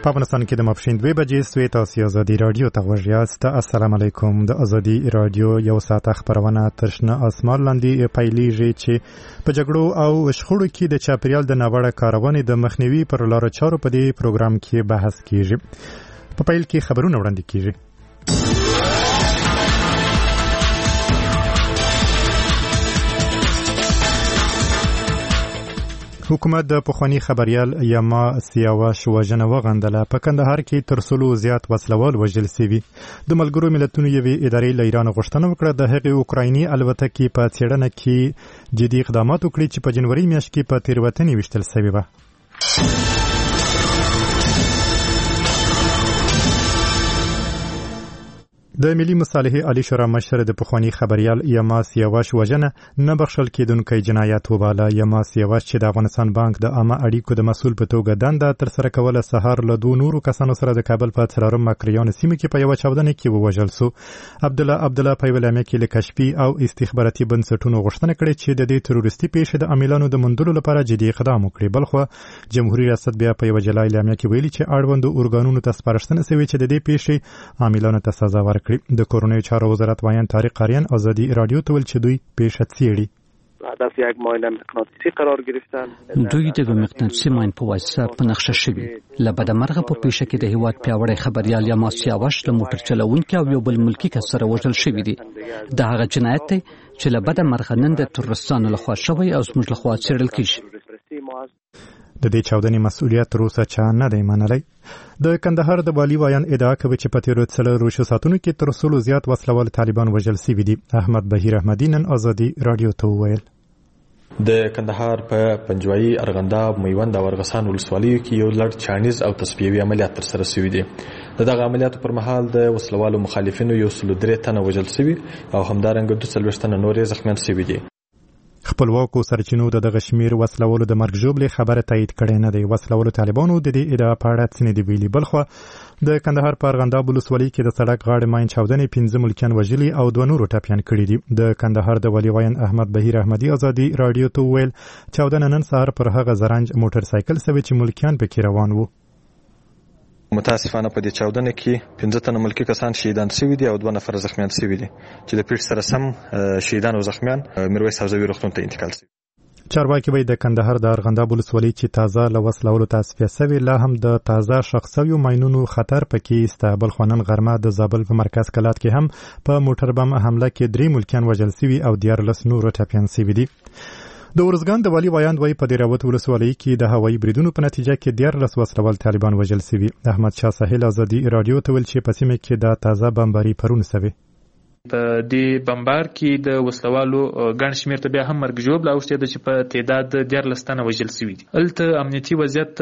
په افغانستان کې د ماپښین 2 بجې سوی تاسو ازادي رادیو ته غوږ یاست. السلام علیکم. د ازادي رادیو یو ساعت خبرونه ترشنه اسمار لاندې پیلېږي چې په جګړو او شخړو کې د چاپیریال د ناوړه کارونې د مخنیوي پر لارو چارو په دې پروګرام کې بحث کیږي. په پیل کې خبرونه وړاندې کیږي. حکومت د پخوانی خبريال یما سیاوش وژنه وغندله. په کندهار کې تر 100 زیات وسلوال وژل شوي. د ملګرو ملتونو یوې ادارې له ایران غوښتنه وکړه د هغې اوکرایني الوتکې په څېړنه کې جدي اقدامات وکړي چې په جنوري میاشت کې په تېروتنې ویشتل شوې وه. د ملي مصالحې عالی شورا مشر د پخوانی خبريال یما سیاوش وژنه نه بخښل کېدونکی جنایت وباله. یما سیاوش چې د افغانستان بانک د عامه اړیکو د مسؤل په توګه دنده ترسره کوله سهار له 2 نورو کسانو سره د کابل په څلورم مکریان سیمه کې په یو چاودنه کې ووژل شو. عبدالله په ویلامه کې له کشفي او استخباراتي بنسټونو غوښتنه کړې چې د دې تروریستي پیښې د عاملانو د موندلو لپاره جدي اقدام وکړي. بلخو جمهوریت ریاست بیا په یو جلای اعلامیه کې ویلي چې اړوند اورګانونو ته سپارښتنه شوې چې د دې پیښې عاملانو ته سزا ورکړي. د کورونی چارو وزارت وایان طارق قاریان ازادي رادیو ته ویل چې دوی پیش څیړي. هدف یک ماین مغناطیسی قرار گرفتن. دوی د مغناطیسي ماین په واسطه په نقشه شوي. له بدمرغه په پیښه کې د هیواد پیاوړی خبريال یما سیاوش له موټر چلوونکي او یو بل ملکی کس سره وژل شوی دی. دا هغه جنایت دی چې له بدمرغه نن د تروریستانو لخوا شوی او زموږ لخوا څېړل کیږي. د دې چاودنې مسؤلیت روسه چا نه دی منلی. د کندهار د والي وایان ادعا کوي چې په تیرو 4 ساعتونو کې تر 100 زیات وسلوال طالبان وژل شوي دي. احمد بهیر احمدی نن ازادي رادیو ته وویل. د کندهار په پنجوایي ارغنداب میوند او ارغسان ولسوالیو کې یو لړ چانیز او تصفیوي عملیات ترسره شوي دي. دغه عملیاتو پر مهال د وسلوالو مخالفینو 103 تنه وژل شوي او همدارنګه 42 تنه نور زخمیان شوي دي. خپلواکو سرچینو دغه شمیر وسلوالو د مرګ ژوبلې خبره تایید کړې نه دی. وسلوالو طالبانو د دې ادعا په اړه څه نه دی ویلي. بلخو د کندهار په ارغنداب ولسوالۍ کې د سړک غاړې ماین چاودنې 15 ملکیان وژلي او 2 نورو ټپیان کړي دي. د کندهار د والي وایان احمد بهیر احمدی ازادي رادیو ته ویل چاودنه نن سهار پر هغه زرنج موټر سایکل سوي چې ملکیان پکې روان وو. متاسفانه په دې چاودنه کې 15 تنه ملکی کسان شهیدان شوي دي او 2 نفر زخمیان شوي دي چې د پیښې سره سم شهیدان او زخمیان میرویس حوزوي روغتون ته انتقال شوي. چارواکي وایي د کندهار د ارغنداب ولسوالۍ چې تازه له وسلوالو تصفیه شوي لا هم د تازه شخصیو ماینونو خطر پکې سته. بلخو نن غرمه د زابل په مرکز کلات کې هم په موټر بم حمله کې 3 ملکیان وژل شوي او 14 نور ټپیان شوي دي. د ورزګان د والي وایان وایي په دیراوت ولسوالۍ کې د هوایي بریدونو په نتیجه کې 14 وسلوال طالبان وژل شوي. احمد شاه ساحل ازادي رادیو ته ویل چې په سیمه کې د تازه بمباري پرون شوي. په دې بمبار کې د وسلوالو ګڼ شمېر ته بیا هم مرګ ژوبله اوښتې ده چې په تعداد 14 تنه وژل شوي دي. هلته امنیتي وضعیت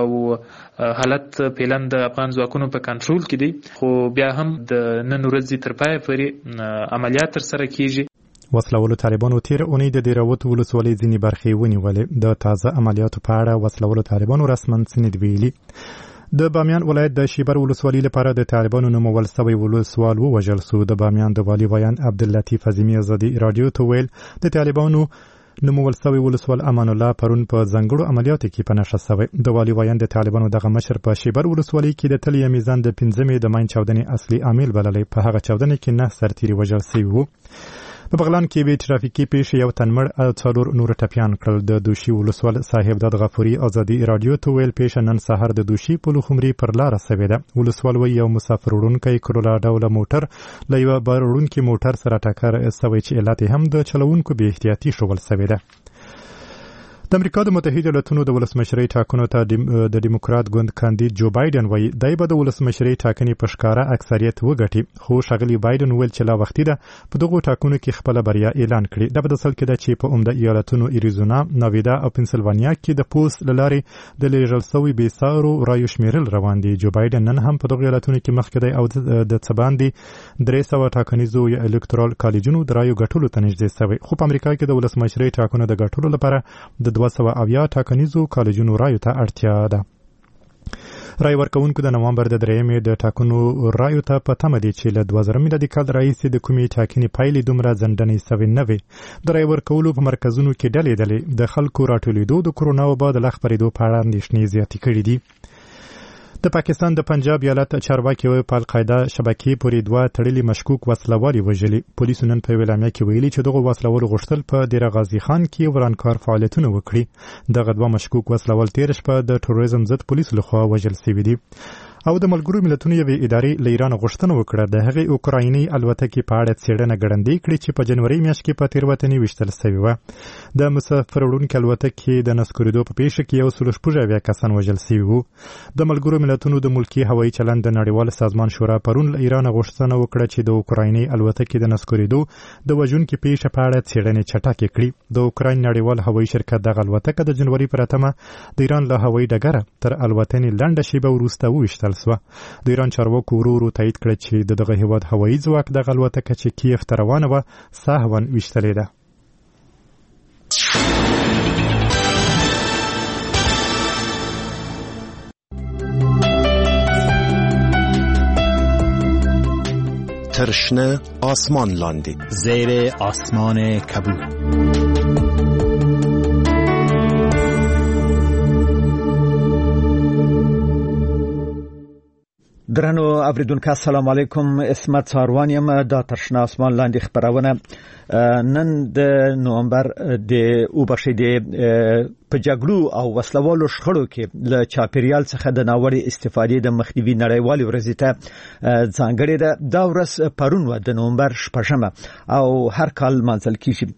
او حالت فعلا د افغان ځواکونو په کنټرول کې دی خو بیا هم د نن ورځې تر پایه پورې عملیات ترسره کیږي. وسلوالو طالبانو تیر اونۍ د دیراوت ولسوالۍ ځینې برخې ونیولې. د تازه عملیاتو په اړه وسلوالو طالبانو رسماً څه نه دي ویلي. د بامیان ولایت د شیبر ولسوالۍ لپاره د طالبانو نومول شوی ولسوال ووژل شو. د بامیان د والي وایان عبداللطیف عظیمي ازادي رادیو ته ویل د طالبانو نومول شوی ولسوال امان الله پرون په ځانګړو عملیاتو کې په نښه شوی. د والي وایان د طالبانو دغه مشر په شیبر ولسوالۍ کې د تلیه میزان د 15 د ماین چاودنې اصلي عامل بللی. په هغه چاودنه کې 9 سرتیري وژل شوي وو. په بغلان کې به ترافیکي پیښې یو تن مړ او 4 نور ټپیان کړل. د دوشي ولسوال صاحب داد غفوري ازادي رادیو ته ویل پیښه نن سهار د دوشي په لوخمري پر لار سوي ده. ولسوال وی یو مسافر وړونکی کرولا ډوله موټر له یو بار وړونکي موټر سره ټکر شوی چې علت هم د چلوونکو بې احتیاطي شول شوی ده. د امریکا د متحده ایالاتونو د ولسمشرۍ ټاکنو ته د ډیموکرات ګوند کاندید جو بایدن وایي دی به د ولسمشرۍ ټاکنې په ښکاره اکثریت وګټي. خو ښاغلي بایدن وویل چې لا وختي ده په دغو ټاکنو کې خپله بریا اعلان کړي. دا په داسې حال کې ده چې په عمده ایالتونو اریزونا، ناویدا او پنسلوانیا کې د پوست له لارې د لیږل شوي بېسارو رایو شمیرل روان دي. جو بایدن نن هم په دغو ایالتونو کې مخکې دی او د څه باندې 300 ټاکنیزو یا الکترال کالجونو د رایو ګټلو ته نږدې شوی. خو په امریکا کې د ولسمشرۍ ټاکنو د ګټلو لپاره د 280 ټاکنیزو کالجونو رایو ته اړتیا ده. رای ورکوونکو د نومبر د 3 د ټاکنو رایو ته په تمه دي چې له 2000 میلادي کال راهیسې د کومې ټاکنې پایلې دومره ځنډنې شوې نه وي. د رای ورکولو په مرکزونو کې ډلې د خلکو راټولېدو د کرونا وبا د لا خپرېدو په اړه اندېښنې زیاتې کړې دي. د پاکستان د پنجاب ایالت چارواکي په القاعده شبکې پورې دوه تړلي مشکوک وسلوالي وژلي. پولیسو نن په اعلامیه کې ویلي چې دغه وسلوال غوښتل په دیر غازي خان کې ورانکار فعالیتونه وکړي. دغه دوه مشکوک وسلوال تیر شپه د تروریزم ضد پولیسو لخوا وژل شوي دي. او د ملګرو ملتونو یوې ادارې له ایران غوښتنه وکړه د هغې اوکرایني الوتکې په اړه څېړنه ګړندۍ کړي چې په جنوري میاشت کې په تېروتنې ویشتل شوې وه. د مسافر وړونکې الوتکې د نسکورېدو په پیښه کې 116 کسان وژل شوي وو. د ملګرو ملتونو د ملکي هوایي چلند د نړیوال سازمان شورا پرون له ایران غوښتنه وکړه چې د اوکرایني الوتکې د نسکورېدو د وژونکې پیښه په اړه څېړنې چټکې کړي. د اوکراین نړیوال هوایي شرکت دغه الوتکه د جنوري پر 8 د ایران له هوایي ډګره تر الوتنې لنډه شیبه وروسته وویشتل شوه. د ایران چارواکو ورو تایید کړ چې دغه هیواد هوایي ځواک دغه الوتکه چې کیف ته روانه وه سهوا ویشتلې ده. تر شنه آسمان لاندې زیر آسمان کبود. درنو اوریدونکو السلام علیکم. اسمت ساروان یم. دا تر شنه آسمان لاندې خبرونه نن د نومبر د په جګړو او وسلوالو شخړو کې له چاپیریال څخه د ناوړه استفادې د مخنیوي نړیوالې ورځ ته ځانګړې ده. دا ورځ پرون و د نومبر 8 او هر کال منځل کیږي.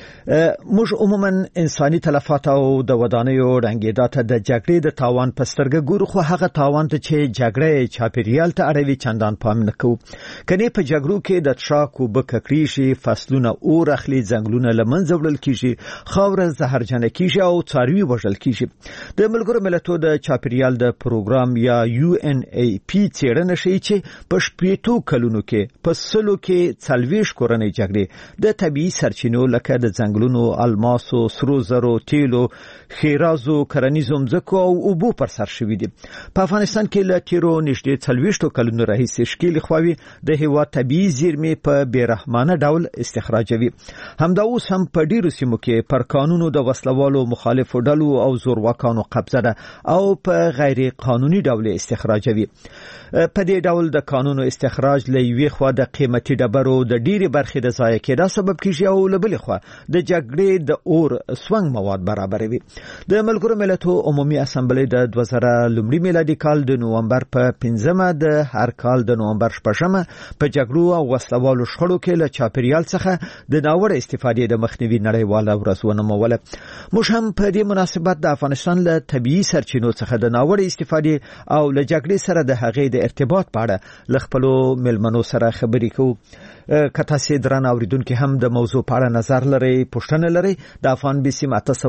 موږ عموما انساني تلفات او د ودانیو رنګیدا ته د جګړې د تاوان په سترګه ګورو، خو هغه تاوان ته چې جګړه چاپیریال ته اړوي چندان پام نه کوو. کني په جګړو کې د تشاکو بککړی شي، فصلونه اور اخلي، ځنګلونه لمنځه وړل کیږي، خاوره زهرجنه کیږي او څاروي وژل کیږي. د ملګرو ملتونو د چاپیریال د پروګرام یا UNEP څېړنه شي چې په 80 کلونو کې په سلو کې 40 کورنۍ جګړې د طبيعي سرچینو لکه د ځنګلونو، الماسو، سرو زرو، تیلو، خیرازو، کرنیزو مځکو او اوبو پر سر شوې دي. په افغانستان کې له تیرو نږدې 40 کلونو راهیسې شکیل خواوي د هیواد طبيعي زیرمې په بیرحمانه ډول استخراجوي. همدا اوس هم په ډیرو سیمو کې پر قانونو د وسلوالو مخالفو ډلو او زورواکانو قبضه ده او په غیر قانوني ډول استخراجوي. په دې ډول د قانونو استخراج له یوې خوا د قیمتي ډبرو د ډیره برخې د ضایع کېدو سبب کیږي او له بلې خوا د جګړې د اور سونګ مواد برابروي. د ملګرو ملتونو عمومي اسامبلې د 2000 لومړي میلادي کال د نومبر په 15 د هر کال د نومبر 15 په جګړو او وسلوالو شخړو کې له چاپیریال څخه د ناوړه استفادې د مخنیوي نړیواله ورځ ونوموله. موږ هم په دې مناسبت د افغانستان له طبيعي سرچینو څخه د ناوړه استفادې او له جګړې سره د هغې د ارتباط په اړه ل خپل ملمنو سره خبرې کوو. کته سي درن اوریدونکو هم د موضوع په اړه نظر لري، پوښتنه لري، د افغان بيسي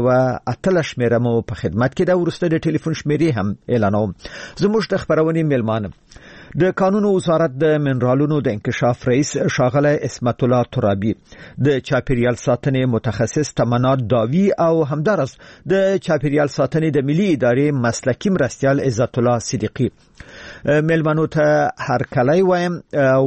818 شمیره مو په خدمت کې دا ورسته د ټلیفون شمیرې هم اعلانوم. زموږ د خبرونې ملمانه د قانون وزارت د منرالونو د انکشاف رئیس ښاغلی اسمت الله ترابي، د چاپیریال ساتنې متخصص تمنا داوی او همدارس د چاپیریال ساتنې د ملي ادارې مسلکی مرستیال عزت الله صدیقی. ملمنو ته هر کله وایم او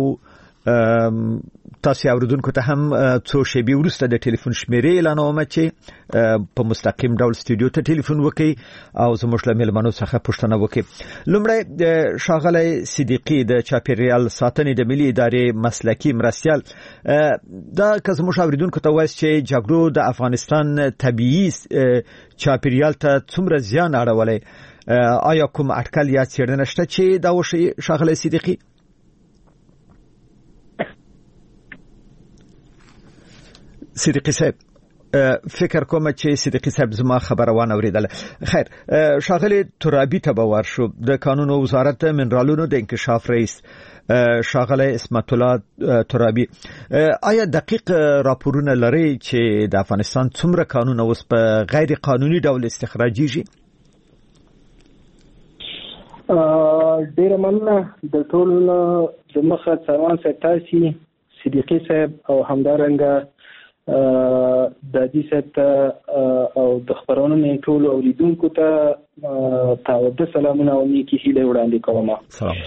تاسو اوریدونکو ته هم څو شېبې وروسته د ټلیفون شمیرې اعلانوم چې په مستقیم ډول استودیو ته ټلیفون وکړي او زموږ له ملمنو څخه پوښتنه وکړي. لومړی ښاغلی صدیقی د چاپیریال ساتنې د ملي ادارې مسلکی مرستیال، دا که زموږ اوریدونکو ته وایي چې جګړو د افغانستان طبيعي چاپیریال ته څومره زیان اړولی، آیا کوم اټکل یا څېړنه شته چې دا وشي ښاغلی صدیقی؟ صدیقی صاحب فکر کوم چې صدیقی صاحب زما خبره وانه اوریدله. خیر، ښاغلی ترابي ته به ورشو. د قانون وزارت منرالونو د انکشاف رئیس ښاغلی اسمت الله ترابي، آیا دقیق راپورونه لري چې د افغانستان څومره قانون اوس په غیر قانوني ډول استخراجيږي؟ ډیره مننه د ټول د مخه څوان ستاسي صدیقی صاحب او همدارنګه د دې ست او د خبرونو ټول اوریدونکو ته تاسو سلامونه او نیکی هیله وړاندې کوم. سلام.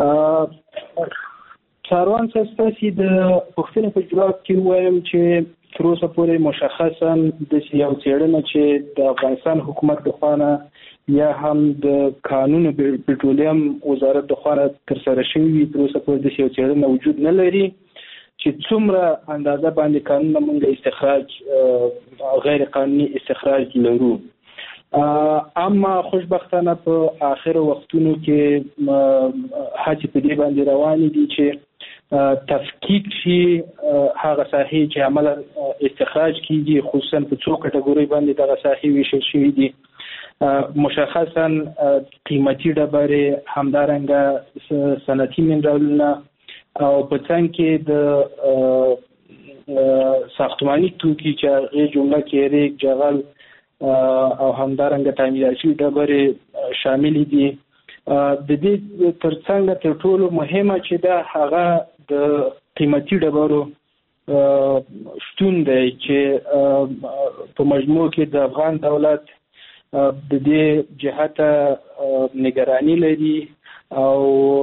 څاروان ستاسي د پښتنو په جواب کې وایم چې تر اوسه پورې مشخصا د یو څېړنه چې د افغانستان حکومت د خوانه یا هم د قانون پټرولیم وزارت د خوا تر سره شوی تر اوسه پورې د یو څېړنه وجود نه لري چې څومره اندازه باندې قانون موږ استخراج غیر قانوني استخراج لرو. اما خوشبختانه په آخر وختونو کې هڅې په دې باندې روانې دي چې تفکیک شي هغه ساحې چې عملا استخراج کیږي، خصوصا په څو کټګوري باندې دغه ساحې ویشل شوي دي. مشخصا قیمتي ډبرې، همدارنګه صنعتي منرالونه او په څنګ کې د ساختماني توکي چې هغې جمله کې ریګ، جغل او همدارنګه تعمیراتي ډبرې شامل دي. د دې ترڅنګ تر ټولو مهمه چې دا هغه د قیمتي ډبرو شتون دی چې په مجموع کې د افغان دولت د دې جهته نگرانی لري او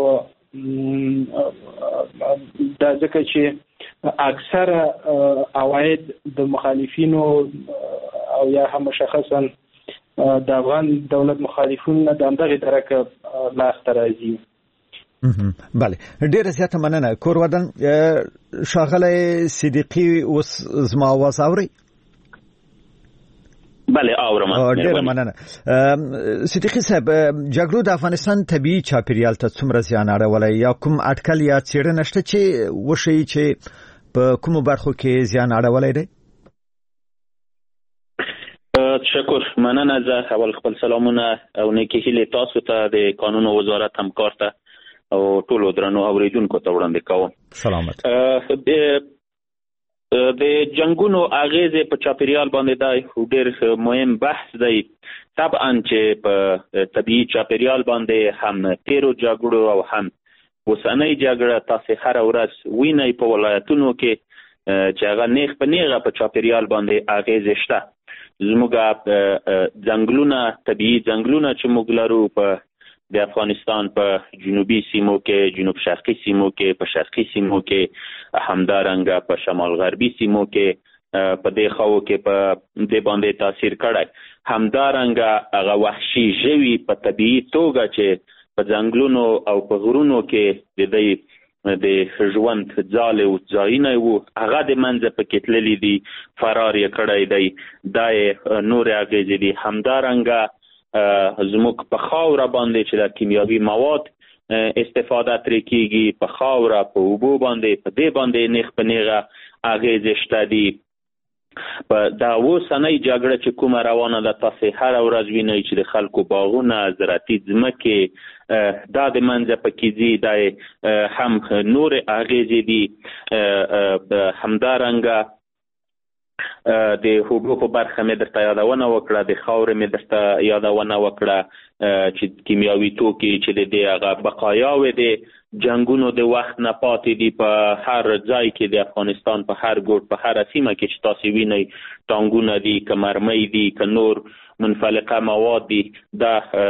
دا ځکه چې اکثره عواید د مخالفینو او یا هم مشخصا د افغان دولت مخالفون د همدغه درکه لاس ته راځي. بله، ډیره زیاته مننه. کور ودان ښاغلی صدیقي اوس زما اواز اورئ؟ بله اورم. ډیره مننه. صدیقي صاحب، جګړو د افغانستان طبیعي چاپیریال ته څومره زیان اړولی یا کوم اټکل یا څېړنه شته چې وښیي چې په کومو برخو کې زیان اړولی دی؟ تشکر، مننه. زه اول خپل سلامونه او نیکې هیلې تاسو ته، د قانون وزارت همکار ته او ټولو درنو اوریدونکو ته وړاندې کوم. سلامت. د جنگونو اغیزې په چاپیریال باندې دا ډېر مهم بحث دی. طبعا چې په طبیعي چاپیریال باندې هم تیرو جګړو او هم اوسنۍ جګړه تاسې هره ورځ وینئ په ولایتونو کې چې هغه نیغ په نیغه په چاپیریال باندې اغیزې شته. زموږ ځنګلونه، طبیعي ځنګلونه چې موږ لرو په د افغانستان په جنوبي سیمو کې، جنوب شرقي سیمو کې، په شرقي سیمو کې، همدارنګه په شمال غربي سیمو کې په دې خواو کې په دې باندې تاثیر کړی. همدارنګه هغه وحشي ژوي په طبیعي توګه چې په ځنګلونو او په غرونو کې د ژوند ځالې او ځایونه وو، هغه د منځه پکې تللي دي، فرار یې کړی دی. دا یې نورې اغېزې دي. همدارنګه زموږ په خاوره باندې چې د کیمیاوي مواد استفاده ترې کېږي، په خاوره، په اوبو باندې، په دې باندې نیغ په نیغه اغېزې شته دي. په دا اوسنۍ جګړه چې کومه روانه ده، تاسې هره ورځ وینئ چې د خلکو باغونه، زراعتي ځمکې دا د منځه پکې ځي. دا هم نورې اغېزې دي. همدارنګه د اوبو په برخه مې درته یادونه وکړه، د خاورې مې درته یادونه وکړه چې کیمیاوي توکي چې د دې هغه بقایاوې د جنګونو د وخت نه پاتې دي په هر ځای کې، د افغانستان په هر ګوټ، په هر سیمه کې چې تاسې وینئ، ټانګونه دي، که مرمۍ دي، که نور منفلقه مواد دي، دا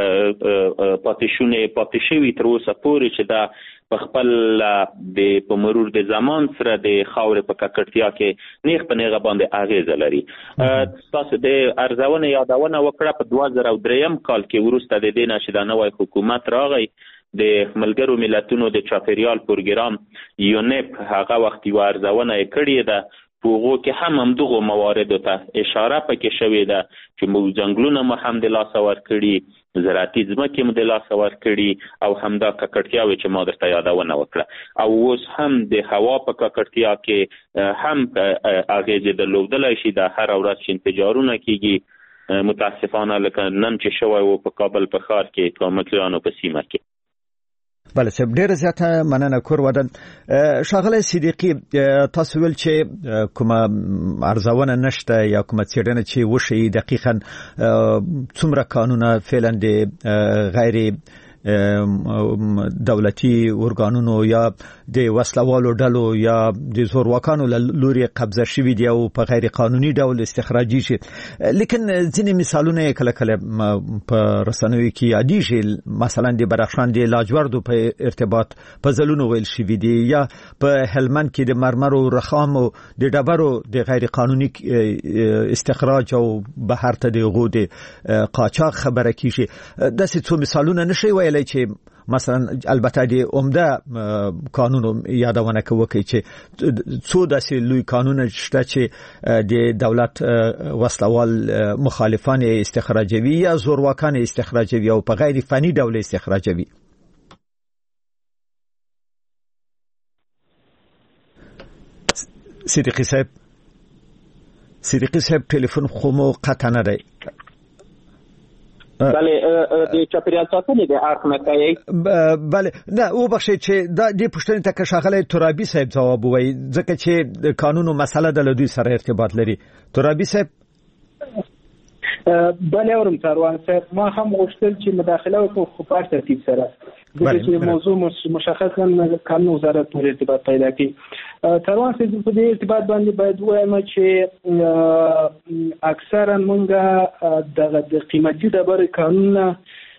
پاتې شوي تر اوسه پورې چې دا په خپل په مرور د زمان سره د خاورې په ککړتیا کې نیغ په نیغه باندې اغیزه لري. تاسو د ارزونې یادونه وکړه په 2003 کال کې وروسته د دې نه چې دا نوی حکومت راغی، د ملګرو ملتونو د چاپیریال پروګرام یونیپ هغه وخت یوه ارزونه یې کړې ده. په هغو کې هم همدغو مواردو ته اشاره پکې شوې ده چې موږ ځنګلونه مو هم د لاسه ورکړي، زراعتي ځمکې مو د لاسه ورکړي او همدا ککړتیاوې چې ما درته یادونه وکړه. او اوس هم د هوا په ککړتیا کې هم اغېزې درلودلی شي. دا هره ورځ چې انفجارونه کېږي، متاسفانه لکه نن چې شوی و په کابل په ښار کې، په مکلیانو په سیمه کې. بله صاحب، ډیره زیاته مننه. کور ودان ښاغلی صدیقي، تاسو ویل چې کومه ارزونه نشته یا کومه څېړنه چې وښیي دقیقا څومره قانونه فعلا د غیر دولتي ارګانونو یا د وسلوالو ډلو یا د زورواکانو لوري قبضه شوی دی او په غیر قانوني ډول استخراجي شي. لیکن ځینې مثالونه کله کله په رسنیو کې یادېږي، مثلا د بدخشان د لاجوردو په ارتباط په ځلونو ویل شوی دی، یا په هلمند کې د مرمرو رخام او د ډبرو د غیر قانوني استخراج او بهر ته د غود قاچاق خبره کیږي. داسې څو مثالونه نشي ویلای چې مثلا البته د عمده قانونو یادونه کوي چې څو داسې لوی قانون شته چې د دولت وسلوال مخالفان استخراجوي یا زورواکان استخراجوي او په غیر فني ډول استخراجوي. صدیقی صاحب ټلیفون خو مو قطع نه دی. بله د چاپیریال ساتنې د اړخ نه کوي. بله نه او بخښئ چې دا د پښتنې ته ښاغلی ترابي صاحب ځواب ووایي ځکه چې د قانونو مسله د دوی سره ارتباط لري. ترابي صاحب. بله اورم سروان صاحب، ما هم غوښتل چې مداخله وکړم خو په ترتیب سره ځکه چې موضوع مشخصا قانون وزارت پورې ارتباط پیدا کوي. سروان صاحب په دې ارتباط باندې باید ووایم چې اکثرا مونږ د قیمتي ډبرې قانونونه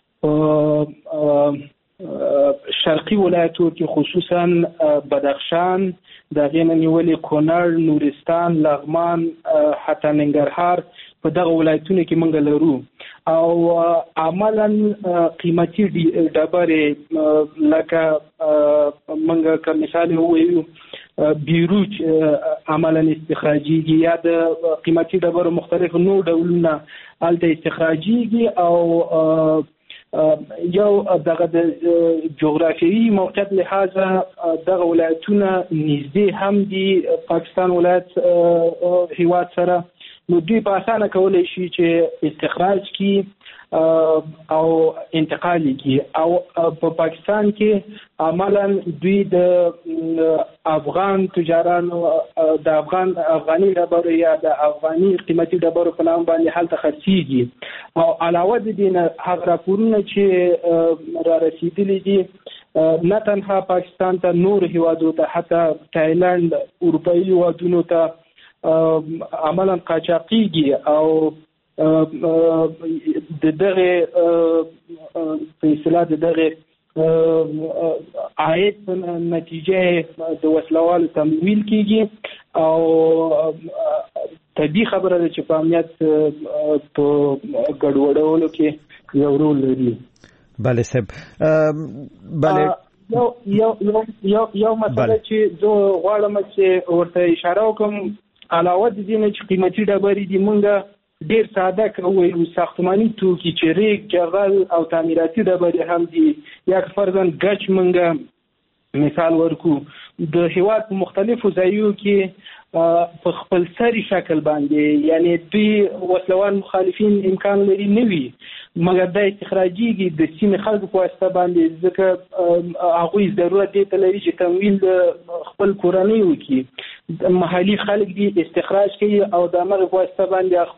شرقي ولایتو کې خصوصا بدخشان، د غینه نیولې کونړ، نورستان، لغمان، حتی ننګرهار په دغه ولایتونو کې مونږ لرو او عملاً قیمتي ډبرې لکه مونږ که مثال ووایو بیروج عملاً استخراجیږي یا د قیمتي ډبرو مختلف نوع ډولونه هلته استخراجیږي او یو دغه د جغرافیایي موقعیت لحاظه دغه ولایتونه نږدې هم دي پاکستان ولایت هیواد سره، نو دوی په اسانه کولی شي چې استخراج کی او انتقال کی او په پاکستان کې عملاً دوی د افغان تجارانو د افغاني ډبرو یا د افغاني قیمتي ډبرو په نام باندې هلته خرڅیږي او علاوه د دې نه هغه راپورونه چې را رسیدلي دي نه تنها پاکستان ته، نور هیوادو ته، حتی تایلند، اروپایي هیوادونو ته عملاً قاچاقیږي او د دغه په اصطلاح د دغه عاید په نتیجه د وسلوالو تمویل کیږي او طبیعي خبره ده چې په امنیت په ګډوډولو کې یو رول لري. بله صاحب. بله یو مسله چې زه غواړم چې ورته اشاره وکړم، علاوه د دې نه چې قیمتي ډبرې دي مونږ ډیر ساده کوو ساختماني توکي چې ریګ، جغل او تعمیراتي ډبرې هم دي، یا فرضاً ګچ مونږ مثال ورکو د هیواد په مختلفو ځایو کې په خپل سری شکل باندې، یعنی دوی وسلوال مخالفین امکان لري نه وي مګر د استخراجیږي د سیمې خلکو په واسطه باندې، ځکه هغوی ضرورت دی ته لري چې تمویل د خپل کورنۍ وکړي، محلي خلک دي استخراج کوي او د هغې په واسطه باندې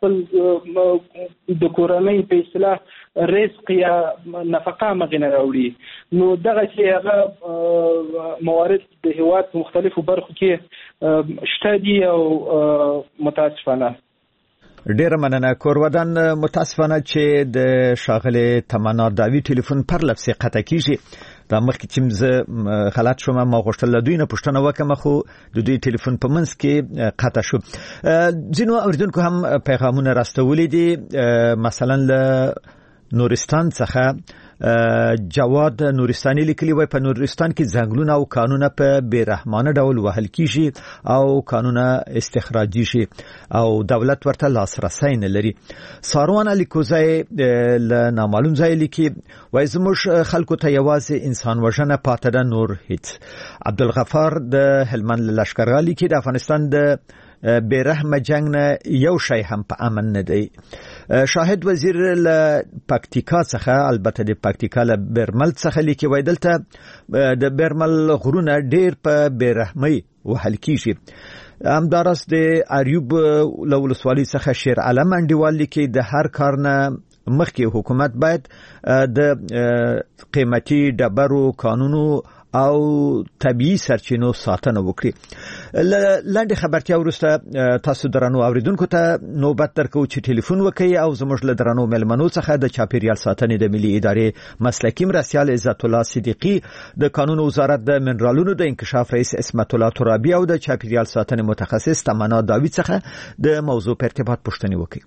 خپل د کورنۍ په اصطلاح رزق یا نفقه مخې نه راوړي. نو دغه چې هغه موارد د هیواد په مختلفو برخو کې شته دي او متاسفانه ډیره مننه. کورودان متاسفانه چې د شاغله تمنا داوی ټلیفون پر لپسې قطع کیږي. دا مخکې چې زه غلط شوم ما غوښتل له دوی نه پوښتنه وکم خو د دوی ټلیفون په منځ کې قطع شو. ځینو اوریدونکو هم پیغامونه راستولي دي، مثلا له نورستان څخه جواد نورستاني لیکلي وای په نورستان کې ځنګلونه او کانونه په بیرحمانه ډول وهل کیږي او کانونه استخراجي شي او دولت ورته لاسرسی نه لري. ساروان علي کوزای له نامعلوم ځای لیکي وای زموږ خلکو ته یوازې انسان وژنه پاتې ده، نور هیڅ. عبدالغفار د هلمند لشکرغالي کې د افغانستان د بیرحمه جنگ نه یو شی هم په امن نه دی. شاهد وزیر له پکتیکا څخه، البته د پکتیکا له برمل څخه لیکي وای دلته د برمل غرونه ډیر په بیرحمۍ وهل کیږي. همدارس د اریوب له ولسوالۍ څخه شیر علم انډیوال لیکي د هر کار نه مخکې حکومت باید د قیمتي ډبرو قانونو او طبيعي سرچینو ساتنه وکړي. لاندې خبرتیا ورسته تاسو درنو اوریدونکو ته نوبت درکو چې ټلیفون وکړي او زموږ له درنو ملمنو څخه د چاپیریال ساتنې د ملي ادارې مسلکی مرستیال عزت الله صدیقي، د قانون وزارت د منرالونو د انکشاف رئیس اسمت الله ترابی او د چاپیریال ساتنې متخصص تمنا داوود څخه د موضوع په ارتباط پوښتنه وکړي.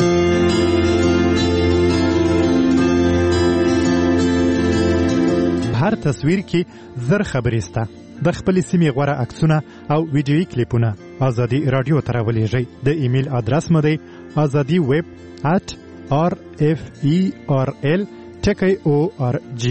هر تصویر کې زر خبرې سته. د خپل سیمې غوړه عکسونه او ویډیويي کلیپونه ازادي رادیو ته راولېږئ. د ایمیل ادرس مو دی azadi@referl.org.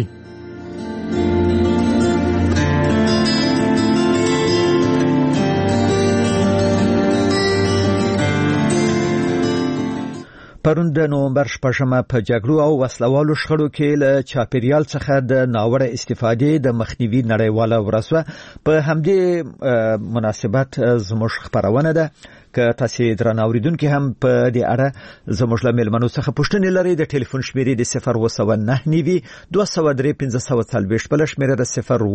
پرون د نومبر 8 په جګړو او وسلوالو شخړو کې له چاپیریال څخه د ناوړه استفادې د مخنیوي نړیواله ورځ په همدې مناسبت زموږ خبرونه ده که تاسو درنه اوریدونکو هم په دې اړه زموږ له ملمنو څخه پوښتنه لرئ. د ټلیفون شمیرې د 009 203 بل شمیره د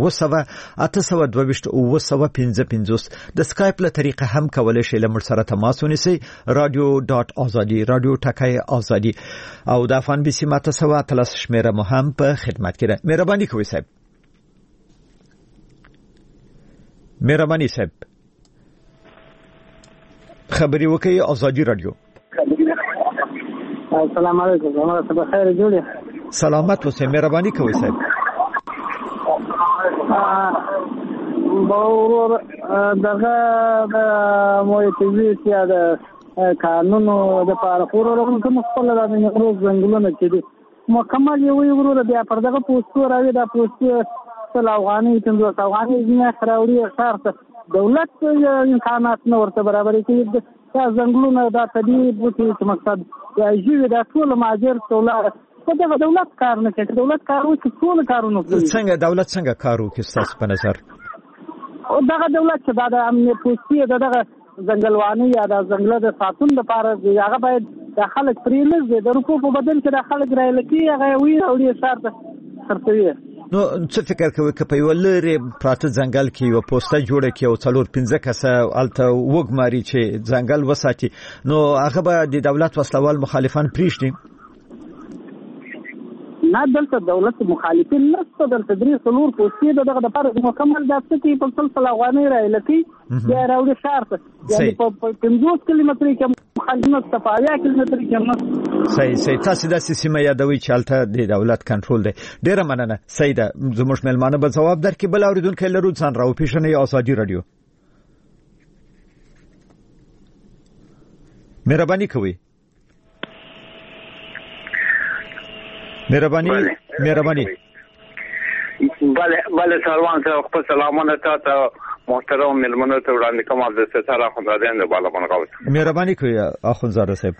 0 د سکایپ له طریقه هم کولای شئ له موږ سره تماس ونیسئ. radio.azadi رادیو ټکای ازادي او د افغان بي سي ماته سوا تلس شمیره مو هم په خدمت کې ده. مهرباني کوئ صاحب. مهرباني صاحب خبري وکي ازادي رادیو. السلام علیکم. زموږ ته بخیر جوړه. سلامت اوسئ. مهرباني کوئ صاحب. باور دغه د مویتوي سیاده قانونو د پاره خورونو کوم خپل د نغروز ځنګلونه چې دي مکمل یو ورور بیا پر دغه پوسټو راوي د پوسټ سل افغاني تندو افغاني نه خراوري شرط دولت امکانات نو ورته برابرې کوي. دا ځنګلونه د طبيعي بوټي چې مقصد یا جوړ د ټول ماجر سولار دغه دولت کار نه کوي. دولت کار وکړي ټول کارونه کوي. څنګه دولت څنګه کار وکړي تاسو په نظر؟ او دغه دولت چې دا د امنیت پوسټي دغه ځنګلواني یا د ځنګل د ساتون لپاره هغه باید د خلک پریلز د رکوع په بدل کې د خلک رایلکی هغه وی او لري شرط خرڅوي. نو څه فکر کوي چې په یو لری پراته ځنګل کې یو پوسټه جوړه کې او 4-5 کسه الته وګماري چې ځنګل وساتي، نو هغه به د دولت وسلوال مخالفان پریشتي؟ نه دلته دولت مخالفین نشته. دلته درې څلور پوسټې دغه د لپاره مکمل داسې کې په سلسله افغاني رایلکی یا راوړي شرط یعنی په 50 کیلومتر کې مخالفت صفایا کیلومتر کې نه. صحیح. تاسو د سیمه یادوي چې الته د دولت کنټرول دی. ډیره مننه. سیده زموږ ملمانه به جواب درکړي. بل اوریدونکو لرو ځان راو پیښنې ازادي رادیو. مهرباني کوئ. مهرباني بله سلام خپل سلامونه تاسو محترم ملمنو ته وړاندې کوم. د ستاره خدایان د بالا باندې غوښتل. مهرباني کوئ اخوندزاده صاحب.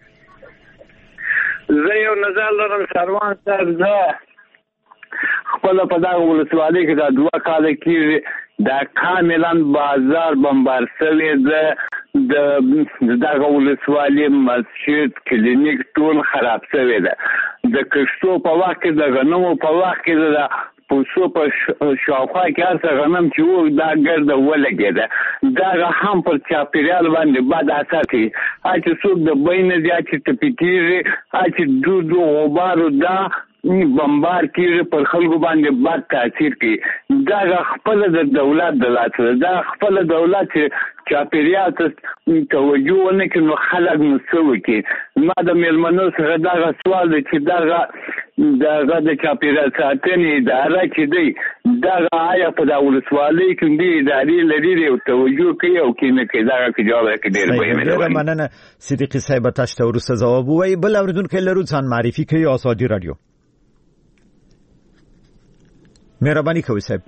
زه یو نظر لرم سروان صاحب. زه خپل په دغه ولسوالۍ کې د 2 کال کې د کاملا بازار بمبار شوی د دغه ولسوالۍ مسجد کلینیک ټول خراب شوی ده. د کښتو په وخت کې د غنمو په وخت کې د پوسو په شاوخوا کې هر څه غنم چې وو دا ګرده ولګېده. دا هم پر چاپیریال باندې بد اثر کوي. چې څوک د بین دی چې ټپي کېږي چې دود غبار دا بمبار کېږي پر خلکو باندې بد تاثیر کوي. دا خپل د دولت د لاس دا خپل دولت چې چاپیریال ته توجه ونه کړي نو خلک نو څه وکړي. ما د مېلمنو سره دغه سوال دی چې دغه د چاپیریال ساتنې اداره چې دی دغه آیا په دغه ولسوالۍ کې دې ادارې لري او توجه کوي او کې نه کوي. دغه کې جواب راکړي. ډېره مننه صدیقي صاحب. تاسو ته وروسته ځواب وایي. بل اوریدونکو لرو ځان معرفي کوي ازادي رادیو. مهرباني کوئ صاحب.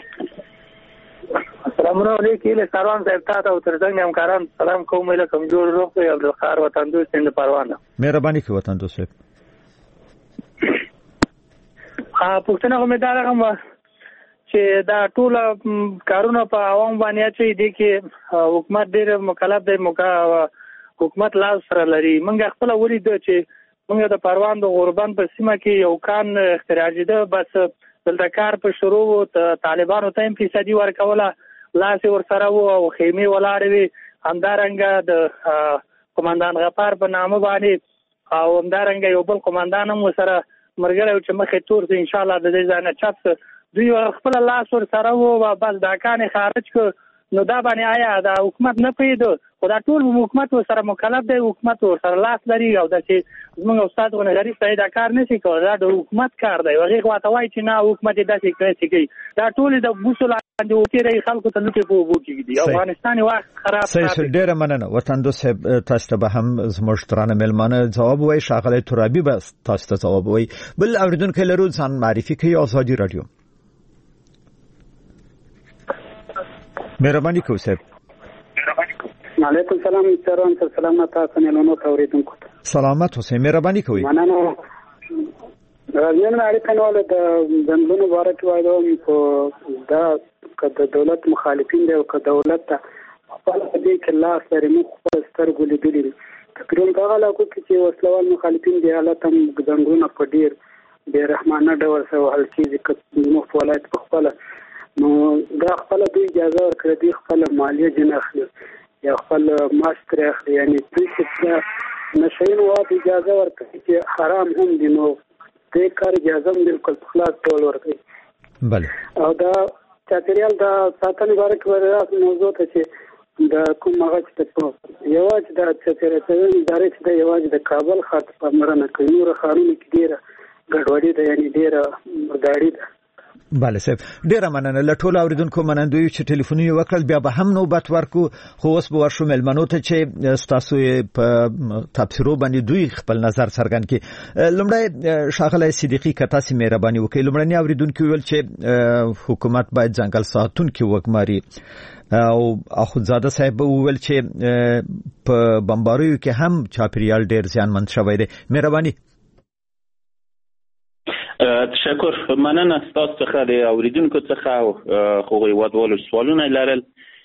السلام علیکم. له سروان صاحب ته او ترڅنګ همکاران سلام کوم. له کمزور روغ او عبدالخار وطن دوست د پروانه. مهرباني کوئ وطن دوست صاحب. پښتنه امیدوار هم چې دا ټول کارونه په عوام باندې چې دي کې حکومت ډېر مکلف دی. حکومت لاس سره لري. موږ خپل ولید چې موږ د پروان د غوربند په سیمه کې یو کان اختراع جده بس دلته کار په شروع طالبانو ته هم فیصدي ورکوله لاس ورسره وو او خیمې ولاړې وي. همدارنګه د قومندان غفار په نامه باندې او همدارنګه یو بل قومندان هم ورسره مرګره چې مخې تور سي ان شاء الله د دې ځای نه چپ دوی خپل لاس ورسره وو بس دا کان خارج کو نو دا باندې آیا دا حکومت نه پیدا خدا ټول حکومت سره مکلف دی حکومت سره لاس لري او د چې زموږ استادونه غریب ته دا کار نشي کولای دا د حکومت کار دی هغه خواته وای چې نه حکومت داسې کوي دا ټول د بوسو لاندې وکړي خلکو ته لوټي په وګو کې دي افغانستان وخت خراب صحیح ډیره مننه وطندو صاحب تاسو ته به هم زموږ ترانه ملمانه جواب وای شاغله ترابي بس تاسو ته جواب وای بل اوریدونکو لرو ځان معرفي کوي آزادي رادیو مهرباني کوئ صاحب. علیکم سلام سلام سلامات تاسو نه نو اوریدونکو سلامات اوسئ مهرباني کوئ. مننه راځم نه اړیکه نو د بندونو باره کې وایو په دا کله دولت مخالفین دی او کله دولت خپل دې کې لاس لري مو خپل سترګو لیدلې تقریبا هغه علاقو کې چې وسلوال مخالفین دی حالت هم څنګه په ډیر بے رحمانه ډول سره حل کیږي چې مو ولایت په خپل نو دا خپل د اجازه ورکړه دی خپل مالیه جن اخلي یا خپل ماستر اخلي یعنی چې نشین واد اجازه ورکړي چې حرام هم دي نو دې کار اجازه هم بالکل خلاص ټول ورکړي. بله او دا چاپیریال دا ساتنې باره کې ورته موضوع ته چې دا کوم هغه چې یوازې د چاپیریال ادارې چې د یوازې د کابل خاط په مرنه کوي نور خانونو کې ډیره ګډوډي ده یعنی ډیره مرداړي ده. بله صاحب ډیره مننه له ټولو اوریدونکو منندوی چې ټلیفونونه وکړل بیا به هم نوبت ورکو خو اوس به ورشو ملمنو ته چې تاسو په تبصرو باندې دوی خپل نظر څرګند کړي. لومړی ښاغلی صدیقي که تاسو مهرباني وکړئ لومړني اوریدونکو ویل چې حکومت باید ځنګل ساتونکي وګماري او اخوندزاده صاحب وویل چې په بمباریو کې هم چاپیریال ډیر زیانمن شوی دی. مهرباني. تشکر مننه تاسو څخه د اوریدونکو څخه خو ودول سوالونه لرل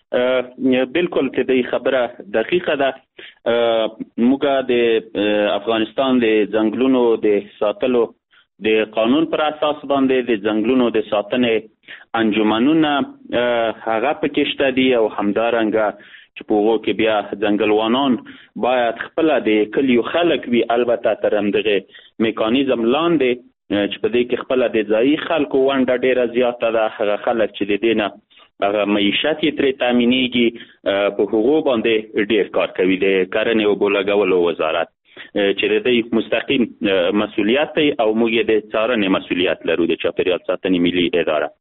بالکل ته د خبره دقیقه ده موږ د افغانستان د ځنګلونو د ساتلو د قانون پر اساس باندې د ځنګلونو د ساتنې انجمنونه هغه پکې شته دي او همدارنګه چې په هغو کې بیا ځنګلوانان باید خپل د کلیو خلک وي البته تر همدغه میکانیزم لاندې چې په دې کې خپل د ځایي خلکو ونډه ډیره زیاته ده هغه خلک چې د دې نه هغه معیشت یې ترې تامینېږي په هغو باندې ډیر کار کوي د کرنې او اوبو لګولو وزارت چې د دې مستقیم مسؤلیت دی او موږ یې د څارنې مسؤلیت لرو د چاپیریال ساتنې ملي اداره.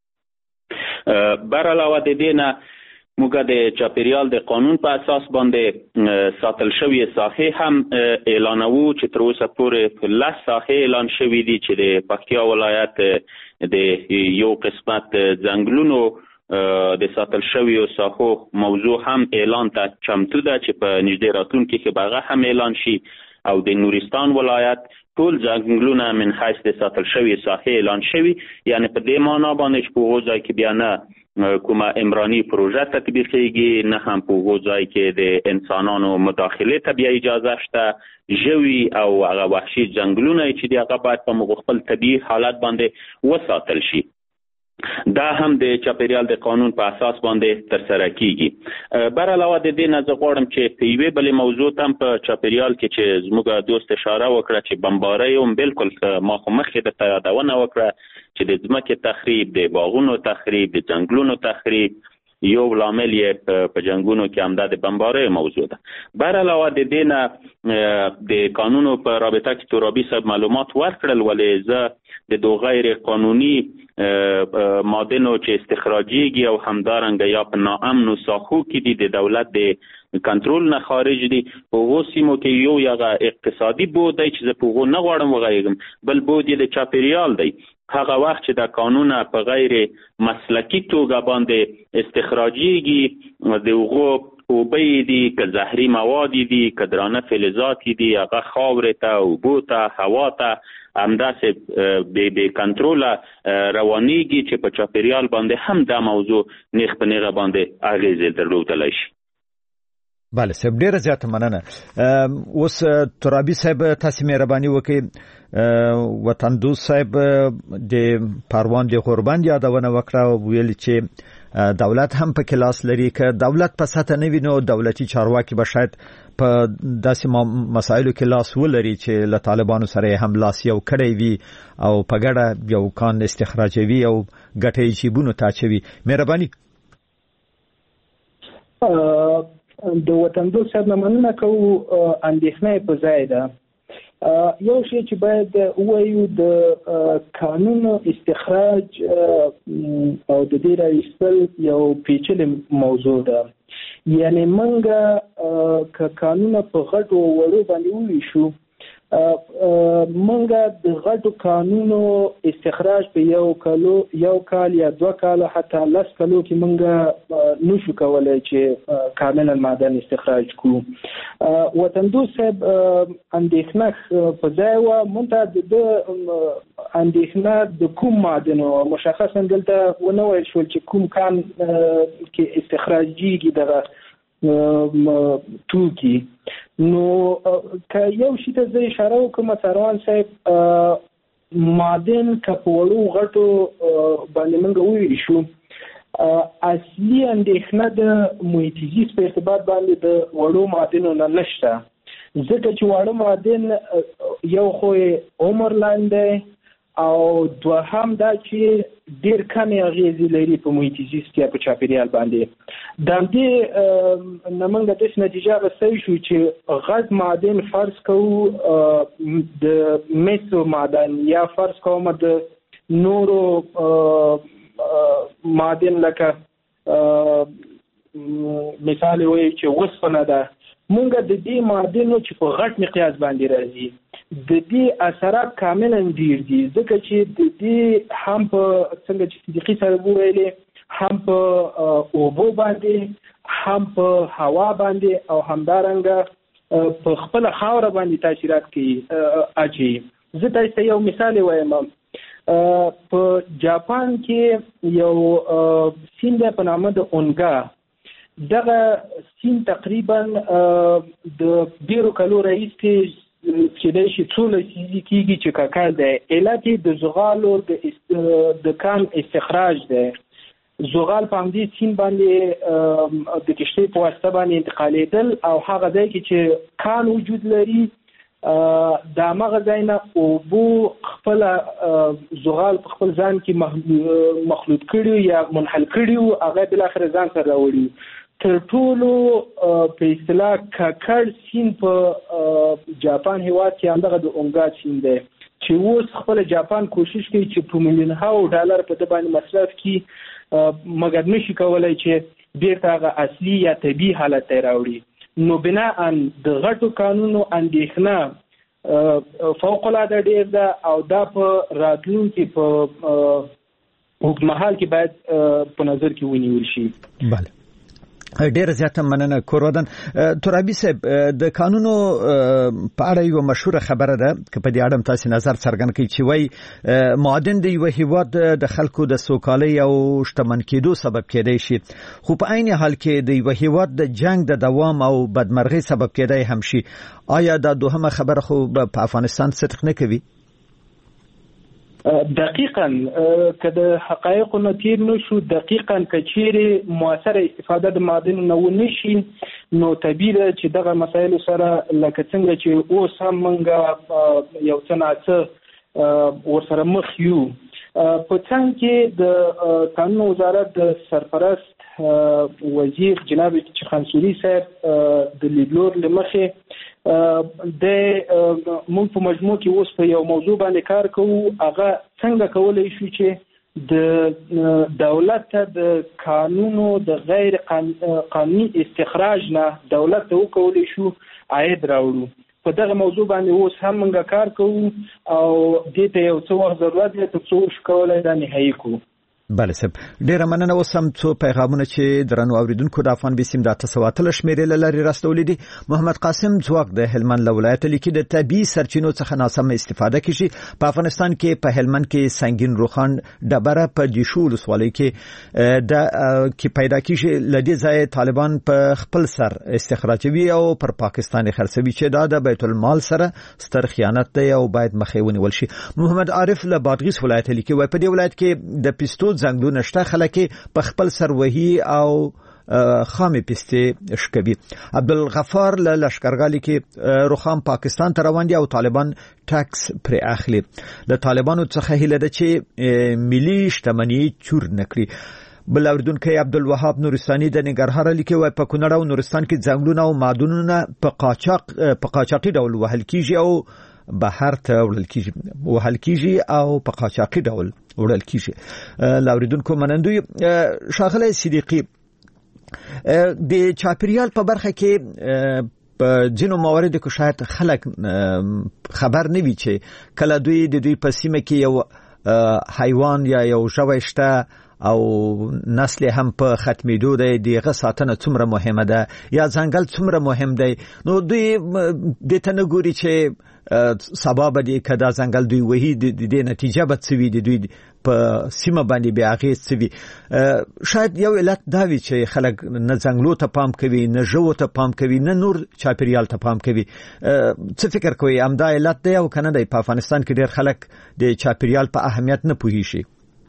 بر علاوه د دې نه موږ د چاپیریال د قانون په اساس باندې ساتل شوی ساحې هم اعلانوو چې تر اوسه پورې 10 ساحې اعلان شوي دي چې د پکتیا ولایت د یو قسمت ځنګلونو د ساتل شویو ساحو موضوع هم اعلان ته چمتو ده چې په نږدې راتلونکي کې به هغه هم اعلان شي او د نورستان ولایت ټول ځنګلونه من حیث د ساتل شوی ساحې اعلان شوي یعنی په دې معنا باندې چې په هغو ځای کې بیا نه کومه عمراني پروژه تطبیقېږي نه هم په هغو ځای کې د انسانانو مداخلې ته بیا اجازه شته ژوي او هغه وحشي ځنګلونه چې دي هغه باید په موږ خپل طبیعي حالت باندې وساتل شي. دا هم د چاپیریال د قانون په اساس باندې ترسره کیږي. بر علاوه د دې نه زه غواړم چې په یوې بلې موضوع ته په چاپیریال کې چې زموږ دوست اشاره وکړه چې بمبارۍ هم بالکل ما خو مخکې درته یادونه وکړه چې د ځمکې تخریب د باغونو تخریب د ځنګلونو تخریب یو لامل یې په جنگونو کې هم د بمبارۍ موضوع ده. بر علاوه د دې نه د قانونو په رابطه کې ترابي صاحب معلومات ورکړل ولې زه د دو غیر قانوني مادنو چې استخراجيږي او همدارنګه یا په ناامنو ساحو کې دي د دولت د کنټرول نه خارج دي په هغو سیمو کې یو یغه اقتصادي بود دی چې زه په هغو نه غواړم وغږیږم بل بود یې د چاپیریال دی. هغه وخت چې د قانون په غیر مسلکی توګه باندې استخراجيږي د هغو اوبه دي که زهري مواد دي که درانه فلزات دي هغه خاورې ته اوبو ته هوا ته همداسې بې کنټروله روانېږي چې په چاپیریال باندې هم دا موضوع نیغ په نیغه باندې اغېزې درلودلی شي. بله صاحب ډیره زیاته مننه. اوس ترابي صاحب تاسو مهرباني وکړئ وطن دوست صاحب د پروان د قربان یادونه وکړه ویل چې دولت هم په کلاس لري که دولت په ساته نه وینو دولتي چارواکي به شاید په داسې مسایلو کې لاس ولري چې له طالبانو سره هم لاس یو کړی وي او په ګډه یو کان استخراجوي او ګټې جیبونو ته اچوي. مهرباني د وطن دوست صاحب مننه کوو اندېښنه په ځای ده. یو شی چې باید ووایو د قانون استخراج او د دې راوستل یو پیچلې موضوع ده. یعنی منګه که قانون په غټو وړو باندې وویشو منګه د غټو قانونو استخراج په یو کال یا 2 کال حتی 10 کالو کې منګه نشو کولای چې کاملا معدن استخراج کو. وطن دوست صاحب اندېښنه په ځای و مونږ د اندېښنه د کوم معدن مشخصا دلته ونه ویل شول چې کوم کان کې استخراجيږي دغه توکي. نو که یو شي ته زه اشاره وکړم سروان صاحب معدن کپوړو غټو باندې موږ وویشو اصلي اندېښنه د محیط زیست په ارتباط باندې د وړو معدنو نه نشته ځکه چې وړو معدن یو خو عمر لاندې او دوهم دا چې ډېر کمې اغېزې لري په محیط زیست یا په چاپیریال باندې. د دې نه موږ داسې نتیجه رسوي شو چې غټ معدن فرض کوو د مسو معدن یا فرض کوم د نورو معدن لکه مثال وایي چې وسپنه ده مونږ د دې معدنو چې په غټ مقیاس باندې راځي د دې اثرات کاملا ډیر دي ځکه چې د دې هم په څنګه چې صدیقي سره وویلې هم په اوبو باندې هم په هوا باندې او همدارنګه په خپل خاوره باندې تاثیرات کوي اچي. زه تاسو یو مثال وایم. په جاپان کې یو سیند په نامه د اونګا دغه سیند تقریبا د ډیرو کالو راهیسې چې د شي ټول سيزي کیږي چې کاکل ده علت د زغالو د کان استخراج ده. زغال په همدې سین باندې د کشتۍ په واسطه باندې انتقالیدل او هغه ځای کې چې کان وجود لري دا مغه ځای نه اوبو خپل زغال په خپل ځان کې مخلوط کړي یا منحل کړي هغه بل اخر ځان سره راوړي. تر ټولو په اصطلاح کاکړ سین په جاپان هیواد کې همدغه د اونګا سین دی چې اوس خپل جاپان کوشش کوي چې په $1,000,000 په د باندې مصرف کړي مګر نشي کولای چې بیرته هغه اصلي یا طبیعي حالت ته راوړي. نو بناء د غټو قانونو اندېښنه فوق العاده ډېر ده او دا په راتلونکي په اوږدمهال کې باید په نظر کې ونیول شي. بله ډیره زیاته مننه کورودن. ترابي صاحب د قانونو په اړه یو مشهور خبره ده چې په دې اړه تاسو نظر څرګند کړئ چې وای معدن د یو هیواد د خلکو د سوکالۍ او شتمن کېدو سبب کېدای شي خو په عین حال کې د یو هیواد د جنگ د دوام او بدمرغۍ سبب کېدای هم شي. آیا دا دوهمه خبره خو په افغانستان صدق نه کوي؟ دقیقاً که د حقایقو نه تیر نشو دقیقاً که چیرې مؤثره استفاده د معدنو نه ونشي نو طبیعي ده چې دغه مسایلو سره لکه څنګه چې اوس هم موږ یو څه ناڅه ورسره مخ یو. په څنګ کې د قانون وزارت د سرپرست وزیر جناب چخانسوري صاحب د لیدلور لمخې د موږ په مجموع کې اوس په یو موضوع باندې کار کوو هغه څنګه کولای شو چې د دولت ته د قانونو د غیر قانوني استخراج نه دولت ته وکولای شو عاید راوړو. په دغه موضوع باندې اوس هم موږ کار کوو او دې ته یو څه وخت ضرورت دی تر څو شو کولای دا نهایی کو. بله صاحب ډیره مننه. وسم څو پیغامونه چې درنو اوریدونکو د افغان بسیم د 900 شمیرې لري راستولې دي. محمد قاسم ځواک د هلمند ولایت لیکي د طبي سرچینو څخه ناسم استفاده کیږي. په افغانستان کې په هلمند کې سنگین روخان ډبره په دیشو ولسوالۍ کې د کی پیدا کیږي. لدی ځای طالبان په خپل سر استخراجوي او پر پاکستان خرڅوي چې د بیت المال سره ستر خیانت دی او باید مخې ونیول شي. محمد عارف له بادغیس ولایت لیکي وای په دې ولایت کې د پستو زنګلو نشته، خلک په خپل سر وهي او خامې پستې شکوي. عبدالغفار له لشکرګالي کې روخام پاکستان ته روان دي او طالبان ټاکس پر اخلي. د طالبانو څخه هیله ده چې ملي شتمنۍ چور نکړي. بل اوریدونکو عبدالوهاب نورستاني د ننګرهار لیکي وای په کونړ او نورستان کې ځنګلونه او معدنونه په قاچاقي ډول وهل کیږي او بهر ته وړل کیږي او په قاچاقي ډول وړل کیږي. لاوریدونکو منندوی شاغله صدیقي د چاپریال په برخه کې په جنو موارد کې شاید خلک خبر نه وي چې کله دوی په سیمه کې یو حیوان یا یو ژوی شته او نسل هم په ختمېدو دی، دغه ساتنه څومره مهمه ده یا ځنګل څومره مهم دی. نو دوی د ته نه ګوري چې سبب دی کدا ځنګل دوی وਹੀ د نتیجه به څه وي، دوی په سیمه باندې بیا اغیز څه وي. شاید یو علت دا وي چې خلک نه ځنګلو ته پام کوي، نه ژوو ته پام کوي، نه نور چاپیریال ته پام کوي. څه فکر کوي همدا علت دی او کنه دی په افغانستان کې ډېر خلک د چاپیریال په اهمیت نه پوهیږي؟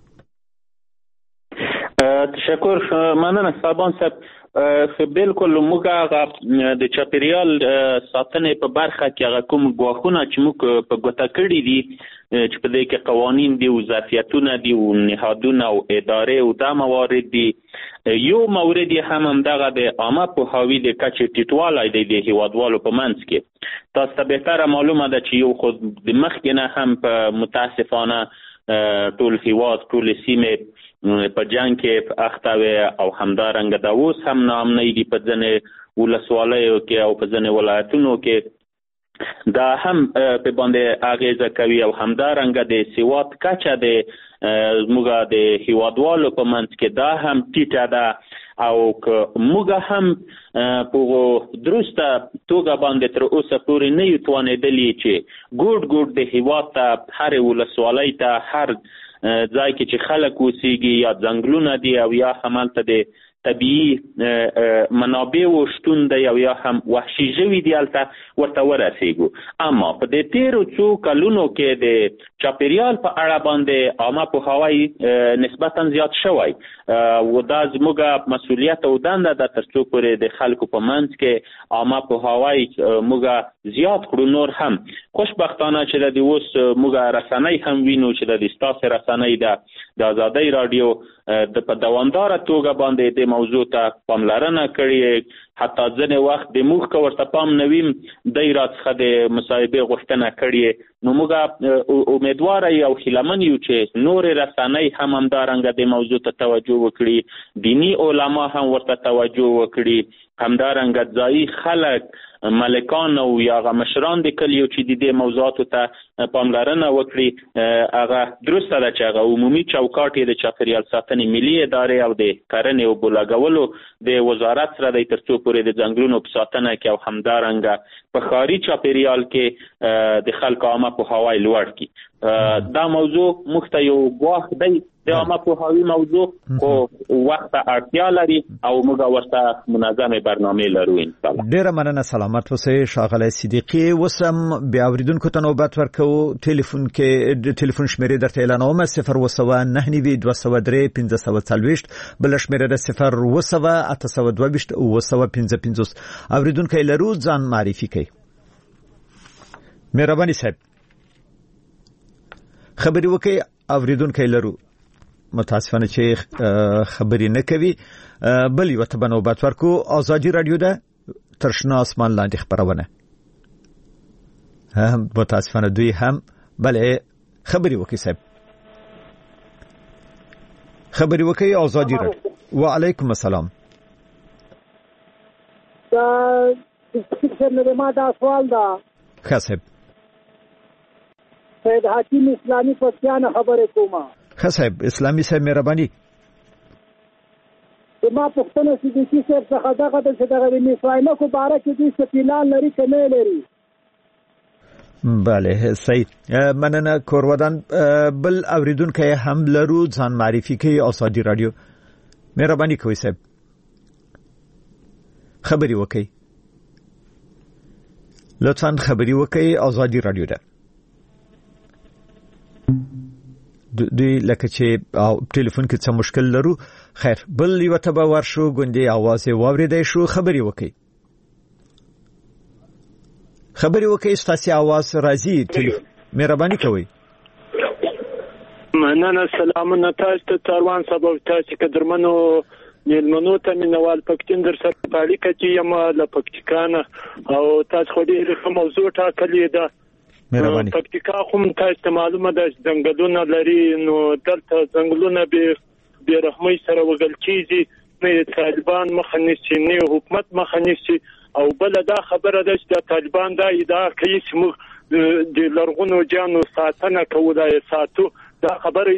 تشکر، مننه صاحبان صاحب. بالکل موږ د چاپیریال ساتنې په برخه کې هغه کوم ګواښونه چې موږ په ګوته کړي دي چې په دې کې قوانین دي او ظرفیتونه دي او نهادونه او ادارې او دا موارد دي. یو مورد هم همدغه د عامه پوهاوي د کچې ټیټوالی دی د هیوادوالو په منځ کې. تاسو ته بهتره معلومه ده چې یو خو د مخکې نه هم په متاسفانه ټول هیواد ټول سیمې په جنگ کې اخته وي او همدارنګه دا اوس هم ناامنۍ دي په ځینې ولسوالیو کې او په ځینې ولایتونو کې. دا هم په باندې اغیزه کوي او همدارنګه د سواد کچه د موږ د هیوادوالو په منځ کې دا هم ټیټه ده او موږ هم په درسته توګه باندې تر اوسه پورې نه یو توانېدلي چې ګوټ د هیواد ته هر ولسوالۍ ته هر ځای کې چې خلک اوسېږي یا ځنګلونه دي او یا همالته د طبیعي منابعو شتون دی او یا هم وحشي ژوي دي هلته ورته ورسېږو. اما په دې تیرو څو کلونو کې د چاپیریال په اړه باندې عامه پوهاوی نسبتا زیات شوی و دا زموږ مسؤلیت او دنده ده تر څو پورې د خلکو په منځ کې عامه پوهاوی موږ زیات کړو. نور هم خوشبختانه چې د اوس موږ رسنۍ هم وینو چې د ستاسو رسنۍ د ازادۍ رادیو د په دوامداره توګه باندې د موضوع ته پاملرنه کړې. حتی ځینې وخت د موږ که ورته پام نه ویم دی راڅخه د مصاحبې غوښتنه کړې. نو موږ امیدواره یو هیلهمن یو چې نورې رسنۍ هم همدارنګه د موضوع ته توجه وکړي، دینی علما هم ورته توجه وکړي، همدارنګه ځایي خلک ملکان او یا مشران د کلیو چې د دې موضوعاتو ته پاملرنه وکړي. هغه درسته ده چې هغه عمومي چوکاټ د چاپیریال ساتنې ملي ادارې او د کرنې او بولاګولو د وزارت سره د تر څو پورې د ځنګلونو په ساتنه کې او همدارنګه په ښاري چاپیریال کې د خلکو عامه پوهاوی لوړ کړي. دا موضوع موږ ته یو ګواښ دی د عامه پوهاوي موضوع، خو وخت اړتیا لري او موږ ورته منظمه برنامه لرو ان شاء الله. ډیره مننه، سلامت اوسئ ښاغلی صدیقي. وسم بیا اوریدونکو ته نوبت ورکو. ټلیفون کې د ټلیفون شمیرې درته اعلانوم: 019 203 1540 بل شمیرې د 0 822 955. اوریدونکو لرو ځان معرفي کړئ. مهرباني صاحب خبري وکړئ. اوریدونکو لرو متاسفانه چې خبري نه کوي. بل یو ته نوبت ورکو. ازادي رادیو ده ترشنا اسمان لاندې خبرونه متاسفانه دوی هم بلې خبري وکړي. صاحب خبري وکړي. ازادي رادیو. وعلیکم السلام. دا څنګه ما دا سوال دا خاصب سید حکیم اسلامی پښتانه خبره کومه. صاحب اسلامي صاحب مهرباني ما پښتنه صدیقي صاحب څخه دغه د میخوایمه کو باره کې دې سپینان لري که نه لري. بله صحیح مننه کورودان. بل اوریدونکو هم لرو ځان معرفي کوي آزادي رادیو. مهرباني کوئ صاحب خبري وکړئ لطفا خبري وکړئ آزادي رادیو ده دوی لکه چې ټلیفون کې څه مشکل لرو. خیر بل یو ته به ورشو ګوندې आवाज واوریدای شو. خبري وکړئ ستاسو आवाज راځي ټلیفون مهرباني کوئ. مننه سلامونه تاسو ته تاروان سبب تاسو قدرمنو میلمنو ته مینوال پکتین در سره پالیکه چې یم له پکتیکانه او تاسو خو دې موضوع ټاکلې ده. مهرباني پکتیکا خو تاسو ته معلومه ده ځنګلونه لري نو دلته ځنګلونه به رحمي سره وګل کیږي نه طالبان مخ نیسي نه حکومت مخ نیسي او بل دا خبره ده چې طالبان دا ادعا کوي چې موږ د لرغونو جانو ساتنه کولای ساتو. دا خبره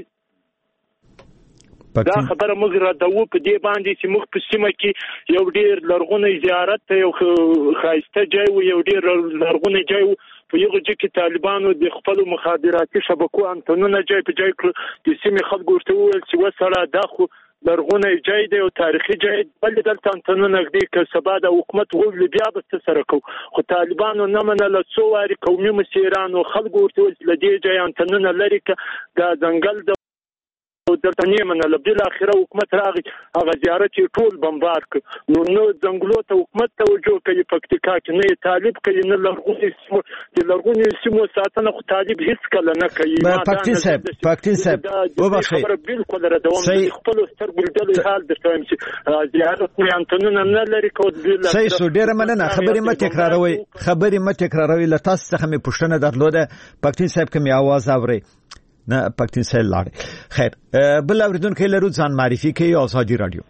موږ را دو په دې باندې چې موږ په سیمه کې یو ډیر لرغونی زیارت یو خاصه ځای او یو ډیر لرغونی ځای په یو ځای کې طالبانو د خپل مخابراتي شبکو انټنونه ځای په ځای کړ. د سیمې خلکو ورته وویل چې وسره دا خو لرغونی ځای دی او تاریخي ځای بل دلته انټنونه دې که سبا د حکومت وګړي بیا به څه سره کو. خو طالبانو نه منله څو واري قومي مشرانو خلکو ورته وویل چې لدې ځای انټنونه لري که دا ځنګل دلته نیمه نه بل اخره حکومت راغی هغه زیارت ټول بمبار ک. نو ځنګلو ته حکومت توجه کوي پکتیکا کې نه طالب کوي نه لرغونی سیمو ساتنه خو طالب هیڅ کله نه کوي. پکتین صاحب وبخښئ بالکل را دوام خپل سترګو دلې حال درته چې زیارت نه انټنونه نه لري کو بل. صحیح سو ډیره مننه خبرې مه تکراروي له تاسو څخه مې پوښتنه درلوده پکتین صاحب کومه आवाज اوري نه پکتین سیل لاړ. خیر بل اوریدونکو لرو ځان معرفي کوي آزادي رادیو.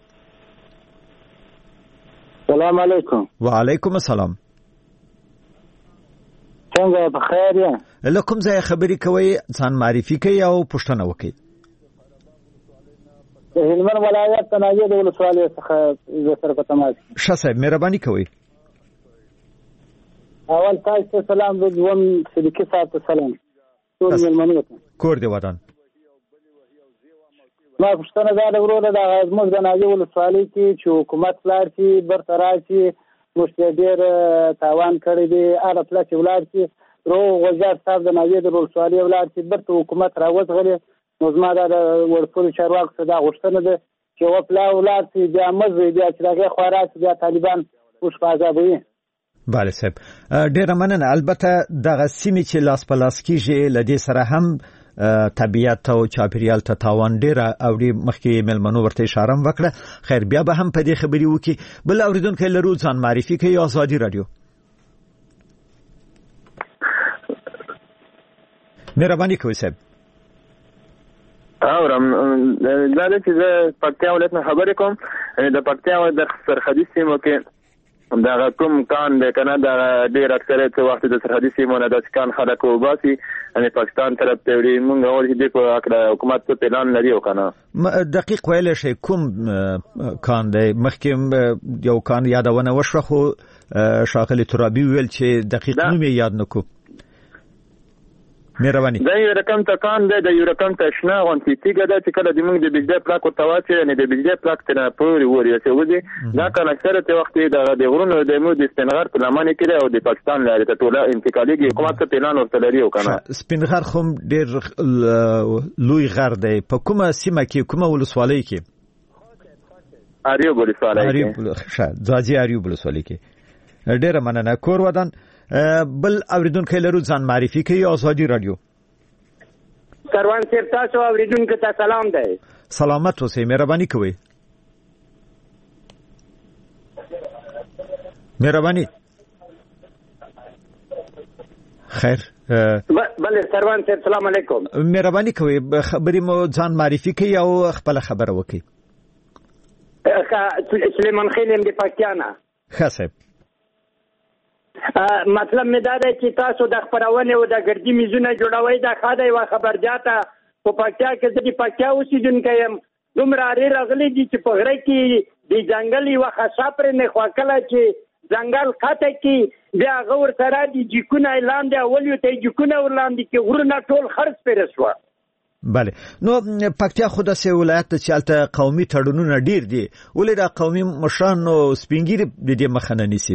سلام علیکم. وعلیکم السلام. څنګه په خیر یې؟ لکم ځای خبري کوي ځان معرفي کوي او پوښتنه وکړي. د هلمند ولایت تناجي د ولسوالۍ څخه زه سره په تماس. ښه صاحب مهرباني کوئ. اول تاسو سلام د ځوان صدیقي صاحب ته سلام. کور دی ودان ما پښتنه دا وروره د زموږ د ناجي ولسوالۍ کې چې حکومت لار چې برترا چې مشتډیر تاوان کړی دی هغه پلاس ولار چې روغ وزیر صاحب د ناجي د ولسوالۍ ولار چې برته حکومت راوځغلي نو زما دا ورپورې چارواکو څخه دا غوښتنه ده چې وپلا ولار چې بیا مزه بیا چې دغه خوراک بیا طالبان اوس په عذابوي. بله صاحب ډیره مننه. البته دغه سیمې چې لاس په لاس کېږي له دې سره هم طبیعت او چاپیریال ته تاوان ډیره اوري. مخکې ملمنو ورته اشاره وکړه. خیر بیا به هم په دې خبري وکړي. بل اوریدونکو لرو ځان معرفي کوي آزادي رادیو. مهرباني کوئ صاحب. اورم دا چې زه پکتیا ولایت نه خبرې کوم. د پکتیا د سرحدي سیمو کې دا کوم کان د کنه دا ډیر اکثریت وخت د سرحدي سیمو نه د کان خلک وباسي ان پاکستان طرف ته وړي مونږ اول دې په اکړه حکومت ته اعلان لري وکنه. دقیق ویل شي کوم کان دی مخکې یو کان یادونه وشو خو شاغلی ترابي ویل چې دقیق نوم یاد نکو. مهرباني دا یو رقم ته کان دی د یو رقم ته شنه غونتی تیګه دا چې کله د موږ د بجلی پلاک او تواچې نه د بجلی پلاک ته پوري وری چې ودی دا کله سره ته وخت د غرونو د مو د سپینغر په لمنه کې او د پاکستان لاري ته ټوله انتقالي حکومت ته اعلان ورته لري وکنه. سپینغر خو ډیر لوی غر دی په کومه سیمه کې کومه ولسوالۍ کې؟ اریوب ولسوالۍ کې. ځاځي اریوب ولسوالۍ کې. ډیره مننه. کور ودان بل اوریدونکو لرو ځان معرفي کوي آزادي رادیو. کاروان صاحب تاسو اوریدونکو ته سلام دی. سلامت اوسئ مهرباني کوئ. مهرباني. خیر بله کاروان صاحب سلام علیکم. مهرباني کوئ خبرې مو ځان معرفي کوي او خپل خبره وکړي. سلیمان خیلم دی پاکستان. ښه صاحب. مطلب می دا دی چې تاسو د خبرونه او د ګردی میزونه جوړوي دا خاله یو خبرجاته په پکتیا کې زه د پکتیا اوسېدونکی یم دومره اړې راغلي دي چې په غره کې د ځنګل یوه خشا پرې نه خوکله چې ځنګل قطع کړي بیا هغه ورسره د جیکونه یې لاندې اول یو ته یې جیکونه ورلاندې کړي غرونه ټول خرڅ پرې شوه. بله نو پکتیا خو داسې ولایت ده چې هلته قومي تړونونه ډیر دي ولې دا قومي مشران نو سپین ږیري د دې مخه نه نیسي؟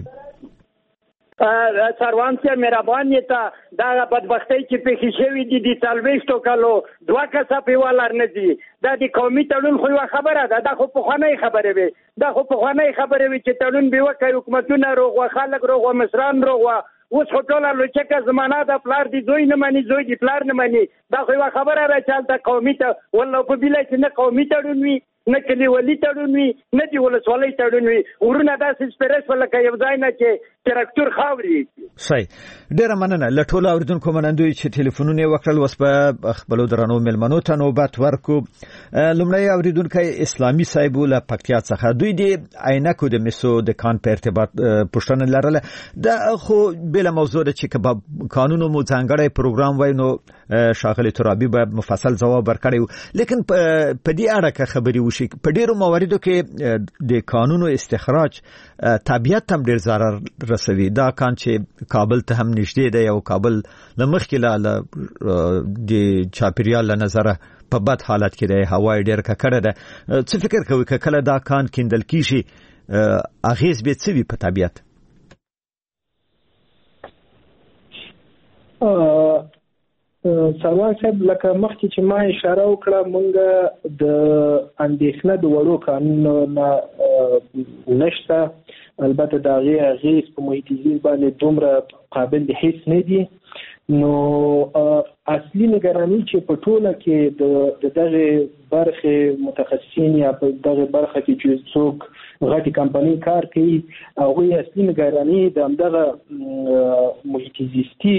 سروان صاحب مهربان یې ته دا بدبختۍ چې پېښې شوي دي د 40 کالو 2 کسه پیوالر نه دي دا د قومي تړون خو یوه خبره ده دا خو پخوانۍ خبرې وي چې تړون به وکړي حکومتونه روغ وه خلک روغ وه مشران روغ وه اوس خو ټوله لوچکه زمانه ده پلار دی زوی نه مني زوی دی پلار نه مني دا خو یوه خبره ده چې هلته قومي والله په بیله کې نه قومي تړون وي نه کلیوالي تړون وي نه د ولسوالۍ تړون وي غرونه داسې سپېره شوه لکه یو ځای نه چې تراکتور خاورې صحیح ډېره مننه له ټولو اورېدونکو منندوی چې ټلیفونونه یې وکړل اوس په خپلو درنو مېلمنو ته نوبت ورکو. لومړی اورېدونکی اسلامي صاحب له پکتیا څخه دوی د عینکو د مسو د کان په ارتباط پوښتنه لرله دا خو بله موضوع ده چې که قانونو مو ځانګړی پروګرام وای نو ښاغلي ترابي به مفصل ځواب ورکړی لیکن په دې اړه که خبرې وشي په ډېرو مواردو کې د قانونو استخراج طبیعت هم ډېر ضرر رسوي دا کان چې کابل ته هم نږدې دی او کابل له مخکې د چاپیریال له نظره په بد حالت کې دی هوا یې ډېر ککړه ده څه فکر کوئ که کله دا کان کیندل کیږي اغیز به څه وي په طبیعت؟ سروان صاحب لکه مخکې چې ما اشاره وکړه مونږ د اندېښنه د وړو قانونو نه نشته البته د هغې اغېز په محیط زیست باندې دومره قابل د حس نه دي نو اصلي نګراني چې په ټوله کې د دغې برخې متخصصین یا په دغې برخه کې چې څوک غټي کمپنۍ کار کوي هغوی اصلي نګراني د همدغه محیط زیستي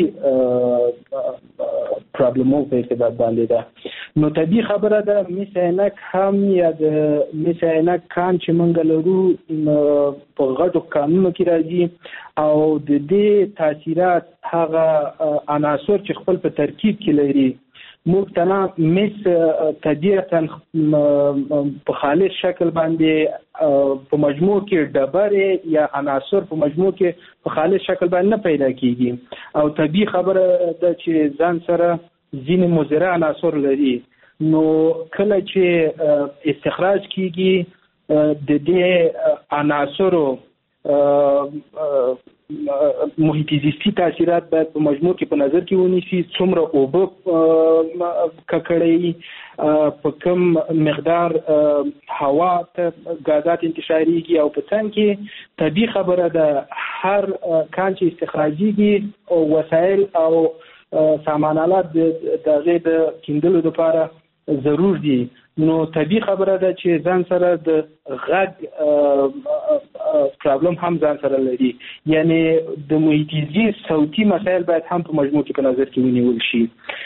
پرابلمو په ارتباط باندې ده نو طبیعي خبره ده مس عینک هم یا د مس عینک کان چې موږ لرو په غټو کانونو کې راځي او د دې تاثیرات هغه عناصر چې خپل په ترکیب کې لري موږ ته مس طبیعتا په خالص شکل باندې په مجموع کې ډبرې یا عناصر په مجموع کې په خالص شکل باندې نه پیدا کیږي او طبیعي خبره ده چې ځان سره ځینې مضر عناصر لري نو کله چې استخراج کیږي د دې عناصرو محیط زیستی تاثیرات باید په مجموع کې په نظر کې ونیسي څومره اوبه ککړوي په کم مقدار هوا ته غازات انتشاریږي او په څنګ کې طبیعي خبره ده هر کان چې استخراجیږي او وسایل او سامان آلات د هغې د کیندلو لپاره ضرور دي نو طبیعي خبره ده چې ځان سره د غږ پرابلم هم ځان سره لري یعنی د محیط زیست صوتي مسایل باید هم په مجموع کې په نظر کې ونیول شي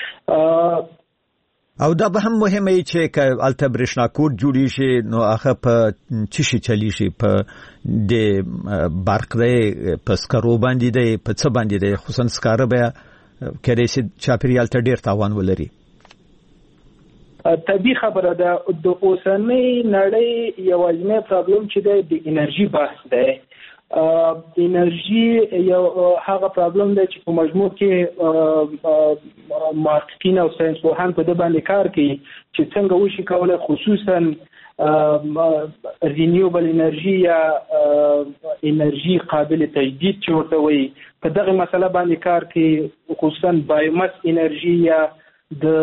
او دا به هم مهمه ای چې که الته برېښنا کوټ جوړی شي نو هغه په څه شي چلی شي په د برق دی په سکرو باندې دی په څه باندې دی خصوصا سکاره به کېدای شي چاپیریال ته ډېر تاوان ولري طبیعي خبره ده د اوسنۍ نړۍ یوازینی پرابلم چې دی د انرژي بحث دی انرژي یو هغه پرابلم دی چې په مجموع کې محققین او ساینسپوهان په دې باندې کار کوي چې څنګه وشي کولی خصوصا رینیوبل انرژي یا انرژي قابل تجدید چې ورته وایي په دغه مسله باندې کار کوي خصوصا بایومس انرژي یا د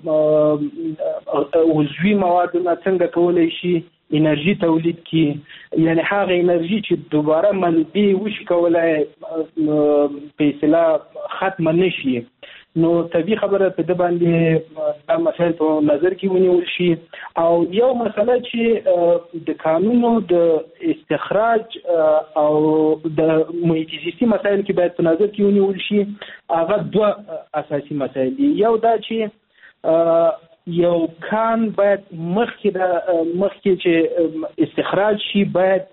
عضوي موادو نه څنګه کولی شي انرژي تولید کی یعنی هغه انرژي چې دوباره منبع وشي کولای په اصطلاح ختم نشي نو طبیعي خبره په د باندې دا مسایل په نظر کې ونیول شي او یو مسله چې د قانونو د استخراج او د محیط زیستي مسایل کې باید په نظر کې ونیول شي هغه دوه اساسي مسایل دي یو دا چې یو کان باید مخکې چې استخراج شي باید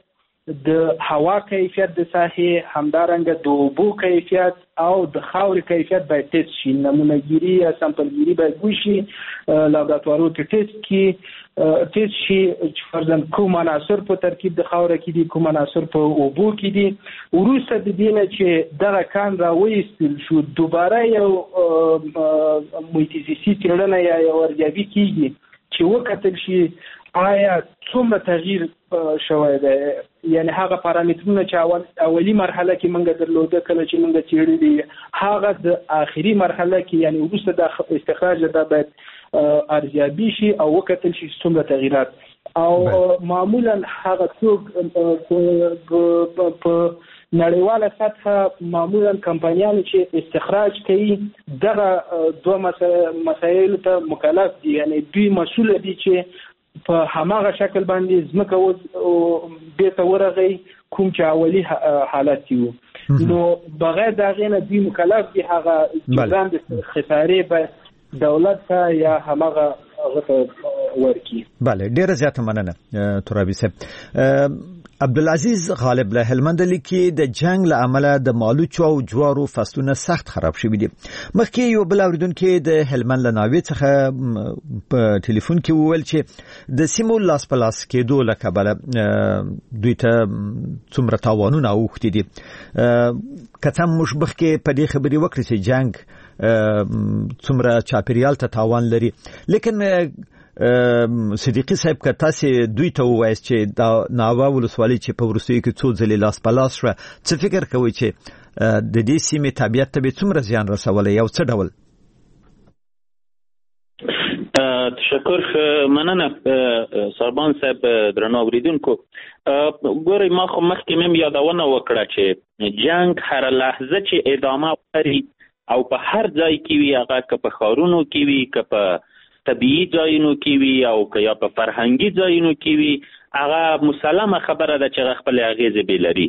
د هوا کیفیت د ساحې همدارنګه د اوبو کیفیت او د خاورې کیفیت باید ټیسټ شي. نمونهګیری یا سامپلګیری باید وشي، لابراتوارونو کې ټیسټ شي چې فرضاً کوم عناصر په ترکیب د خاورې کې دي، کوم عناصر په اوبو کې دي. وروسته د دې نه چې دغه کان راوایستل شو، دوباره یو محیط‌زیستي څېړنه یا یو ارزیابي کېږي چې وکتل شي آیا څومره تغییر شوی دی، یعنی هغه پارامترونه چې اولی مرحله کې موږ درلوده کله چې موږ څېړلي هغه د آخري مرحله کې یعنی وروسته د استخراج دا باید ارزیابي شي او وکتل شي څومره تغییرات. او معمولا هغه څوک په نړیواله سطحه معمولا کمپنیانو چې استخراج کوي دغه دوه مسایل ته مکلف دي، یعنی دوی مسؤل دي چې په هماغه شکل باندې ځمکه بیرته ورغی کوم چې اولی حالت یو. نو بغیر د هغې نه دوی مکلف دي هغه جبران د خسارې به دولت ته یا هماغه هغه ته ورکړي. بله، ډېره زیاته مننه ترابي صاحب. عبدالعزیز غالب له هلمند لیکي د جنگ له امله د مالوچو او جوارو فصلونه سخت خراب شوي دي. مخکې یو بل اوریدونکو د هلمند له ناوې څخه په ټلیفون کې وویل چې د سیمو لاس په لاس کېدو له کبله دوی ته څومره تاوانونه اوښتي دي. که څه موږ مخکې په دې خبرې وکړو چې جنگ څومره چاپیریال ته تاوان لري، لیکن صدیقی صاحب که تاسو دوی ته ووایئ چې دا ناوه ولسوالي چې په وروستیو کې څو ځلې لاس په لاس شوه، څه فکر کوئ چې د دې سیمې طبیعت ته به څومره زیان رسولی او څه ډول؟ تشکر، مننه صاحبان صاحب. درنو اوریدونکو، ګورئ ما خو مخکې مې یادونه وکړه چې جنگ هر لحظه چې ادامه لري او په هر ځای کې وي، هغه که په ښارونو کې وي، که په طبیعي ځایونو کې وي او که یا په فرهنګي ځایونو کې وي، هغه مسلمه خبره ده چې هغه خپلې اغېزې بې لري.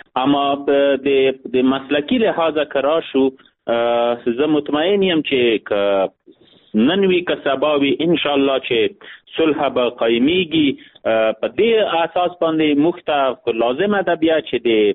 اما د مسلکي لحاظه که راشو، زه مطمئن یم چې که نن وي که سبا وي انشاءالله چې صلح به قایمیږي. په دې اساس باندې موږ ته لازمه ده بیا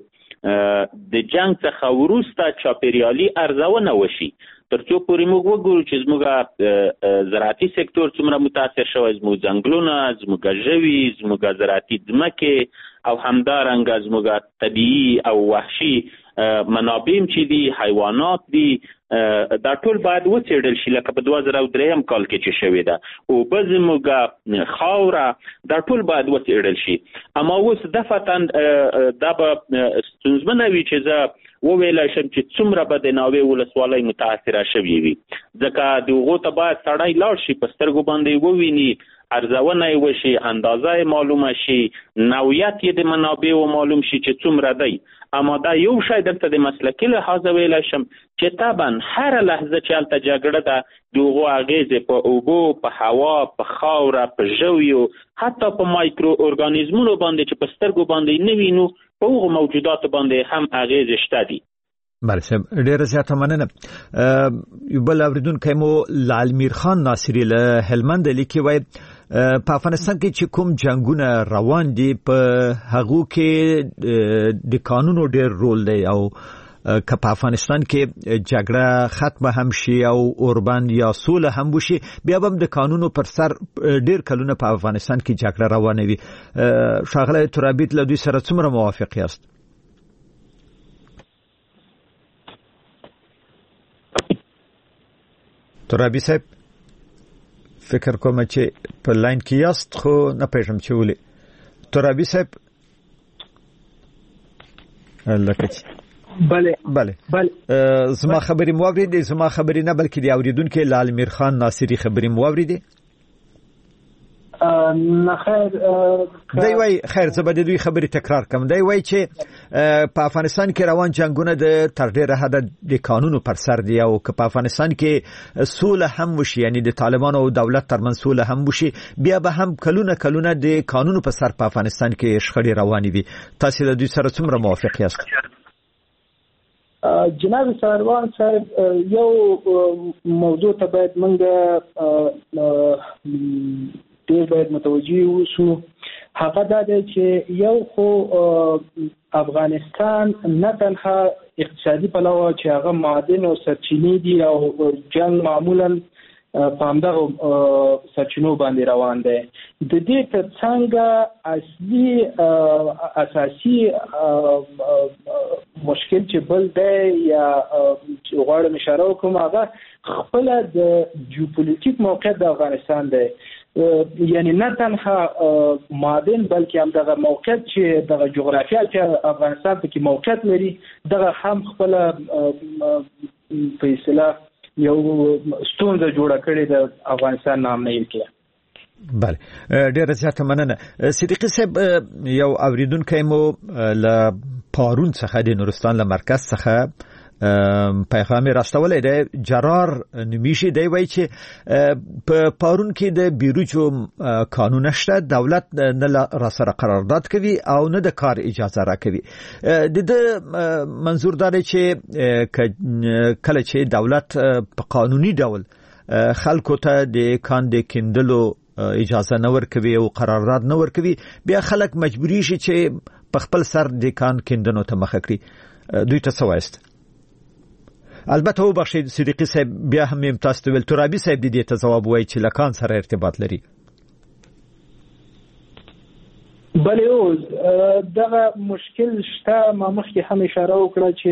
چې د جنگ څخه وروسته چاپیریالي ارزونه وشي، تر څو پورې موږ وګورو چې زموږ زراعتي سکتور څومره متاثر شوی، زموږ ځنګلونه، زموږ ژوي، زموږ زراعتي ځمکې او همدارنګه زموږ طبیعي او وحشي منابع چې دي، حیوانات دي، دا ټول باید وڅېړل شي. لکه په 2003 کال کې چې شوې ده، اوبه زموږ خاوره، دا ټول باید وڅېړل شي. اما اوس دفعتاً دا به ستونزمنه وي چې زه وویلی شم چې څومره به د ناوې ولسوالۍ متاثره شوې وي، ځکه د هغو ته باید سړی لاړ شي، په سترګو باندې وویني، ارزونه یې وشي، اندازه یې معلومه شي، نوعیت یې د منابعو معلوم شي چې څومره دی. اما دا یو شی درته د مسلکي لحاظه ویلی شم چې طبعا هره لحظه چې هلته جګړه ده، د هغو اغېزې په اوبو، په هوا، په خاوره، په ژویو، حتی په مایکرو ارګانیزمونو باندې چې په سترګو باندې نه وینو، په هغو موجوداتو باندې هم اغېزې شته دي. بله صاحب، ډېره زیاته مننه. یو بل اوریدونکی مو لعلمیر خان ناصري له هلمند لیکي، وایي په افغانستان کې چې کوم جنگونه روان دي، په هغو کې د قانونو ډېر رول دی، او که په افغانستان کې جګړه ختمه هم شي او اوربند یا سوله هم وشي، بیا به د قانونو پر سر ډېر کلونه په افغانستان کې جګړه روانه وي. ښاغلی ترابي له دوی سره څومره موافق یاست؟ ترابي صاحب، فکر کوم چې په لاین کې یاست، خو نه پېژنم چې ولې. ترابي صاحب، لکه بله زما خبرې مو واورېدې؟ زما خبرې نه بلکې د اوریدونکي لعلمیر خان ناصري خبرې مو واورېدې؟ نه خیر. دی وایي، خیر زه به د دوی خبرې تکرار کوم. دی وایي چې په افغانستان کې روان جنګونه د تر ډېره حده د قانونو پر سر دي، او که په افغانستان کې سوله هم وشي، یعنی د طالبانو او دولت ترمنځ سوله هم وشي، بیا به هم کلونه د قانونو په سر په افغانستان کې شخړې روانې وي. تاسو له دوی سره څومره موافق یاست؟ جناب سروان صاحب، یو موضوع ته باید موږ ډېر باید متوجه اوسو. هغه دا دی چې یو خو افغانستان نه تنها اقتصادي پلوه چې هغه معادن او سرچینې دي او جنگ معمولا په همدغه سرچینو باندې روان دی. د دې ترڅنګ اساسي مشکل چې بل دی یا غواړم اشاره وکړم هغه خپل د جیوپولیټیک موقعیت د افغانستان دی. یعنی نه تنها معادن بلکې هم دغه موقعیت چې دغه جغرافیا چې افغانستان پکې موقعیت لري دغه هم خپل په اصطلاح یو ستونزه جوړه کړې د افغانستان نام نه یې. بله ډیره زیاته مننه. صدیقي صاحب یو اوریدونکی مو له پارون څخه د نورستان له مرکز څخه پیغام راستولې دی. جرار نمیشي دی وایي چې په پارون کې د بیروجو قانون شته، دولت نه را سره قرارداد کوي او نه د کار اجازه راکوي. د منظور دا دی چې کله چې دولت په قانوني ډول خلکو ته د کان د کیندلو اجازه نه ورکوي او قرارداد نه ورکوي، بیا خلک مجبوری شي چې په خپل سر د کان کیندنو ته مخه کړي. دوی ته څه وایست؟ البته او بخشید صدیقي صاحب بیا هم تاسو ته ویل ترابي صاحب دې ته جواب وایي چې لکان سره ارتباط لري. بله اوس دغه مشکل شته. ما مخکې هم اشاره وکړه چې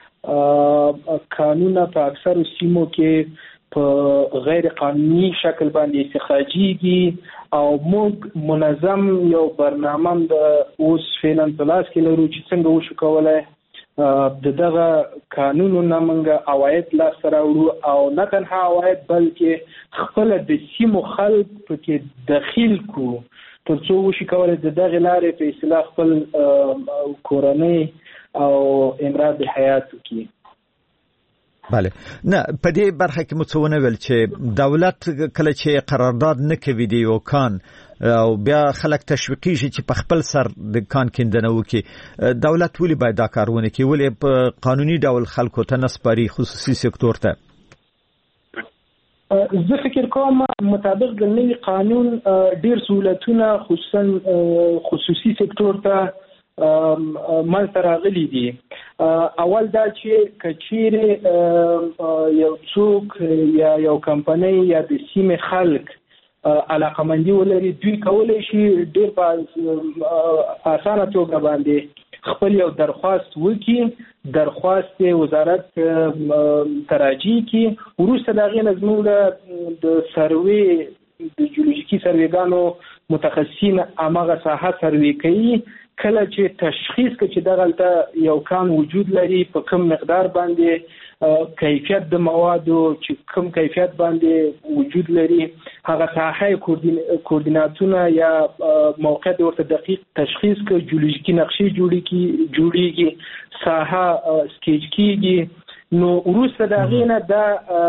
قانونه په اکثرو سیمو کې په غیر قانوني شکل باندې استخراجيږي او موږ منظم یو برنامه د اوس فعلا په لاس کې لرو چې څنګه وشو کولای دغه قانونونه موږ عواید لاسته راوړو او نه تنها عواید بلکې خپل د سیمو خلک پکې دخیل کو ترڅو وشي کولای دغه لارې په اصطلاح خپل کورنۍ او امراض حیات کی. بله نه په دې برخه کې مڅونه ویل چې دولت کله چې قرارداد نه کوي دی او کان او بیا خلک تشویقي شي چې په خپل سر د کان کیندنه وکړي، دولت ولې باید دا کارونه کوي؟ ولې په قانوني ډول خلکو ته نسپاري خصوصي سکتور ته؟ زه فکر کوم مطابق د نوي قانون ډیر سہولتونه خصوصا خصوصي سکتور ته منځته راغلي دي. اول دا چې کچېرې یو څوک یا یو کمپنۍ یا د سیمې خلک علاقمندي ولري، دوی کولی شي ډیر په اسانه توګه باندې خپل یو درخواست وکړي، درخواست وزارت تراجع کړي، وروسته د هغې نه زموږ د سروې د جیولوژیکي سروېګانو متخصصین هماغه ساحه سروې کوي. کله چې تشخیص کوي چې دغلته یو کان وجود لري، په کم مقدار باندې کیفیت د موادو چې کم کیفیت باندې وجود لري، هغه ساحه کوردیناتونه یا موقعیت ورته دقیق تشخیص کوي، جیولوژیکي نقشې جوړیږي، ساحه سکیچ کیږي. نو وروسته د هغې نه د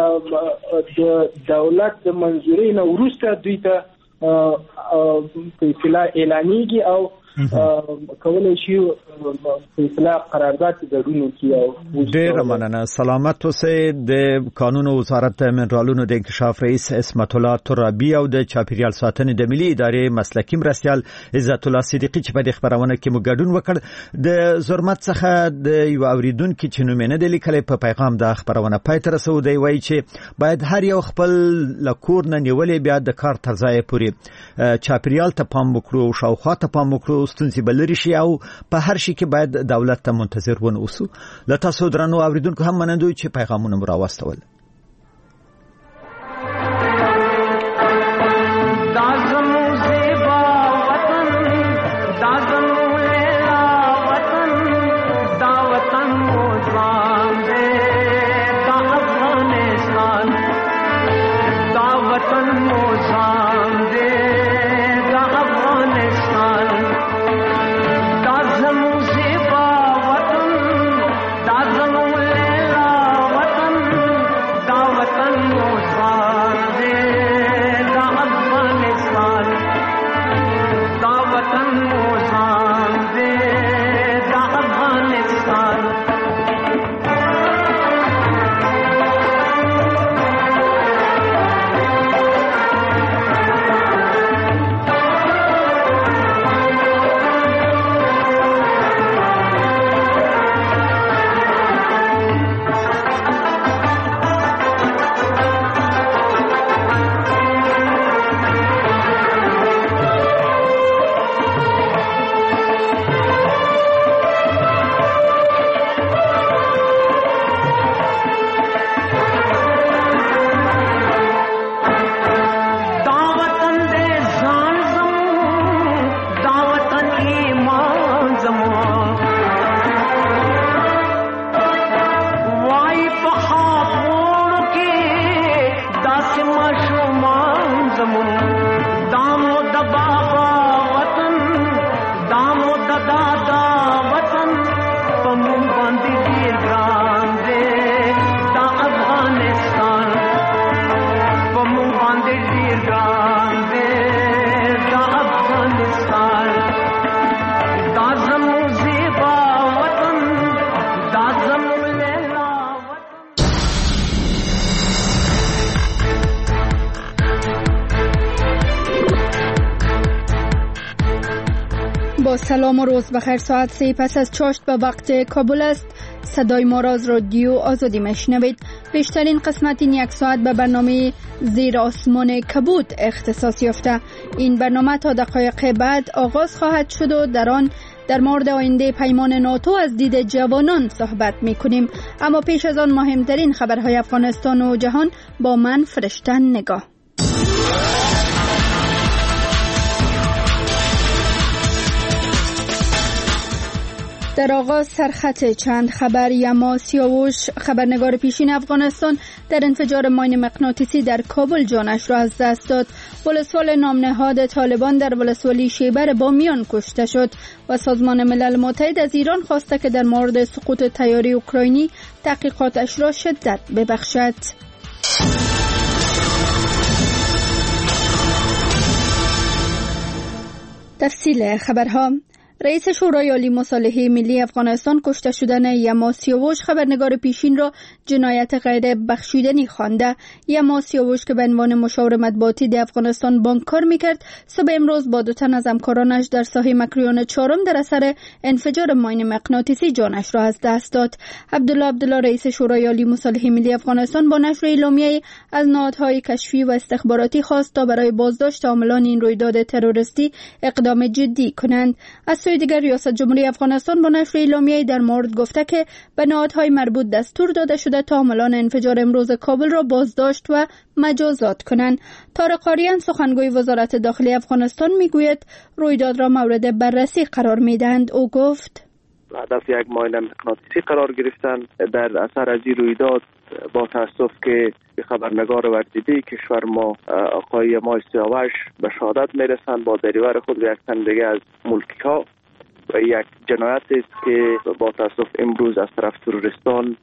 دولت د منظورۍ نه وروسته دوی ته په اصطلاح اعلانیږي او کولای شي په اصطلاح قرارداد ګډون کړي. ډېر مننه. سلامت اوسئ. د قانون وزارت منرالونو د انکشاف رئیس اسمت الله ترابي او د چاپیریال ساتنې د ملي ادارې مسلکي مرستیال عزت الله صدیقي چې په دې خبرونه کې مو ګډون وکړ. د زرمت څخه د یو اوریدونکو چې نومینه د لیکلې په پیغام د خبرونه پای ته رسو دی وایي چې باید هر یو خپل لکور نه نیولې بیا د کار تر ځای پورې چاپیریال ته پام وکړو، شاوخوا ته پام وکړو، ستونزې بلري شي او په هر شي کې باید دولت ته منتظر ونوسو. له تاسو درنو اوریدونکو هم منندوی چې پیغامونه مو راوستول. با سلام و روز بخیر. ساعت 3 پس از چاشت به وقت کابل است. صدای ما را از رادیو آزادی میشنوید. بیشترین قسمت این یک ساعت به برنامه زیر آسمان کبود اختصاص یافته. این برنامه تا دقایق بعد آغاز خواهد شد و در آن در مورد آینده پیمان ناتو از دید جوانان صحبت میکنیم. اما پیش از آن مهمترین خبرهای افغانستان و جهان با من فرشته نگاه. در آغاز سرخط چند خبر. یما سیاوش خبرنگار پیشین افغانستان در انفجار ماین مغناطیسی در کابل جانش را از دست داد. ولسوال نامنهاد طالبان در ولسوالی شیبر بامیان کشته شد و سازمان ملل متحد از ایران خواسته که در مورد سقوط طیاره اوکراینی تحقیقاتش را شدت ببخشد. تفصیل خبرها. رئیس شورای عالی مصالحه ملی افغانستان کشته شدن یما سیاوش خبرنگار پیشین را جنایت غیر بخشودنی خوانده. یما سیاوش که به عنوان مشاور مطبوعاتی در افغانستان بانک کار میکرد، صبح امروز با دو تن از همکارانش در ساحل مکریان چهارم در اثر انفجار ماین مغناطیسی جانش را از دست داد. عبدالله رئیس شورای عالی مصالحه ملی افغانستان با نشر اعلامیه‌ای از نهادهای کشفی و استخباراتی خواست تا برای بازداشت عاملان این رویداد تروریستی اقدام جدی کنند. از سوی دیگر ریاست جمهوری افغانستان با نشر اعلامیه‌ای در مورد گفته که به نهادهای مربوط دستور داده شده تا عاملان انفجار امروز کابل را بازداشت و مجازات کنند. طارق آریان سخنگوی وزارت داخلی افغانستان میگوید رویداد را مورد بررسی قرار میدهند. او گفت هدف یک ماین مغناطیسی قرار گرفتن. در اثر از این رویداد با تاسف که خبرنگار وردیده کشور ما آقای یما سیاوش به شهادت میرسند با دریور خود و یک تن دیگه از ملکی‌ها و یک جنایت است که با تاسف امروز از طرف تروریستان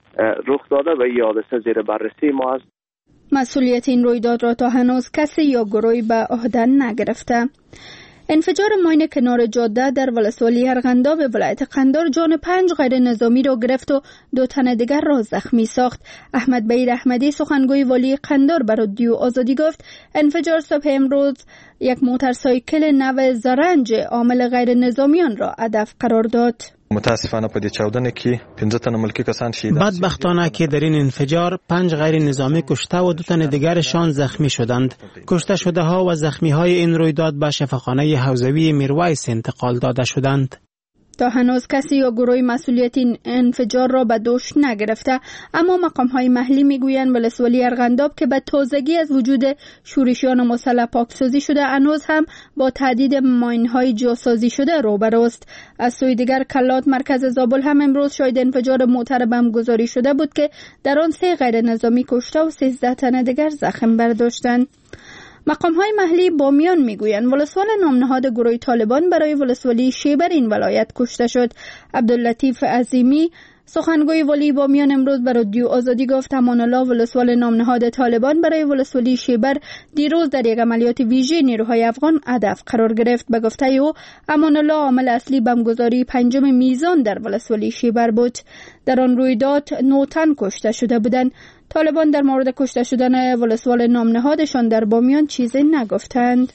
رخ داده و این حادثه زیر بررسی ما است. مسئولیت این رویداد را تا هنوز کسی یا گروهی به عهده نگرفته. انفجار ماین کنار جاده در ولسوالی ارغنداب ولایت قندار جان 5 غیر نظامی را گرفت و 2 تن دیگر را زخمی ساخت. احمد بیر احمدی سخنگوی والی قندار بر رادیو آزادی گفت انفجار صبح امروز یک موتورسایکل نو زرنج عامل غیر نظامیان را هدف قرار داد. متاسفانه په دې چاودنه کې 15 تن ملکی کسان شهید شدند. بدبختانه که در این انفجار 5 غیر نظامی کشته و 2 تن دیگرشان زخمی شدند. کشته شده ها و زخمی های این رویداد به شفاخانه حوزوی میرویس انتقال داده شدند. تا هنوز کسی یا گروهی مسئولیت این انفجار را به دوش نگرفته، اما مقام‌های محلی میگویند ولسوالی ارغنداب که به تازگی از وجود شورشیان مسلح پاکسازی شده هنوز هم با تهدید ماین‌های جاسازی شده روبروست. از سوی دیگر کلات مرکز زابل هم امروز شاهد انفجار موتر بم گذاری شده بود که در آن 3 غیر نظامی کشته و 13 تن دیگر زخم برداشتند. مقام‌های محلی بامیان میگویند ولسوال نامنهاد گروه طالبان برای ولسوالی شیبر این ولایت کشته شد. عبداللطیف عظیمی سخنگوی والی بامیان امروز بر رادیو آزادی گفت امان الله ولسوال نامنهاد طالبان برای ولسوالی شیبر دیروز در یک عملیات ویژه نیروهای افغان هدف قرار گرفت. به گفته او امان الله عامل اصلی بمبگذاری 5 میزان در ولسوالی شیبر بود. در آن رویداد 9 تن کشته شده بودند. طالبان در مورد کشته شدن ولسوال نامنهادشان در بامیان چیزی نگفتند.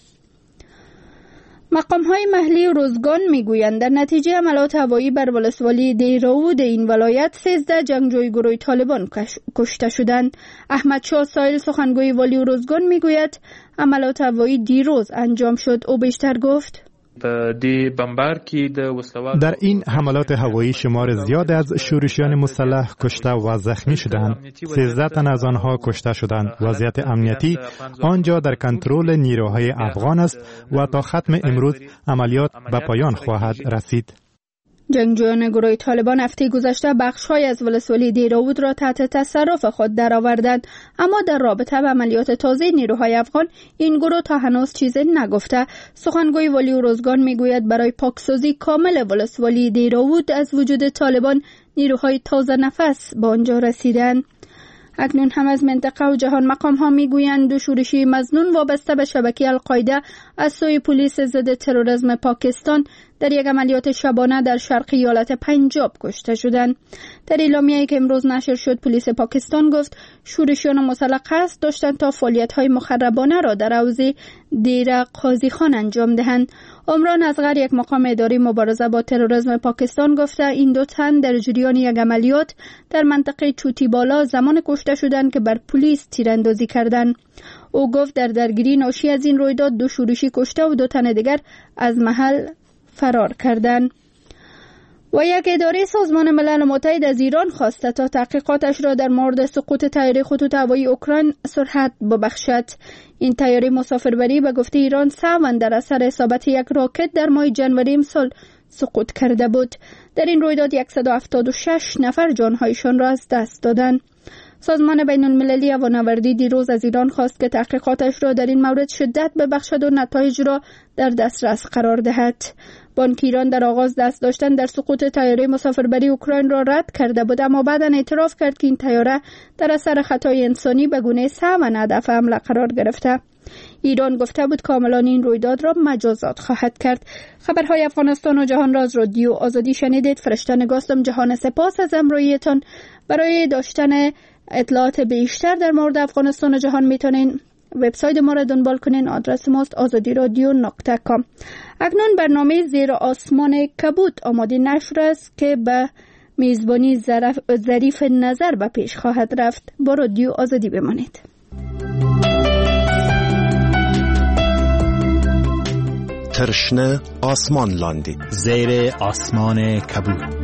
مقام‌های محلی روزگان میگویند در نتیجه حملات هوایی بر ولسوالی دیراود این ولایت 13 جنگجوی گروه طالبان کشته شدند. احمد شاه سایل سخنگوی والی روزگان میگوید حملات هوایی دیروز انجام شد. او بیشتر گفت در این حملات هوایی شمار زیاد از شورشیان مسلح کشته و زخمی شدند. 13 تن از آنها کشته شدند. وضعیت امنیتی آنجا در کنترل نیروهای افغان است و تا ختم امروز عملیات به پایان خواهد رسید. جنگجویان گروه طالبان هفته گذشته بخش‌های از ولسوالی دیراود را تحت تصرف خود درآوردند، اما در رابطه با عملیات تازه نیروهای افغان این گروه تا هنوز چیزی نگفته. سخنگوی والی روزگان میگوید برای پاکسازی کامل ولسوالی دیراود از وجود طالبان نیروهای تازه نفس به آنجا رسیدند. اکنون هم از منطقه و جهان مقام‌ها میگویند 2 شورشی مظنون وابسته به شبکه القاعده از سوی پلیس ضد تروریسم پاکستان در یک عملیات شبانه در شرقی ایالت پنجاب کشته شدند. در اعلامیه‌ای که امروز نشر شد، پلیس پاکستان گفت شورشیان مسلح قصد داشتند تا فعالیت‌های مخربانه را در حوزه دیر قاضی خان انجام دهند. عمران اصغر، یک مقام اداری مبارزه با تروریسم پاکستان، گفته این دو تن در جریان یک عملیات در منطقه چوتی بالا زمان کشته شدند که بر پلیس تیراندازی کردند. او گفت در درگیری ناشی از این رویداد دو شورشی کشته و دو تن دیگر از محل فرار کردند. و یک اداره سازمان ملل متحد از ایران خواسته تا تحقیقاتش را در مورد سقوط طیاره خطوط هوایی اوکراین سرعت ببخشد. این طیاره مسافربری به گفته ایران سهواً در اثر اصابت یک راکت در ماه جنوری امسال سقوط کرده بود. در این رویداد 176 نفر جانهایشان را از دست دادند. سازمان بین المللی هوانوردی دیروز از ایران خواست که تحقیقاتش را در این مورد شدت ببخشد و نتایج را در دسترس قرار دهد. بانک ایران در آغاز دست داشتن در سقوط طیاره مسافربری اوکراین را رد کرده بود، اما بعداً اعتراف کرد که این طیاره در اثر خطای انسانی به گونه سهواً هدف حمله قرار گرفته. ایران گفته بود کاملا این رویداد را مجازات خواهد کرد. خبرهای افغانستان و جهان را از رادیو آزادی شنیدید. فرشته نگاستم. جهان سپاس از همراهیتان. برای داشتن اطلاعات بیشتر در مورد افغانستان و جهان میتونین وبسایت ما را دنبال کنین. آدرس ماست azadiradio.com. اکنون برنامه زیر آسمان کبوت آماده نشر است که به میزبانی ظریف نظر به پیش خواهد رفت. با رادیو آزادی بمانید. ترشنه آسمان لاندی زیر آسمان کبوت.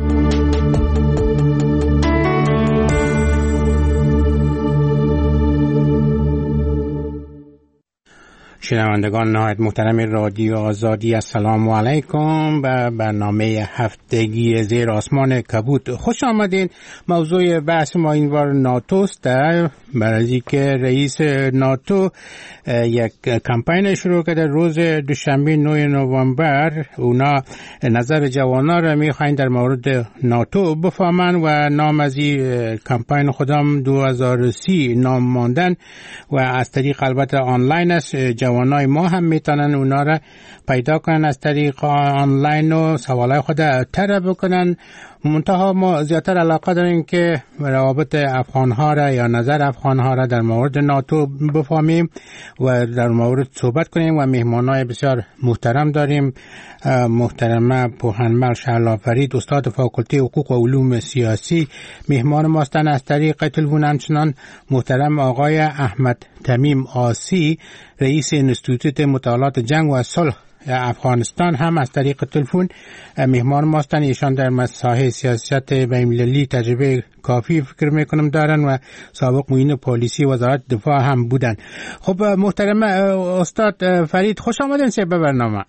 شنوندگان نهایت محترم رادیو آزادی، السلام علیکم. به برنامه هفتگی زیر آسمان کبوت خوش آمدین. موضوع بحث ما این بار ناتوست. برای که رئیس ناتو یک کمپین شروع کرده روز دوشنبه 9 نوامبر. اونا نظر جوانا را میخواین در مورد ناتو بفهمن و نام از این کمپین خودم 2030 نام ماندن و از طریق البته آنلاین است. جوانای ما هم میتونن اونا را پیدا کنن از طریق آنلاین و سوالای خود طرح بکنن. منتها ما زیادتر علاقه داریم که روابط افغانها را یا نظر افغانها را در مورد ناتو بفهمیم و در مورد صحبت کنیم و مهمانای بسیار محترم داریم. محترمه پوهنمل شهلافرید، استاد فاکولته حقوق و علوم سیاسی مهمان ماستن از طریق تلفن. همچنان محترم آقای احمد تمیم آسی، رئیس انستیتوت مطالعات جنگ و صلح افغانستان هم از طریق تلفن مهمان ماستن. ایشان در مسائل سیاست بین‌المللی تجربه کافی فکر میکنم دارن و سابق معین پالیسی وزارت دفاع هم بودن. خب محترم استاد فرید، خوش آمدین به برنامه.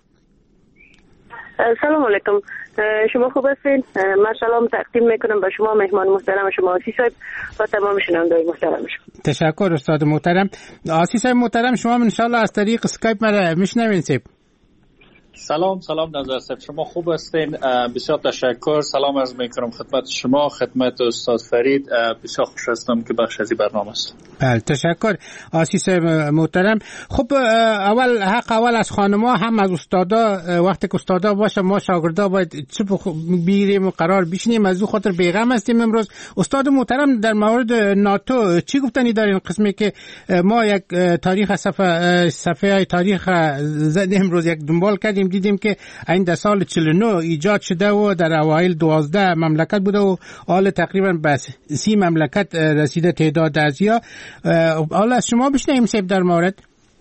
سلام علیکم، شما خوب هستین؟ من سلام تقدیم میکنم به شما مهمان محترم شما آسی صاحب و تمام شنوندگان محترم شما. تشکر استاد محترم. آسی صاحب محترم، شما ان شاء الله از طریق اسکایپ مرا میشنوین صاحب. سلام نظر صاحب، شما خوب هستین؟ بسیار تشکر. سلام عرض میکنم خدمت شما، خدمت استاد فرید. بسیار خوش هستم که بخش از این برنامه است. بله تشکر آسی صاحب محترم. خب اول از خانما هم از استادا، وقتی که استادا باشه ما شاگردا باید چه بیریم و قرار بشینیم. از او خاطر بیغم هستیم امروز. استاد محترم در مورد ناتو چی گفتنی دارین؟ قسمی که ما یک تاریخ صفحه تاریخ زدیم امروز یک دنبال کردیم، دیدیم که این در سال 49 ایجاد شده و در اوایل 12 مملکت بوده و حال تقریبا به 30 مملکت رسیده تعداد اعضا. حالا از شما بشنویم سیب در مورد.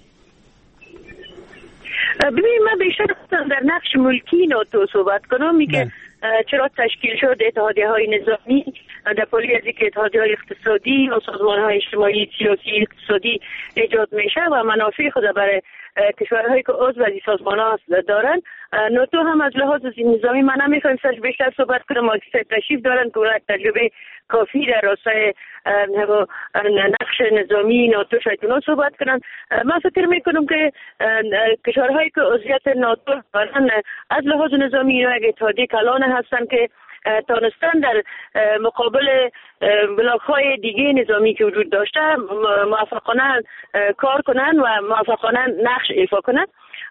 ببینید من بیشتر در نقش ملکی ناتو صحبت کنم. میگه چرا تشکیل شد اتحادیه‌های نظامی در پالی از اینکه اتحادیه‌های اقتصادی و سازمان‌های اجتماعی سیاسی اقتصادی ایجاد میشه و منافع خود برای کشورهایی که عضو از این سازمان‌ها دارن. ناتو هم از لحاظ نظامی من نمیخوایم سرش بیشتر صحبت کنم. آقای تشریف دارن که تجربه کافی در راستای نقش نظامی ناتو شاید اونا صحبت کنن. من فکر میکنم که کشورهایی که عضویت ناتو دارن از لحاظ نظامی اینا یک اتحادیه کلان هستن که تانستن در مقابل بلاک‌های دیگه نظامی که وجود داشته موفقانه کار کنن و موفقانه نقش ایفا کنن.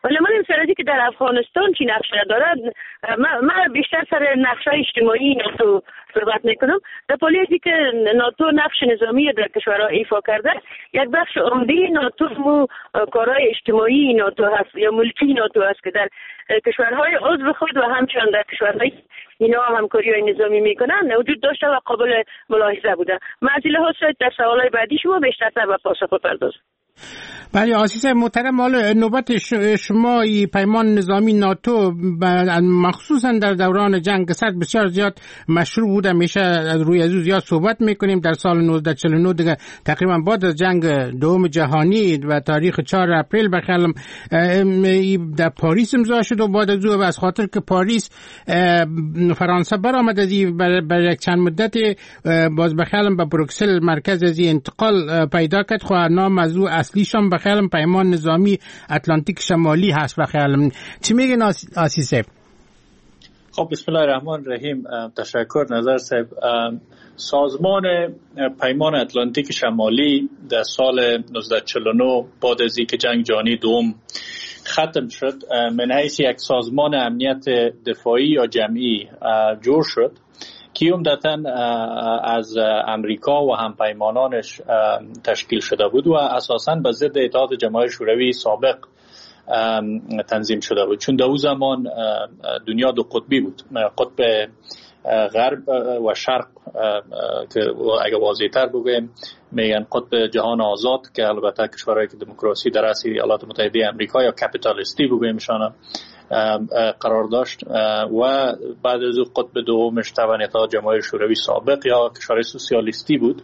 ولی من این سرازی که در افغانستان چی نقش دارد، من بیشتر سر نقش اجتماعی ناتو صحبت میکنم. در پالیسی که ناتو نقش نظامی در کشورها ایفا کرده، یک بخش عمده ناتو مو کارهای اجتماعی ناتو هست یا ملکی ناتو هست که در کشورهای عضو خود و همچنان در کشورهای اینا همکاری‌های نظامی میکنن وجود داشته و قابل ملاحظه بوده. من از این لحاظ شاید در سوالای بعدی شما بیشتر به پاسخ بپردازم. بله عزیز محترم، حالا نوبت شما پیمان نظامی ناتو مخصوصا در دوران جنگ سرد بسیار زیاد مشروع بود. میشه روی از زیاد صحبت میکنیم. در سال 1949 دیگه تقریبا بعد از جنگ دوم جهانی و تاریخ 4 اپریل بخیالم در پاریس امضا شد و بعد از او از خاطر که پاریس فرانسه برآمد از برای یک چند مدت باز بخیالم به بروکسل مرکز از انتقال پیدا کرد. خو نام از او اصلیشان بخیالم پیمان نظامی اتلانتیک شمالی هست. بخیالم چی میگن آسی صاحب؟ خب بسم الله الرحمن الرحیم. تشکر نظر صاحب. سازمان پیمان اتلانتیک شمالی در سال 1949 بعد از اینکه جنگ جهانی دوم ختم شد من حیث یک سازمان امنیت دفاعی یا جمعی جور شد که عمدتاً از امریکا و همپیمانانش تشکیل شده بود و اساساً به ضد اتحاد جماهیر شوروی سابق تنظیم شده بود، چون در اون زمان دنیا دو قطبی بود، قطب غرب و شرق که اگه واضح‌تر بگویم میگن قطب جهان آزاد که البته کشورهایی که دموکراسی در اصل ایالات متحده آمریکا یا کپیتالیستی بگویمشان قرار داشت و بعد از او قطب دومش طبعا اتحاد جماهیر شوروی سابق یا کشورهای سوسیالیستی بود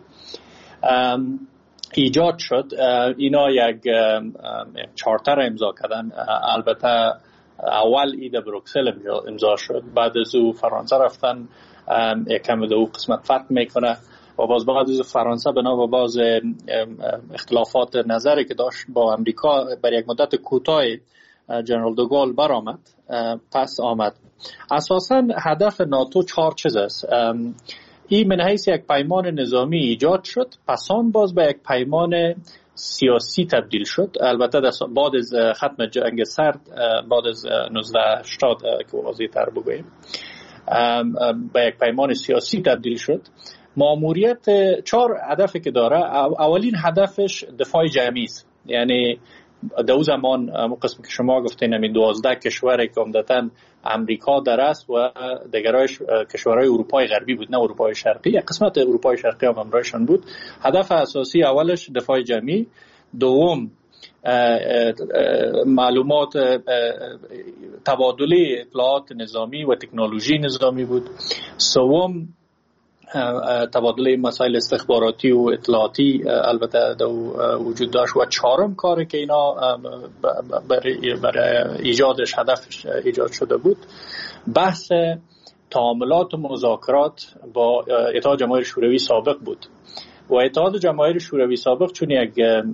ایجاد شد. اینا یک چارتر امضا کردن. البته اول ایده بروکسل امضا شد، بعد از او فرانسه رفتن، یکم دو قسمت فرق میکنه و باز بعد از فرانسه بنا به باز اختلافات نظری که داشت با امریکا بر یک مدت کوتاه جنرال دوگال برآمد پس آمد. اساساً هدف ناتو 4 چیز است. این من حیث یک پیمان نظامی ایجاد شد، پس آن باز به یک پیمان سیاسی تبدیل شد. البته بعد از ختم جنگ سرد بعد از 1980 که واضح‌تر بگویم به یک پیمان سیاسی تبدیل شد. ماموریت 4 هدفی که داره، اولین هدفش دفاع جمعی است، یعنی در اون زمان قسمی که شما گفتین همین 12 کشوری که عمدتاً امریکا در است و دیگرایش کشورهای اروپای غربی بود، نه اروپای شرقی، یک قسمت اروپای شرقی هم همراهشان بود. هدف اساسی اولش دفاع جمعی، دوم معلومات تبادل اطلاعات نظامی و تکنولوژی نظامی بود، سوم تبادل مسائل استخباراتی و اطلاعاتی البته وجود داشت و چهارم کاری که اینا برای ایجادش هدفش ایجاد شده بود بحث تعاملات و مذاکرات با اتحاد جماهیر شوروی سابق بود. و اتحاد جماهیر شوروی سابق چون یک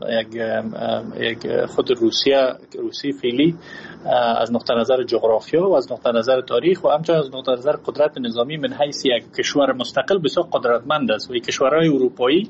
خود روسیه فعلی از نقطه نظر جغرافیا و از نقطه نظر تاریخ و همچنین از نقطه نظر قدرت نظامی من حیث یک کشور مستقل بسیار قدرتمند است و این کشورهای اروپایی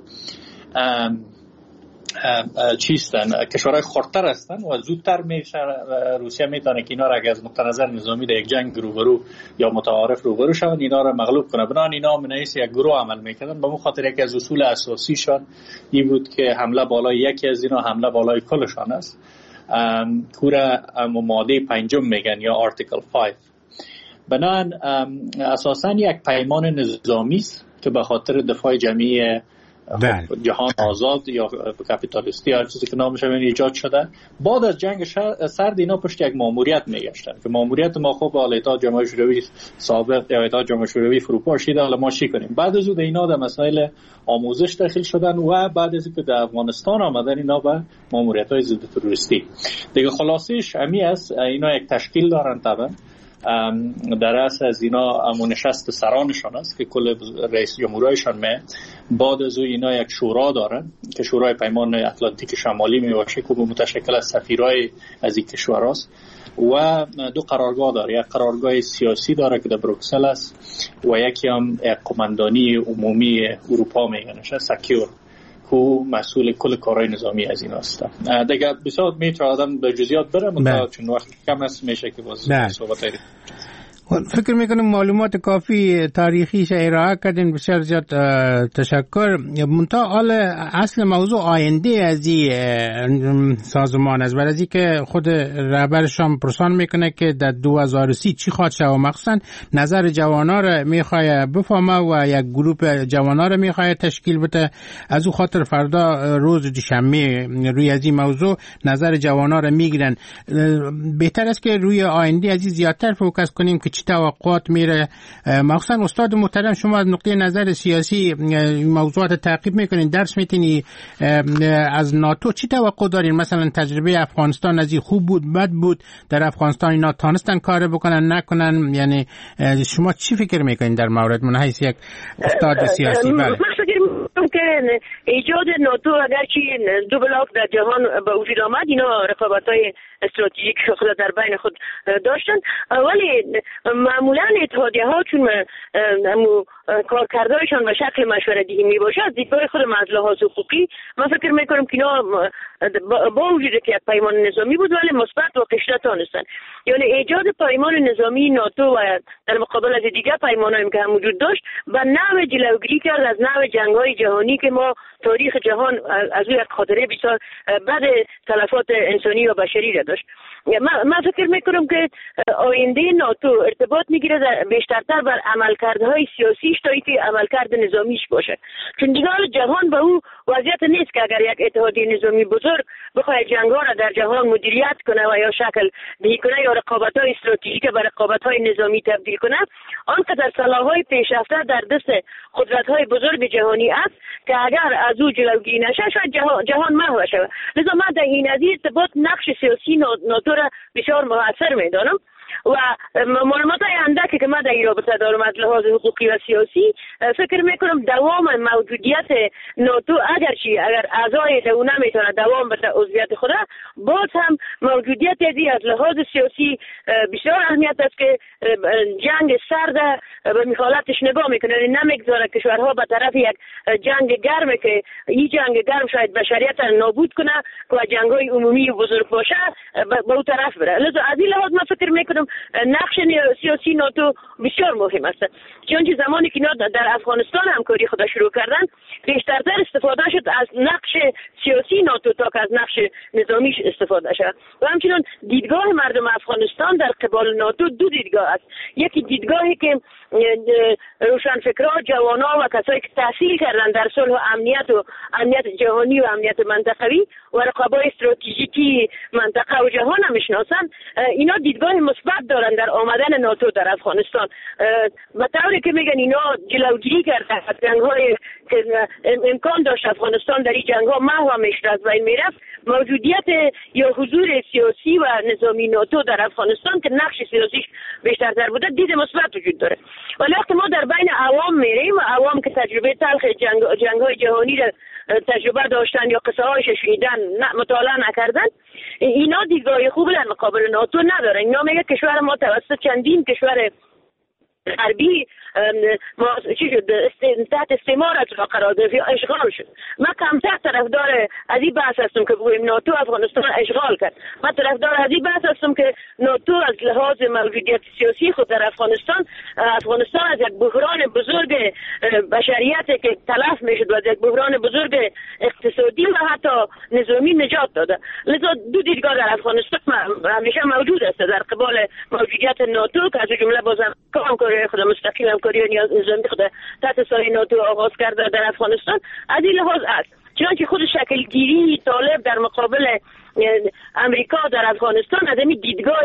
چیستن، کشورهای خردتر هستن و زودتر روسیه میتونه که اینا را اگه از نقطه نظر نظامی در یک جنگ روبرو یا متعارف روبرو شون اینا را مغلوب کنه. بنابراین اینا من حیث یک گروه عمل میکردن. به خاطر یکی از اصول اساسیشان این بود که حمله بالای یکی از اینا حمله بالای کلشان است. کور ماده 5 میگن یا آرتیکل 5. بنابراین اساسا یک پیمان نظامی است که به خاطر دفاع جمعی جهان آزاد یا کپیتالیستی هر چیزی که نامش ایجاد شده. بعد از جنگ سرد اینا پشت یک ماموریت میگشتن که ماموریت ما خب با اتحاد جماهیر شوروی سابق یا اتحاد جماهیر شوروی فروپا شده، حالا ما چی کنیم؟ بعد از اون اینا در مسائل آموزش داخل شدن و بعد از اینکه در افغانستان آمدن اینا به ماموریت‌های ضد تروریستی دیگه. خلاصش همین است. اینا یک تشکیل دارن طبعا در اصل از اینا نشست سرانشان است که کل رئیس جمهورایشان بعد از او اینا یک شورا دارن که شورای پیمان اتلانتیک شمالی میباشه که متشکل از سفیرای از این کشوراست و 2 قرارگاه داره. یک قرارگاه سیاسی داره که در بروکسل است و یکی هم قماندانی عمومی اروپا میگنش سکیور کو مسئول کل کارهای نظامی از این است. دیگه بسیار میتونه آدم به جزئیات بره مطمئن چون وقت کم است میشه که باز صحبت کنیم. فکر میکنم معلومات کافی تاریخیش ارائه کردین، بسیار زیاد تشکر. منتها حال اصل موضوع آینده از این سازمان است، برای از که خود رهبرش هم پرسان میکنه که در 2030 چی خواهد شد و مخصوصا نظر جوانا را میخواد بفهمه و یک گروه جوانا را میخواد تشکیل بده. از او خاطر فردا روز دوشنبه روی از این موضوع نظر جوانا را میگیرن. بهتر است که روی آینده از این زیادتر فوکس کنیم که چی توقعات میره. مخصوصا استاد محترم شما از نقطه نظر سیاسی موضوعات تعقیب میکنین، درس میتونی از ناتو چی توقع دارین؟ مثلا تجربه افغانستان از این خوب بود بد بود؟ در افغانستان اینا تانستن کار بکنن نکنن؟ یعنی شما چی فکر میکنین در مورد من حیث یک استاد سیاسی؟ بله من فکر میکنم که ایجاد ناتو اگرچه دو بلاک در جهان به وجود آمد، اینا رقابت‌های استراتژیک خود در بین خود داشتن، ولی معمولا اتحادیه ها چون کارکردهایشان به شکل مشورتی می باشه از دیدگاه خود از لحاظ حقوقی من فکر میکنم که اینا با وجود که یک پیمان نظامی بود ولی مثبت و قشره تانستن. یعنی ایجاد پیمان نظامی ناتو و در مقابل از دیگر پیمانهایی که هم وجود داشت به نوع جلوگیری کرد از نوع جنگ‌های جهانی که ما تاریخ جهان از یک خاطره بسیار بد تلفات انسانی و بشری را داشت. من فکر میکنم که آینده ناتو ارتباط میگیره بیشترتر بر عملکردهای سیاسیش تا اینکه عملکرد نظامیش باشه، چون دیگه جهان به او وضعیت نیست که اگر یک اتحادیه نظامی بزرگ بخواد جنگ‌ها را در جهان مدیریت کنه و یا شکل دهی کنه یا رقابت‌های استراتژیک به رقابت‌های نظامی تبدیل کنه. آنقدر سلاح‌های پیشرفته در دست قدرت‌های بزرگ جهانی است که اگر از او جلوگیری نشه شاید جهان محو شود. لذا من در این ارتباط نقش سیاسی ناتو را بسیار مؤثر می‌دانم و معلومات‌های اندکی که من در این رابطه دارم از لحاظ حقوقی و سیاسی فکر میکنم دوام موجودیت ناتو اگر اعضای او نمیتونه دوام بده عضویت خود، باز هم موجودیت از لحاظ سیاسی بسیار اهمیت است که جنگ سرد به مخالفتش نگاه میکنه، نمیگذاره کشورها به طرف یک جنگ گرم که این جنگ گرم شاید بشریت را نابود کنه و جنگ‌های عمومی بزرگ باشه به اون طرف بره. لذا از این لحاظ من فکر میکنم نقش سیاسی ناتو بسیار مهم است، چون زمانی که اینا در افغانستان همکاری خود شروع کردن بیشترتر استفاده شد از نقش سیاسی ناتو تا که از نقش نظامیش استفاده شد. و همچنین دیدگاه مردم افغانستان در قبال ناتو دو دیدگاه است. یکی دیدگاهی که روشنفکران، جوانا و کسایی که تحصیل کردن در صلح و امنیت جهانی و امنیت منطقوی و رقابت استراتژیکی منطقه و جهان هم میشناسن، اینا دیدگاه مثبت دارن در آمدن ناتو در افغانستان، به طوری که میگن اینا جلوگیری کرده از جنگ‌های که امکان داشت افغانستان در این جنگ‌ها محو میشد از بین میرفت. موجودیت یا حضور سیاسی و نظامی ناتو در افغانستان که نقش سیاسیش بیشتر بوده دید مثبت وجود داره. ولی وقتی ما در بین عوام میریم و عوام که تجربه تلخ جنگ‌های جهانی را تجربه داشتن یا قصه هایش شنیدن مطالعه نکردن، اینا دیدگاه خوب در مقابل ناتو ندارن. اینا میگه کشور ما توسط چندین کشور غربی چی شد تحت استعمار قرار گرفت یا اشغال شد. من کمتر طرفدار از این بحث هستم که بگویم ناتو افغانستان اشغال کرد. من طرفدار از این بحث هستم که ناتو از لحاظ موجودیت سیاسی خود در افغانستان از یک بحران بزرگ بشریت که تلف میشد و از یک بحران بزرگ اقتصادی و حتی نظامی نجات داده. لذا دو دیدگاه در افغانستان همیشه موجود است در قبال موجودیت ناتو که از جمله بازم همکاری خود مستقیم همکاری نظامی خود تحت سایه ناتو آغاز کرده در افغانستان از این لحاظ است. چنانچه خود شکلگیری طالب در مقابل امریکا در افغانستان از این دیدگاه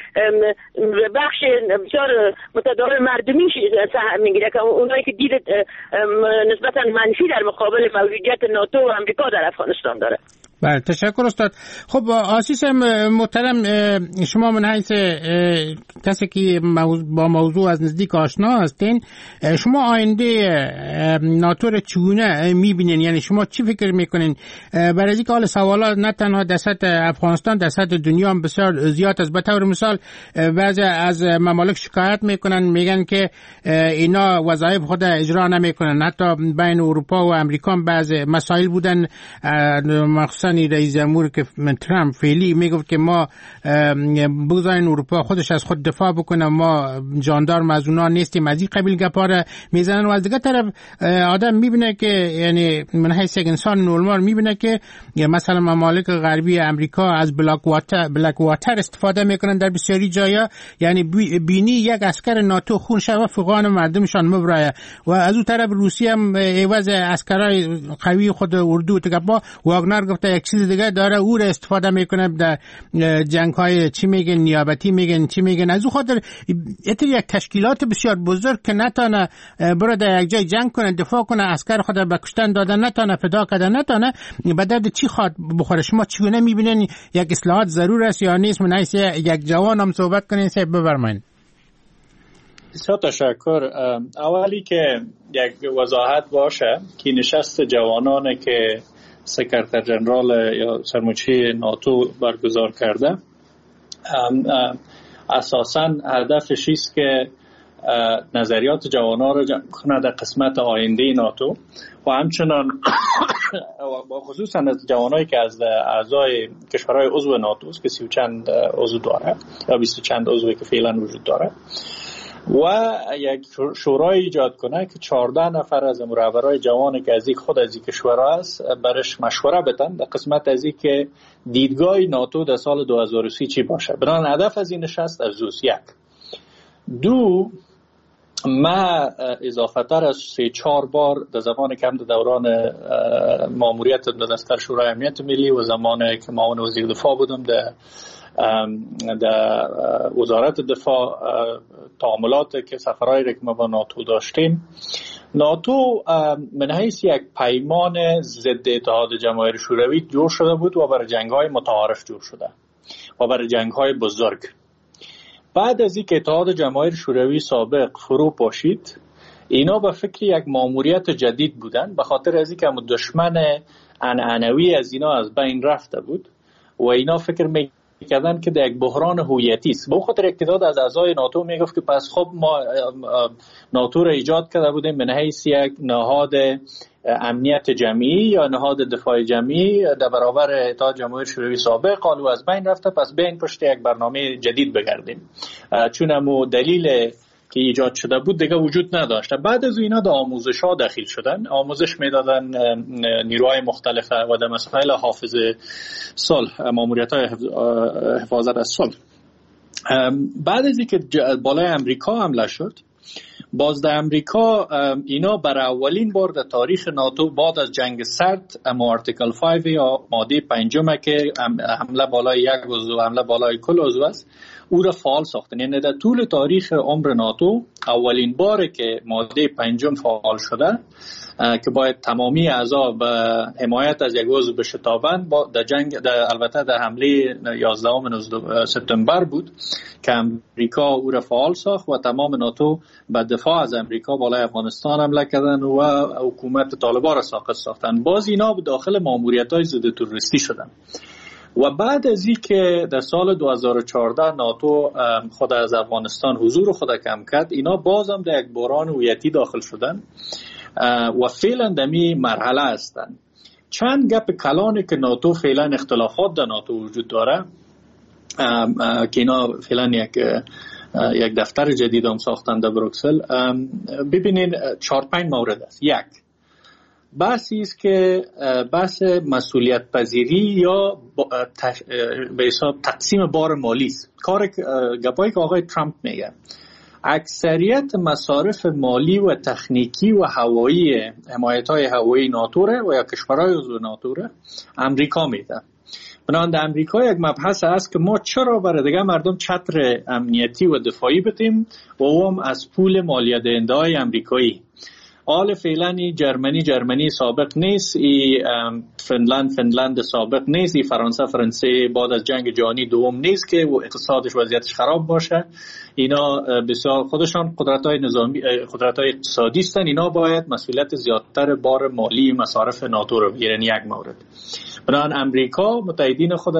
بخش بسیار متداول مردمی سهم میگیره که اونایی که دید نسبتا منفی در مقابل موجودیت ناتو و امریکا در افغانستان داره. بله تشکر استاد. خب آسیس محترم، شما من حیث کسی که با موضوع از نزدیک آشنا هستین، شما آینده ناتو را چگونه میبینین؟ یعنی شما چی فکر میکنین؟ برای اینکه حال سوالات نه تنها در سطح افغانستان، در سطح دنیا هم بسیار زیاد است. به طور مثال بعضی از ممالک شکایت میکنن، میگن که اینا وظایف خود اجرا نمیکنن. حتی بین اروپا و امریکا هم بعض مسائل بودن، مخصوصا رئیس جمهور که ترامپ فعلی میگفت که ما بگذارین اروپا خودش از خود دفاع بکنه، ما جاندار از اونا نیستیم. از این قبیل گپا را میزنن و از دیگه طرف آدم میبینه که یعنی من حیث یک انسان نورمال میبینه که مثلا ممالک غربی امریکا از بلک واتر استفاده میکنن در بسیاری جایا، یعنی بینی یک اسکر ناتو خون شوه فغان مردمشان مبرایه. و از اون طرف روسیه هم عوض اسکرای قوی خود اردو تگپا واگنر گفته یک چیز دیگه داره، او را استفاده میکنه در جنگ های چی میگن نیابتی میگن چی میگن. از اون خاطر یک تشکیلات بسیار بزرگ که نتونه برای در یک جای جنگ کنه، دفاع کنه، اسکر خود به کشتن دادن نتونه، فدا کردن نتونه، به درد چی خواد بخوره؟ شما چگونه میبینین یک اصلاحات ضرور است یا نیست؟ من حیث یک جوان هم صحبت کنین سه بفرمایید. بسیار تشکر. اولی که یک وضاحت باشه که نشست جوانان که سکرتر جنرال یا سرمنشی ناتو برگزار کرده اساساً هدفش است که نظریات جوانان را جمع کنه در قسمت آینده ناتو و همچنان خصوصاً از جوانایی که از اعضای کشورهای عضو ناتو است که 30 چند عضو داره یا 20 چند عضوی که فعلا وجود داره و یک شورای ایجاد کنه که 14 نفر از مربرای جوان که از خود از کشورها است برش مشوره بدن در قسمت از که دیدگاه ناتو در سال 2030 چی باشه. بنابراین هدف از این نشست افزوس. یک. دو، ما اضافه تر از 3-4 بار در زمان کم در دوران ماموریت در دفتر شورای امنیت ملی و زمانی که معاون وزیر دفاع بودم در وزارت دفاع تعاملات که سفرهایی که ما با ناتو داشتیم، ناتو من حیث یک پیمان ضد اتحاد جماهیر شوروی جور شده بود و برای جنگ‌های متعارف جور شده و برای جنگ‌های بزرگ. بعد از اینکه اتحاد جماهیر شوروی سابق فرو پاشید، اینا به فکر یک ماموریت جدید بودن، به خاطر از اینکه دشمن عنعنوی از اینا از بین رفته بود و اینا فکر میکردن که در یک بحران هویتی است. به خاطر اقتداد از اعضای ناتو میگفت که پس خب ما ناتو را ایجاد کرده بودیم به حیث یک نهاد امنیت جمعی یا نهاد دفاع جمعی در برابر اتحاد جماهیر شوروی سابق، قالو از بین رفته، پس بین پشت یک برنامه جدید بگردیم، چون همو دلیل که ایجاد شده بود دیگه وجود نداشت. بعد از اینا در آموزش ها داخل شدن، آموزش میدادن نیروهای مختلفه و در مسائل حافظ صلح، ماموریت های حفاظت از صلح. بعد از اینکه بالای امریکا حمله شد، باز در امریکا اینا برای اولین بار در تاریخ ناتو بعد از جنگ سرد آرتیکل 5 یا ماده 5 که حمله بالای یک عضو، حمله بالای کل عضو است، او را فعال ساختن. یعنی در طول تاریخ عمر ناتو اولین باره که ماده 5 فعال شده که باید تمامی اعضا به حمایت از یک عضو بشتابند. در جنگ البته در حمله 11 سپتامبر بود که امریکا او را فعال ساخت و تمام ناتو به دفاع از امریکا بالای افغانستان حمله کردن و حکومت طالبان را ساقط ساختن. باز اینا داخل ماموریت‌های ضد تروریستی شدن. و بعد از این که در سال 2014 ناتو خود از افغانستان حضور خود کم کرد، اینا باز هم در یک بحران هویتی داخل شدن و فعلا در می مرحله هستن. چند گپ کلانی که ناتو فعلا اختلافات در ناتو وجود داره که اینا فعلا یک دفتر جدید هم ساختن در بروکسل. ببینین 4-5 مورد است. یک، بحثی است که بحث مسئولیت پذیری یا به حساب تقسیم بار مالی است. گپایی که آقای ترامپ میگه، اکثریت مصارف مالی و تکنیکی و هوایی حمایت‌های هوایی ناتو و یا کشورهای عضو ناتو امریکا میده. بنابراین در امریکا یک مبحث است که ما چرا برای دیگه مردم چتر امنیتی و دفاعی بدیم و هم از پول مالیه دهنده‌های امریکایی. حال فعلا جرمنی سابق نیست، فنلند سابق نیست، فرانسه بعد از جنگ جهانی دوم نیست که اقتصادش وضعیتش خراب باشه. اینا بسیار خودشان قدرت‌های نظامی، قدرت‌های اقتصادی هستند. اینا باید مسئولیت زیادتر بار مالی مصارف ناتو رو بگیرن. یک مورد. بنابراین امریکا متحدین خود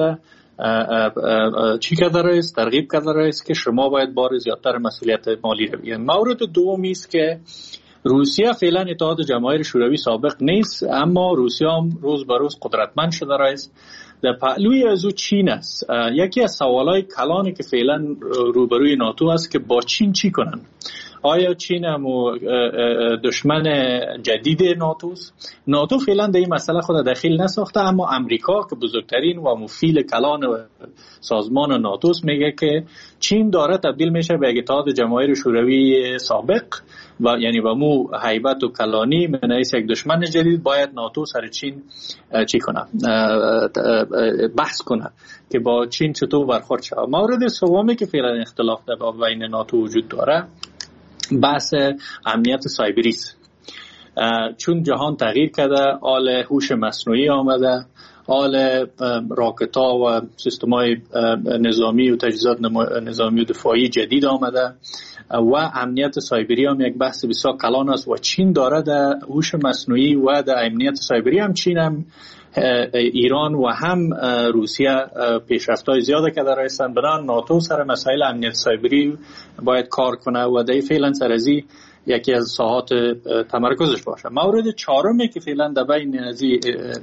چی کرده است؟ ترغیب کرده است که شما باید بار زیادتر مسئولیت مالی رو بگیرن. مورد دومی است که روسیه فعلا اتحاد جماهیر شوروی سابق نیست، اما روسیه هم روز به روز قدرتمند شده است. در پهلوی از او چین است. یکی از سوالای کلانی که فعلا روبروی ناتو است که با چین چی کنن. آیا چین هم دشمن جدید ناتوست؟ ناتو فعلا در این مسئله خود دخیل نساخته، اما امریکا که بزرگترین و مفیل کلان سازمان ناتوست میگه که چین داره تبدیل میشه به اتحاد جماهیر شوروی سابق و یعنی با مو هیبت و کلانی من حیث یک دشمن جدید باید ناتو سر چین چی کنه، بحث کنه که با چین چطور برخورد شه. مورد سومی که فعلا اختلاف در بین ناتو وجود داره بحث امنیت سایبری است. چون جهان تغییر کرده، آل هوش مصنوعی آمده، آل راکت‌ها و سیستم‌های نظامی و تجهیزات نظامی و دفاعی جدید آمده و امنیت سایبری هم یک بحث بسیار کلان است و چین داره در هوش مصنوعی و در امنیت سایبری هم چین هم ایران و هم روسیه پیشرفت‌های زیاده کرده هستند. بنابراین ناتو سر مسائل امنیت سایبری باید کار کنه و در فعلا سرازی یکی از ساحات تمرکزش باشه. مورد چهارمی که فعلا در بین ازی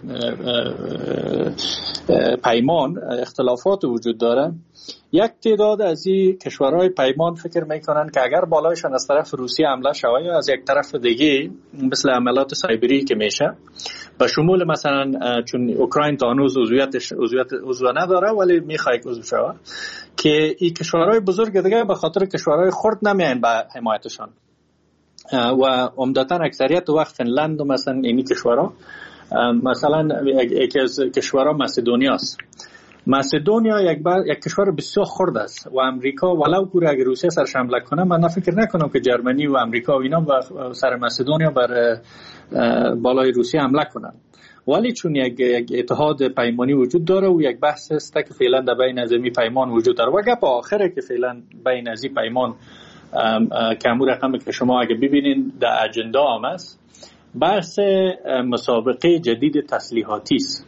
پیمان اختلافات وجود داره، یک تعداد از این کشورهای پیمان فکر میکنن که اگر بالایشان از طرف روسیه حمله شود یا از یک طرف دیگه مثل عملیات سایبری که میشه به شمول مثلا چون اوکراین تا هنوز عضو نداره ولی میخواد عضو شود که این کشورهای بزرگ دیگه به خاطر کشورهای خرد نمیاین به حمایتشان و عمدتا اکثریت وقت فنلند و مثلا اینی کشورها، مثلا یکی از کشورها مسدونیا است. مسدونیا یک کشور بسیار خرد است و امریکا ولو کوره اگر روسیه سرش حمله کنه من فکر نکنم که جرمنی و امریکا و اینا با سر مسدونیا بر بالای روسیه حمله کنن. ولی چون یک اتحاد پیمانی وجود داره و یک بحث است که فعلا در بین از این پیمان وجود داره و گپ آخره که فعلا بین از این پیمان که همون رقمی که شما اگه ببینین در اجندا هم است، بحث مسابقه جدید تسلیحاتی است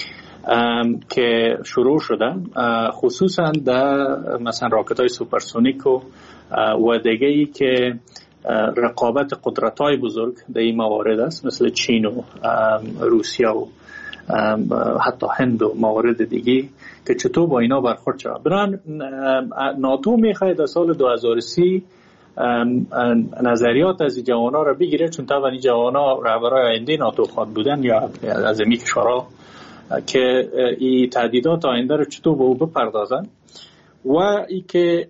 که شروع شده، خصوصا در مثلا راکت‌های سوپرسونیک و دیگه‌ای که رقابت قدرت‌های بزرگ در این موارد است مثل چین و روسیه و حتی هند و موارد دیگه که چطور با اینا برخورد شود. بران ناتو میخواد در سال 2030 نظریات از جوانا را بگیره، چون طبعا این جوانا رهبرای آینده ناتو خواهد بودن یا از این کشورها که این تهدیدات آینده را چطور به او بپردازن و ای که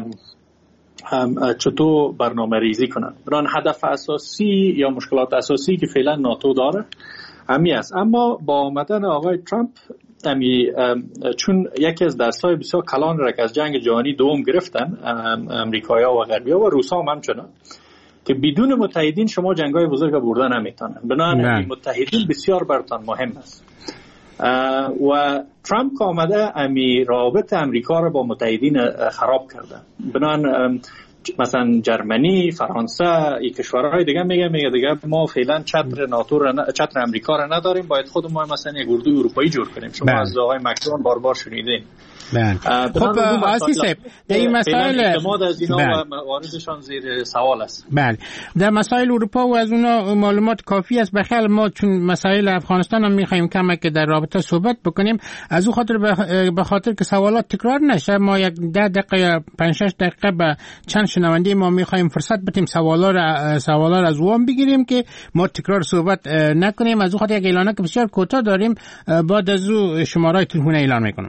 چطور برنامه ریزی کنن. بران هدف اساسی یا مشکلات اساسی که فعلا ناتو داره همی است. اما با آمدن آقای ترامپ چون یکی از درس‌های بسیار کلان را که از جنگ جهانی دوم گرفتن امریکایی‌ها و غربی‌ها و روس‌ها هم همچنان که بدون متحدین شما جنگ‌های بزرگ بردن نمیتونن. بنابراین متحدین بسیار براتون مهم است و ترامپ که آمده امی رابط امریکا را با متحدین خراب کرده. بنابراین مثلا جرمنی، فرانسه، این کشورهای دیگه میگه دیگه ما فعلا چتر امریکا را نداریم، باید خود ما مثلا یک اردوی اروپایی جور کنیم. شما از آقای مکرون بار شنیدین. خب آسی صاحب در این مسائل اعتماد از اینا و مواردشان زیر سوال است. بله در مسائل اروپا و از اونا معلومات کافی است. بخیر ما چون مسائل افغانستان هم میخوایم کمک در رابطه صحبت بکنیم، از او خاطر به خاطر که سوالات تکرار نشه ما یک 10 دقیقه یا 5-6 دقیقه به چند شنونده ما میخوایم فرصت بدیم سوالا را از اوام بگیریم که ما تکرار صحبت نکنیم. از او خاطر یک اعلانه که بسیار کوتاه داریم، بعد از او شماره تلفن اعلان میکنم.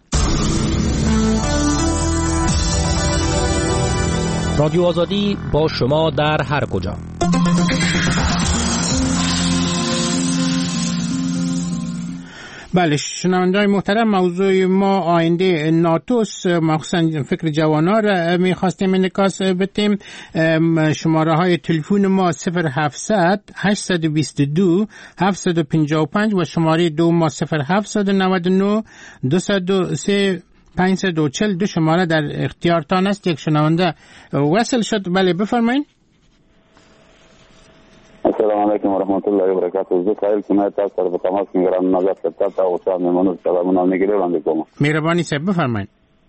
رادیو آزادی با شما در هر کجا. بله شنونده‌های محترم، موضوع ما آینده ناتوس، مخصوصا فکر جوانا را می‌خواستیم انعکاس بدیم. شماره های تلفن ما 0700 822 755 و شماره دو ما 0799 203 540. دو شماره در اختیارتان است. یک شنونده وصل شد. بله بفرمایید. السلام علیکم و رحمت الله و برکاته. زه خیال کنم تاسو سره په تماس کې ګرام نظر ستاسو او تاسو مېمنو سلامونه میګری وړاندې کوم. مهرباني صاحب بفرمایئ.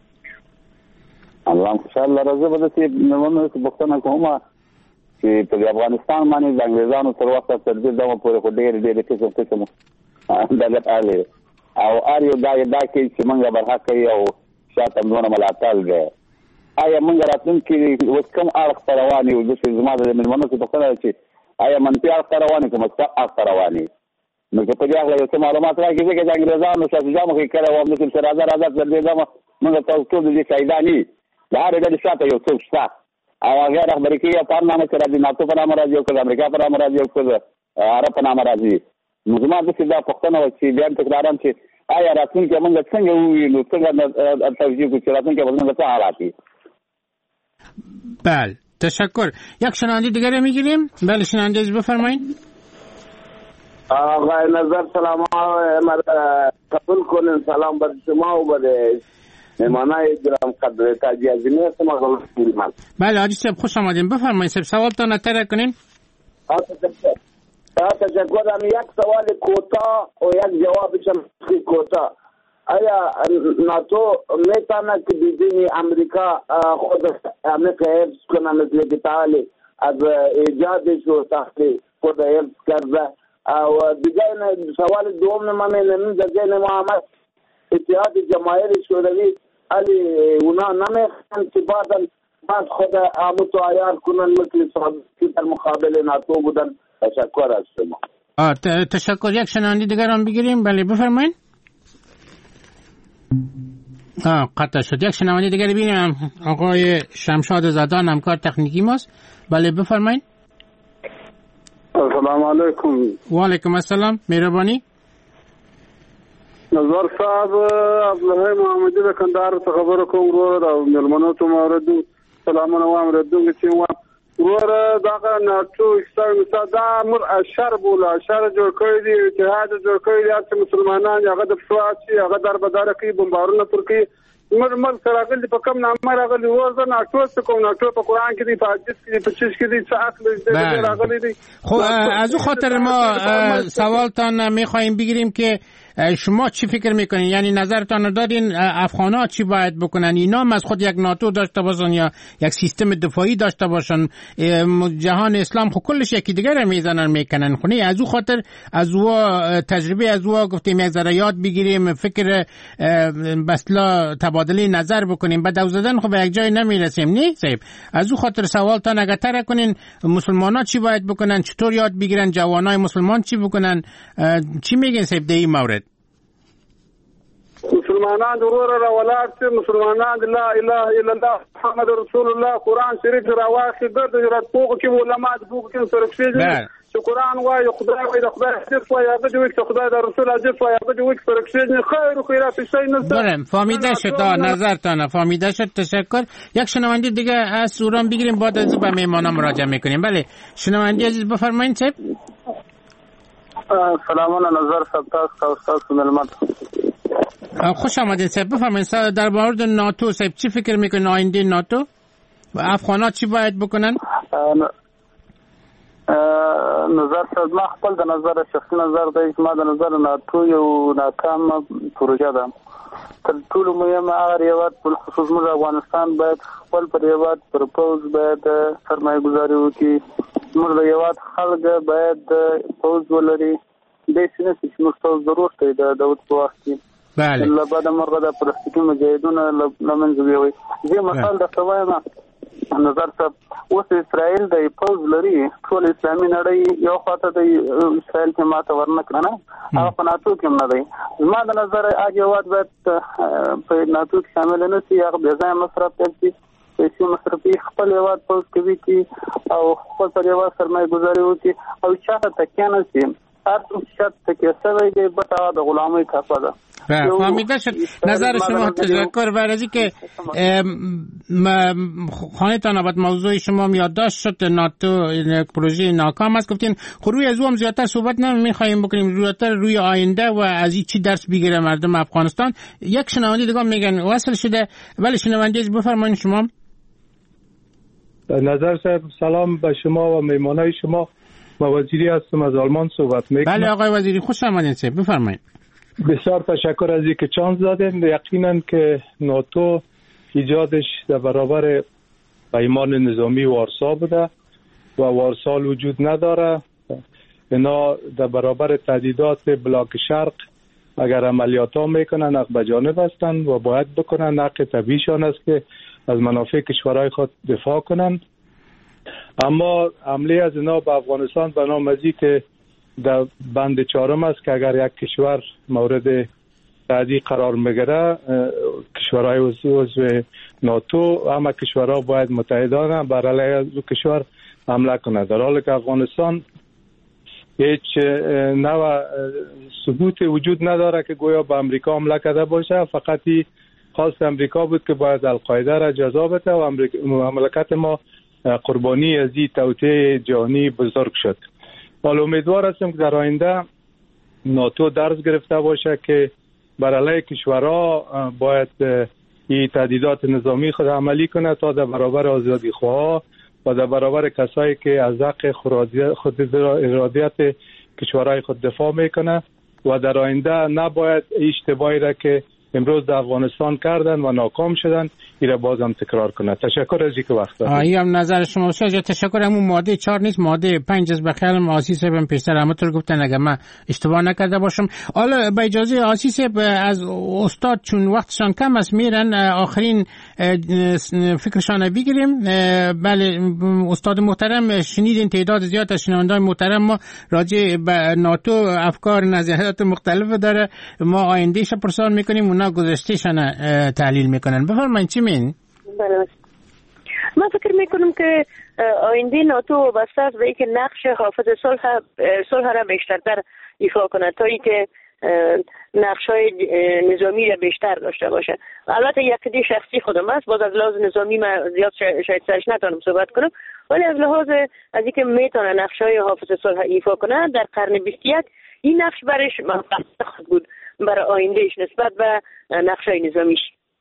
الله خوشاله راځه به چې مېمنو څخه بوښتنه کوم چې په افغانستان باندې د انګریزانو تر وخت تر دې دمه پورې خو ډېر قسم دغه حاله او اړیو دا کې چې موږ برحق یو شاته مونږ ملاتړ دی. آیا موږ راتلونکي اوس کوم اړخ روان یو د زما د مېمنو څخه بوښتنه چې آیا منفي اړخ روانې کوم څه اړخ روانې نو که په دې اړه یو څه معلومات راکړي چې د انګریزانو شاهجامو کې کړه و موږ سره راځه تر دې دمه موږ تاسو ټول دې شهیدانی دا هغه د شاته یو څه شته او هغه رهبری کې په نامه سره د ناتو په نامه راځي او د امریکا په نامه راځي او د عرب په نامه راځي. نو زما د څه دا پښتنه و چې بیا تکرارم چې آیا راتلونکي موږ څنګه وینو څنګه توجیه کوو چې راتلونکي موږ څه حالات دي. بله تشکر. یک شنونده دیگر میگیریم. بله شنونده بفرمایید. آقای نظر سلام قبول کنین. سلام بر شما و بر مهمانای گرام قدر تاجی عظیمی هستم. بله حاجی صاحب خوش آمدین. بفرمایید صاحب سوالتان ترک کنین. تشکر. یک سوال کوتاه و یک جوابش هم کوتاه. آیا ناتو میتونه که بدون امریکا خود امریکا حفظ کنه مثل که تعالی از ایجادش و تحقیق خود حفظ کرده؟ و دیگه سوال دوم من اینه دیگه محمد اتحاد جماهیر شوروی علی اونا نمیخوان که بعد خود آموتو عیار کنن مثل که در مقابل ناتو بودن. تشکر از شما. تشکر. یک شنونده دیگر هم بگیریم. بله بفرمایید. قطع شد. یک شنونده دیگر ببینیم. آقای شمشاد زدان همکار تکنیکی ماست. بله بفرمایید. السلام علیکم. و علیکم السلام. مهربانی. نظر صاحب عبدالله محمدی د کندهار څخه خبره کوم. ورور او مېلمنو ته مورد سلامونه وایم. ردونکو چې ورور دغه ناتو استاد دا مر اشر بوله اشر جوړ کړی دی اتحاد جوړ کړی دی چې مسلمانان هغه د فساد هغه دربدار کوي بمبارونه تر کوي مر سره غلي په کم نامه راغلي وزن ناتو څه کوم ناتو په قران کې دی په حدیث کې دی په چیز کې دی څه عقل دی راغلي دی. خب از اون خاطر ما سوالتان میخوایم بگیریم که شما چی فکر میکنین؟ یعنی نظرتان دادین افغان‌ها چی باید بکنن؟ اینا هم از خود یک ناتو داشته باشن یا یک سیستم دفاعی داشته باشن؟ جهان اسلام خب کلش یکی دیگر میزنن میکنن خونه. از اون خاطر از او تجربه از او گفتیم یک ذره یاد بگیریم، فکر بسلا تبادله نظر بکنیم. بعد زدن خب به یک جای نمیرسیم. نه صاحب از اون خاطر سوالتان اگه تر کنین مسلمان‌ها چی باید بکنن، چطور یاد بگیرن، جوانای مسلمان چی بکنن، چی میگین صاحب در این مورد؟ مسلمانان ضرور را ولات مسلمانان لا اله الا الله محمد رسول الله قران شریف را واخی درد رات فوق کې علماء فوق کې سره کېږي چې قران وایي خدای وایي خدای حدیث وایي هغه دوی چې خدای د رسول حدیث وایي هغه دوی سره کېږي خیر و خیرات شي نه برم فهمیده شد. نظرتان فهمیده شد. تشکر. یک شنونده دیگه از سوران بگیریم بعد از به مهمانان مراجعه میکنیم. بله شنونده عزیز بفرمایید صاحب. سلامونه نظر صاحب تاسو ملمت خوش آمدین صاحب. بفرمایید در مورد ناتو صاحب چی فکر میکنین آینده ناتو و افغان‌ها چی باید بکنن؟ نظر صاحب ما خپل د نظر شخصي نظر دی چې ما د نظر ناتو یو ناکام پروژه ده. تر ټولو مهمه هغه هیواد په خصوص موږ افغانستان باید خپل پر هیواد پر پوز باید سرمایه گذاري وکړي. موږ د هیواد خلک باید پوز ولري. د سینې چې موږ ته ضرورت دی د دولت په وخت کې. بله لبعد مرغه د پلاستیکي مجاهدونو لمنځه ویوي. دې مثال د سوایم نظر صاحب اوس اسرائیل د پوز لري ټول اسلامي نړۍ یو خاطر د اسرائیل کې ماته ورنکړه نه هغه په ناتو کې نه دی. زما د نظر هغه وخت باید په ناتو کې شامل نه شي. هغه د ځای مصرف کوي پیسې مصرفي خپل هیواد پوز کوي او خپل پر هیواد سرمایه گذاري وکړي او چاته تکیه نه شي هر څه تکیه شوی دی به د غلامۍ کفه ده. فهمیده شد. نظر شما تشکر. بر از اینکه خانه تان آباد موضوع شما یادداشت شد ناتو پروژه ناکام است، گفتین روی از او هم زیادتر صحبت نمیخوایم بکنیم، زیادتر روی آینده و از این چی درس بگیره مردم افغانستان. یک شنونده دیگه میگن وصل شده. ولی شنونده بفرمایید شما. نظر صاحب سلام به شما و میمانای شما. ما وزیری هستم از آلمان صحبت میکنم. بله آقای وزیری خوش آمدید. بفرمایید. بسیار تشکر از اینکه چانس دادین. یقینا که ناتو ایجادش در برابر پیمان نظامی وارسا بوده و وارسا وجود نداره. اینا در برابر تهدیدات بلاک شرق اگر عملیات ها میکنن حق به جانب هستند و باید بکنن. حق طبیعیشان است که از منافع کشورهای خود دفاع کنند. اما حمله از اینا به افغانستان به نام ازی که در بند 4 است که اگر یک کشور مورد تهدید قرار میگیره کشورهای عضو ناتو همه کشورها باید متحدانه بر علیه کشور حمله کنند، در حالی که افغانستان هیچ نوع ثبوت وجود نداره که گویا به امریکا حمله کرده باشه. فقط خواست امریکا بود که باید القاعده را جزا بده و مملکت ما قربانی از این توطئه جهانی بزرگ شد. حالا امیدوار هستم که در آینده ناتو درس گرفته باشه که بر علیه کشورها باید این تهدیدات نظامی خود عملی کنه تا در برابر آزادی خواه و در برابر کسایی که از حق خود ارادیت کشورهای خود دفاع میکنه و در آینده نباید اشتباهی را که امروز در افغانستان کردن و ناکام شدن ایره بازم تکرار کنه. تشکر از اینکه وقت دادید. این هم نظر شما باشه. تشکر. همون ماده 4 نیست، ماده 5 از بخیال آسی صاحب پیشتر همونطور گفتن اگر من اشتباه نکرده باشم. حالا با اجازه آسی صاحب از استاد چون وقتشان کم است میرن آخرین فکرشان بگیریم. بله استاد محترم شنیدین تعداد زیاد از شنوندگان محترم ما راجع به ناتو افکار نظریات مختلف داره. ما آیندهش پرسان میکنیم اونا گذشتهشان تحلیل میکنن. بفرمایید چی میگین؟ بله من فکر میکنم که آینده ناتو وابسته است به اینکه نقش حافظ صلح را بیشتر ایفا کنه تا اینکه نقش‌های نظامی را بیشتر داشته باشه. البته یک عده شخصی خودم است، باز از لحاظ نظامی من زیاد شاید سرش نتونم صحبت کنم، ولی از لحاظ از اینکه میتونه نقش‌های حافظ صلح ایفا کنه در قرن 21 این نقش برش منفعت خواهد بود برای آیندهش نسبت به نقش‌های نظامیش.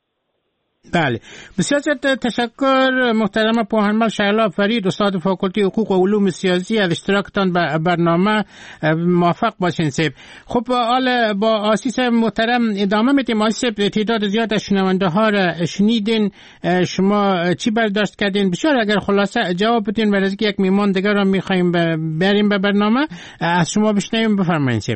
بله بسیار تشکر محترم پوهنمل شهلا فرید استاد فاکولته حقوق و علوم سیاسی از اشتراکتان به برنامه. موفق باشین سیب. خب حالا با آسیس محترم ادامه میدیم. آسیس تعداد زیاد از شنونده ها را شنیدین، شما چی برداشت کردین؟ بسیار اگر خلاصه جواب بدین برای اینکه یک میمان دیگر را میخوایم بریم به برنامه از شما بشنویم. بفرمایید سیب.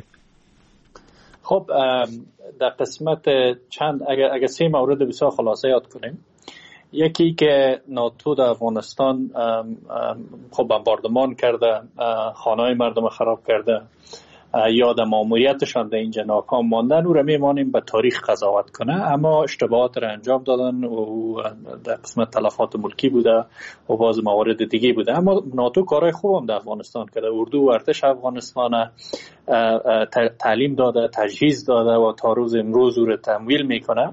خب در قسمت چند اگر 3 مورد بسیار خلاصه یاد کنیم. یکی که ناتو در افغانستان خب بمباردمان کرده، خانه‌های مردم خراب کرده یا در ماموریتشان در اینجا ناکام ماندن، او را میمانیم به تاریخ قضاوت کنه، اما اشتباهات را انجام دادن و در قسمت تلفات ملکی بوده و باز موارد دیگه بوده. اما ناتو کارهای خوب هم در افغانستان کرده. اردو و ارتش افغانستان تعلیم داده، تجهیز داده و تا روز امروز او را تمویل میکنه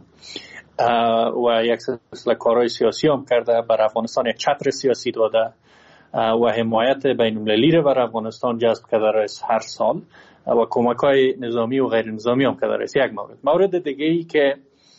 و یک سلسله کارهای سیاسی هم کرده. بر افغانستان یک چتر سیاسی داده و حمایت بین‌المللی را بر افغانستان جذب کرده است هر سال و کمک‌های نظامی و غیر نظامی هم کرده است. یک مورد دیگه ای که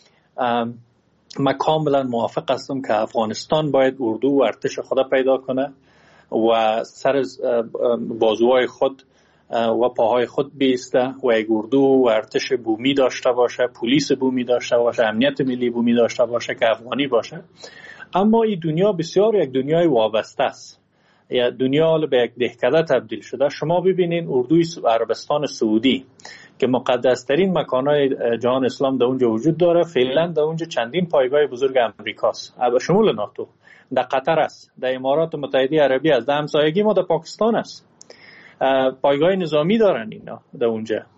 من کاملا موافق هستم که افغانستان باید اردو و ارتش خود پیدا کنه و سر بازوهای خود و پاهای خود بیسته و یک اردو و ارتش بومی داشته باشه، پلیس بومی داشته باشه، امنیت ملی بومی داشته باشه که افغانی باشه. اما این دنیا بسیار یک دنیای وابسته است. یا دنیا به یک دهکده تبدیل شده. شما ببینین اردوی عربستان سعودی که مقدس ترین مکانهای جهان اسلام در اونجا وجود داره، فعلا در اونجا چندین پایگاه بزرگ امریکاست شمول ناتو، در قطر است، در امارات متحده عربی است، در همسایگی ما در پاکستان است. پایگاه نظامی دارن اینا در اونجا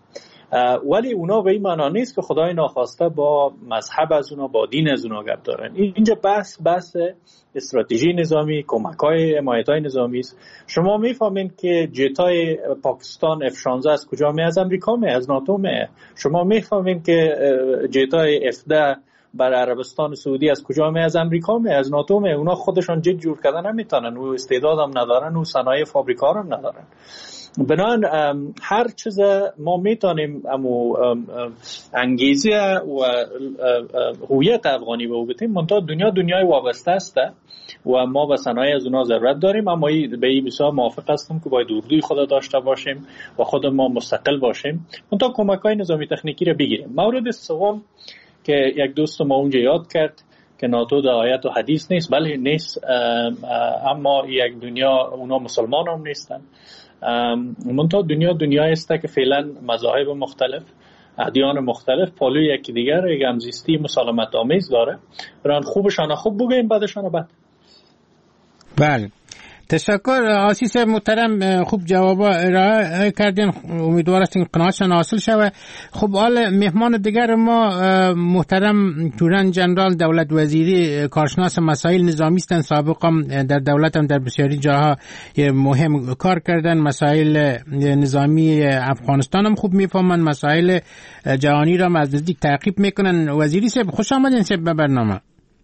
ولی اونا به این معنا نیست که خدای ناخواسته با مذهب از اونا، با دین از اونا گپ دارن. اینجا بحث استراتژی نظامی، کمک‌های حمایت‌های نظامی است. شما میفهمین که جت‌های پاکستان F-16 از کجا می؟ از امریکا می، از ناتو می. شما میفهمین که جت‌های F-10 بر عربستان سعودی از کجا می؟ از امریکا می، از ناتو می. اونا خودشون جت جور کردن نمیتونن، و استعداد هم ندارن و صنایع فابریکا هم ندارن. بنابراین هر چیز ما میتونیم انگیزه و هویت افغانی به او بتیم، منتها دنیای وابسته است و ما به صنایع از اونا ضرورت داریم. اما به این بسیار موافق هستم که باید اردوی خود داشته باشیم و خود ما مستقل باشیم، منتها کمک‌های نظامی تکنیکی را بگیریم. مورد سوم که یک دوست ما اونجا یاد کرد که ناتو در آیت و حدیث نیست، بله نیست، اما یک دنیا اونا مسلمان هم نیستن. منتها دنیای است که فعلا مذاهب مختلف، ادیان مختلف پالوی یکی دیگر یک همزیستی مسالمت آمیز داره. برای خوبشان خوب بگیم، بعدشان بد. بله، تشکر آسیس محترم، خوب جوابا ارائه کردین، امیدوار هستیم قناعتشان حاصل شود. خب حال مهمان دیگر ما محترم تورن جنرال دولت وزیری، کارشناس مسائل نظامی هستند، سابق هم در دولت هم در بسیاری جاها مهم کار کردن، مسائل نظامی افغانستان هم خوب میفهمن، مسائل جهانی را هم از نزدیک تعقیب میکنن. وزیری صاحب خوش آمدین به برنامه.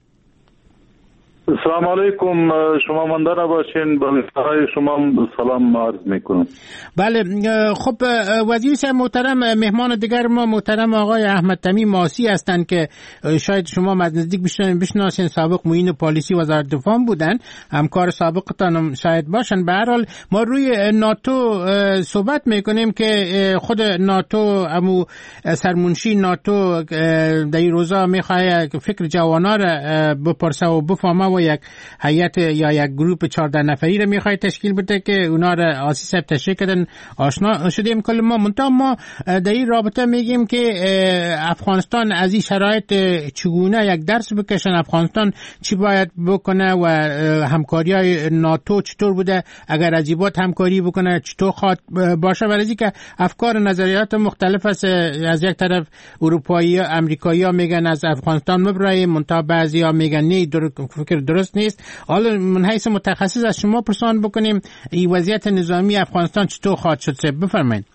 السلام علیکم، شما مندان باشین، به شما سلام عرض میکنم. بله، خب وزیر صاحب محترم، مهمان دیگر ما محترم آقای احمد تمیم ماسی هستند که شاید شما از نزدیک بشناسین، سابق معین پالیسی وزارت دفاع بودن، همکار سابقتان هم شاید باشن. به هر حال ما روی ناتو صحبت میکنیم که خود ناتو، امو سرمنشی ناتو در این روزا میخواه فکر جوانا را بپرسه و بفهمه و یک هیئت یا یک گروپ 14 نفری را میخواد تشکیل بده که اونا را آسیس تشکیل کردن. آشنا شدیم کل ما، منتها ما در این رابطه میگیم که افغانستان از این شرایط چگونه یک درس بکشن، افغانستان چی باید بکنه و همکاری های ناتو چطور بوده، اگر از این بعد همکاری بکنه چطور خواهد باشه. برای که افکار نظریات مختلف است، از یک طرف اروپایی ها، امریکایی ها میگن از افغانستان مبرای، منتها بعضی ها میگن نه، فکر درست نیست. حالا من حیث متخصص از شما پرسان بکنیم این وضعیت نظامی افغانستان چطور خواهد شد؟ بفرمایید.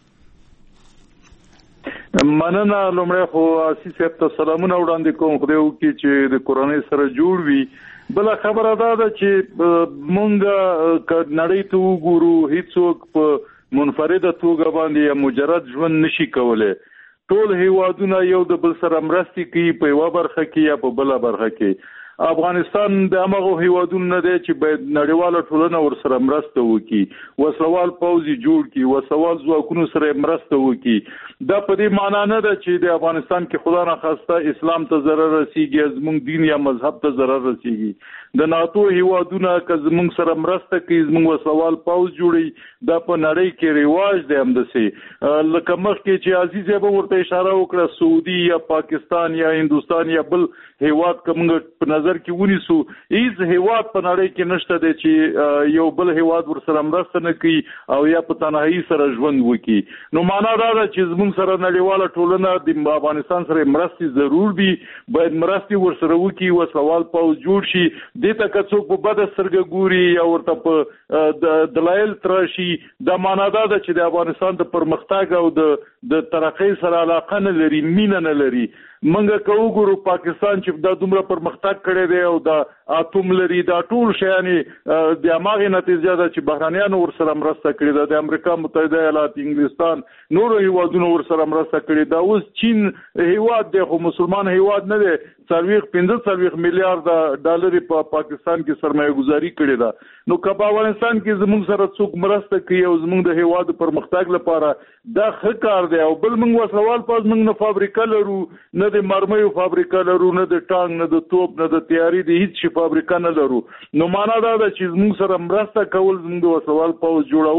مننه. لومړی خو آسی صاحب ته سلامونه وړاندې کوم، خدای وکړي چې د کورنۍ سره جوړ وي. بل خبره ده چې مونږ نړۍ ته وګورو، هیڅوک په منفرده توګه باندې یا مجرد ژوند نشي کولای. ټول هیوادونه یو د بل سره مرستې کوي په یوه برخه کې یا په بله برخه کې. افغانستان د هغو هیوادونو نه دی چې باید نړیواله ټولنه ورسره مرسته وکړي، وسلوال پوځ جوړ کړي، وسلوال ځواکونو سره مرسته وکړي. دا په دې معنا نه ده چې د افغانستان کې خدا ناخواسته اسلام ته ضرر رسیږي، زموږ دین یا مذهب ته ضرر رسیږي. د ناتو هیوادونه که زموږ سره مرسته کوي، زموږ وسلوال پوځ جوړي، دا په نړۍ کې رواج دی. همداسې لکه مخکې چې عزیز صاحب ورته اشاره وکړه، سعودي یا پاکستان یا هندوستان یا بل هیواد که موږ په نظر کې ونیسو، هیڅ هیواد په نړۍ کې نشته دی چې یو بل هیواد ورسره مرسته نه کوي او یا په تنهایی سره ژوند وکړي. نو معنا دا ده چې زموږ سره نړیواله ټولنه د افغانستان سره مرستې ضرور دي، باید مرستې ورسره وکړي، وسلوال پوځ جوړ شي. دې ته که څوک په بده سترګه ګوري یا ورته په دلایل تراشي، دا معنا دا ده چې د افغانستان د پرمختګ او د ترقۍ سره علاقه نه لري، مینه نه لري. منګه که وګورو پاکستان چې دا دومره پرمختګ کړی دی او دا اتوم لري، دا ټول شیان د هماغې نتیجه ده چې بهرنیانو ورسره مرسته کړې ده، د امریکا متحده ایالات، انګلستان، نورو هیوادونو ورسره مرسته کړې ده. اوس چین هیواد دی خو مسلمان هیواد نه دی، 45 میلیارډ ډالر په پاکستان کې سرمایه گذاري کړې ده. نو که په افغانستان کې زموږ سره څوک مرسته کوي او زموږ د هیواد پرمختګ لپاره، دا ښه کار دی. او بل موږ وسلوال پوځ موږ نه فابریکه لرو، نه د مرمیو فابریکه لرو، نه د ټانک، نه د توپ، نه د تیاري د هیڅ شي فابریکه نه لرو. نو معنا دا ده چې زموږ سره مرسته کول، زموږ د وسلوال پوځ جوړول،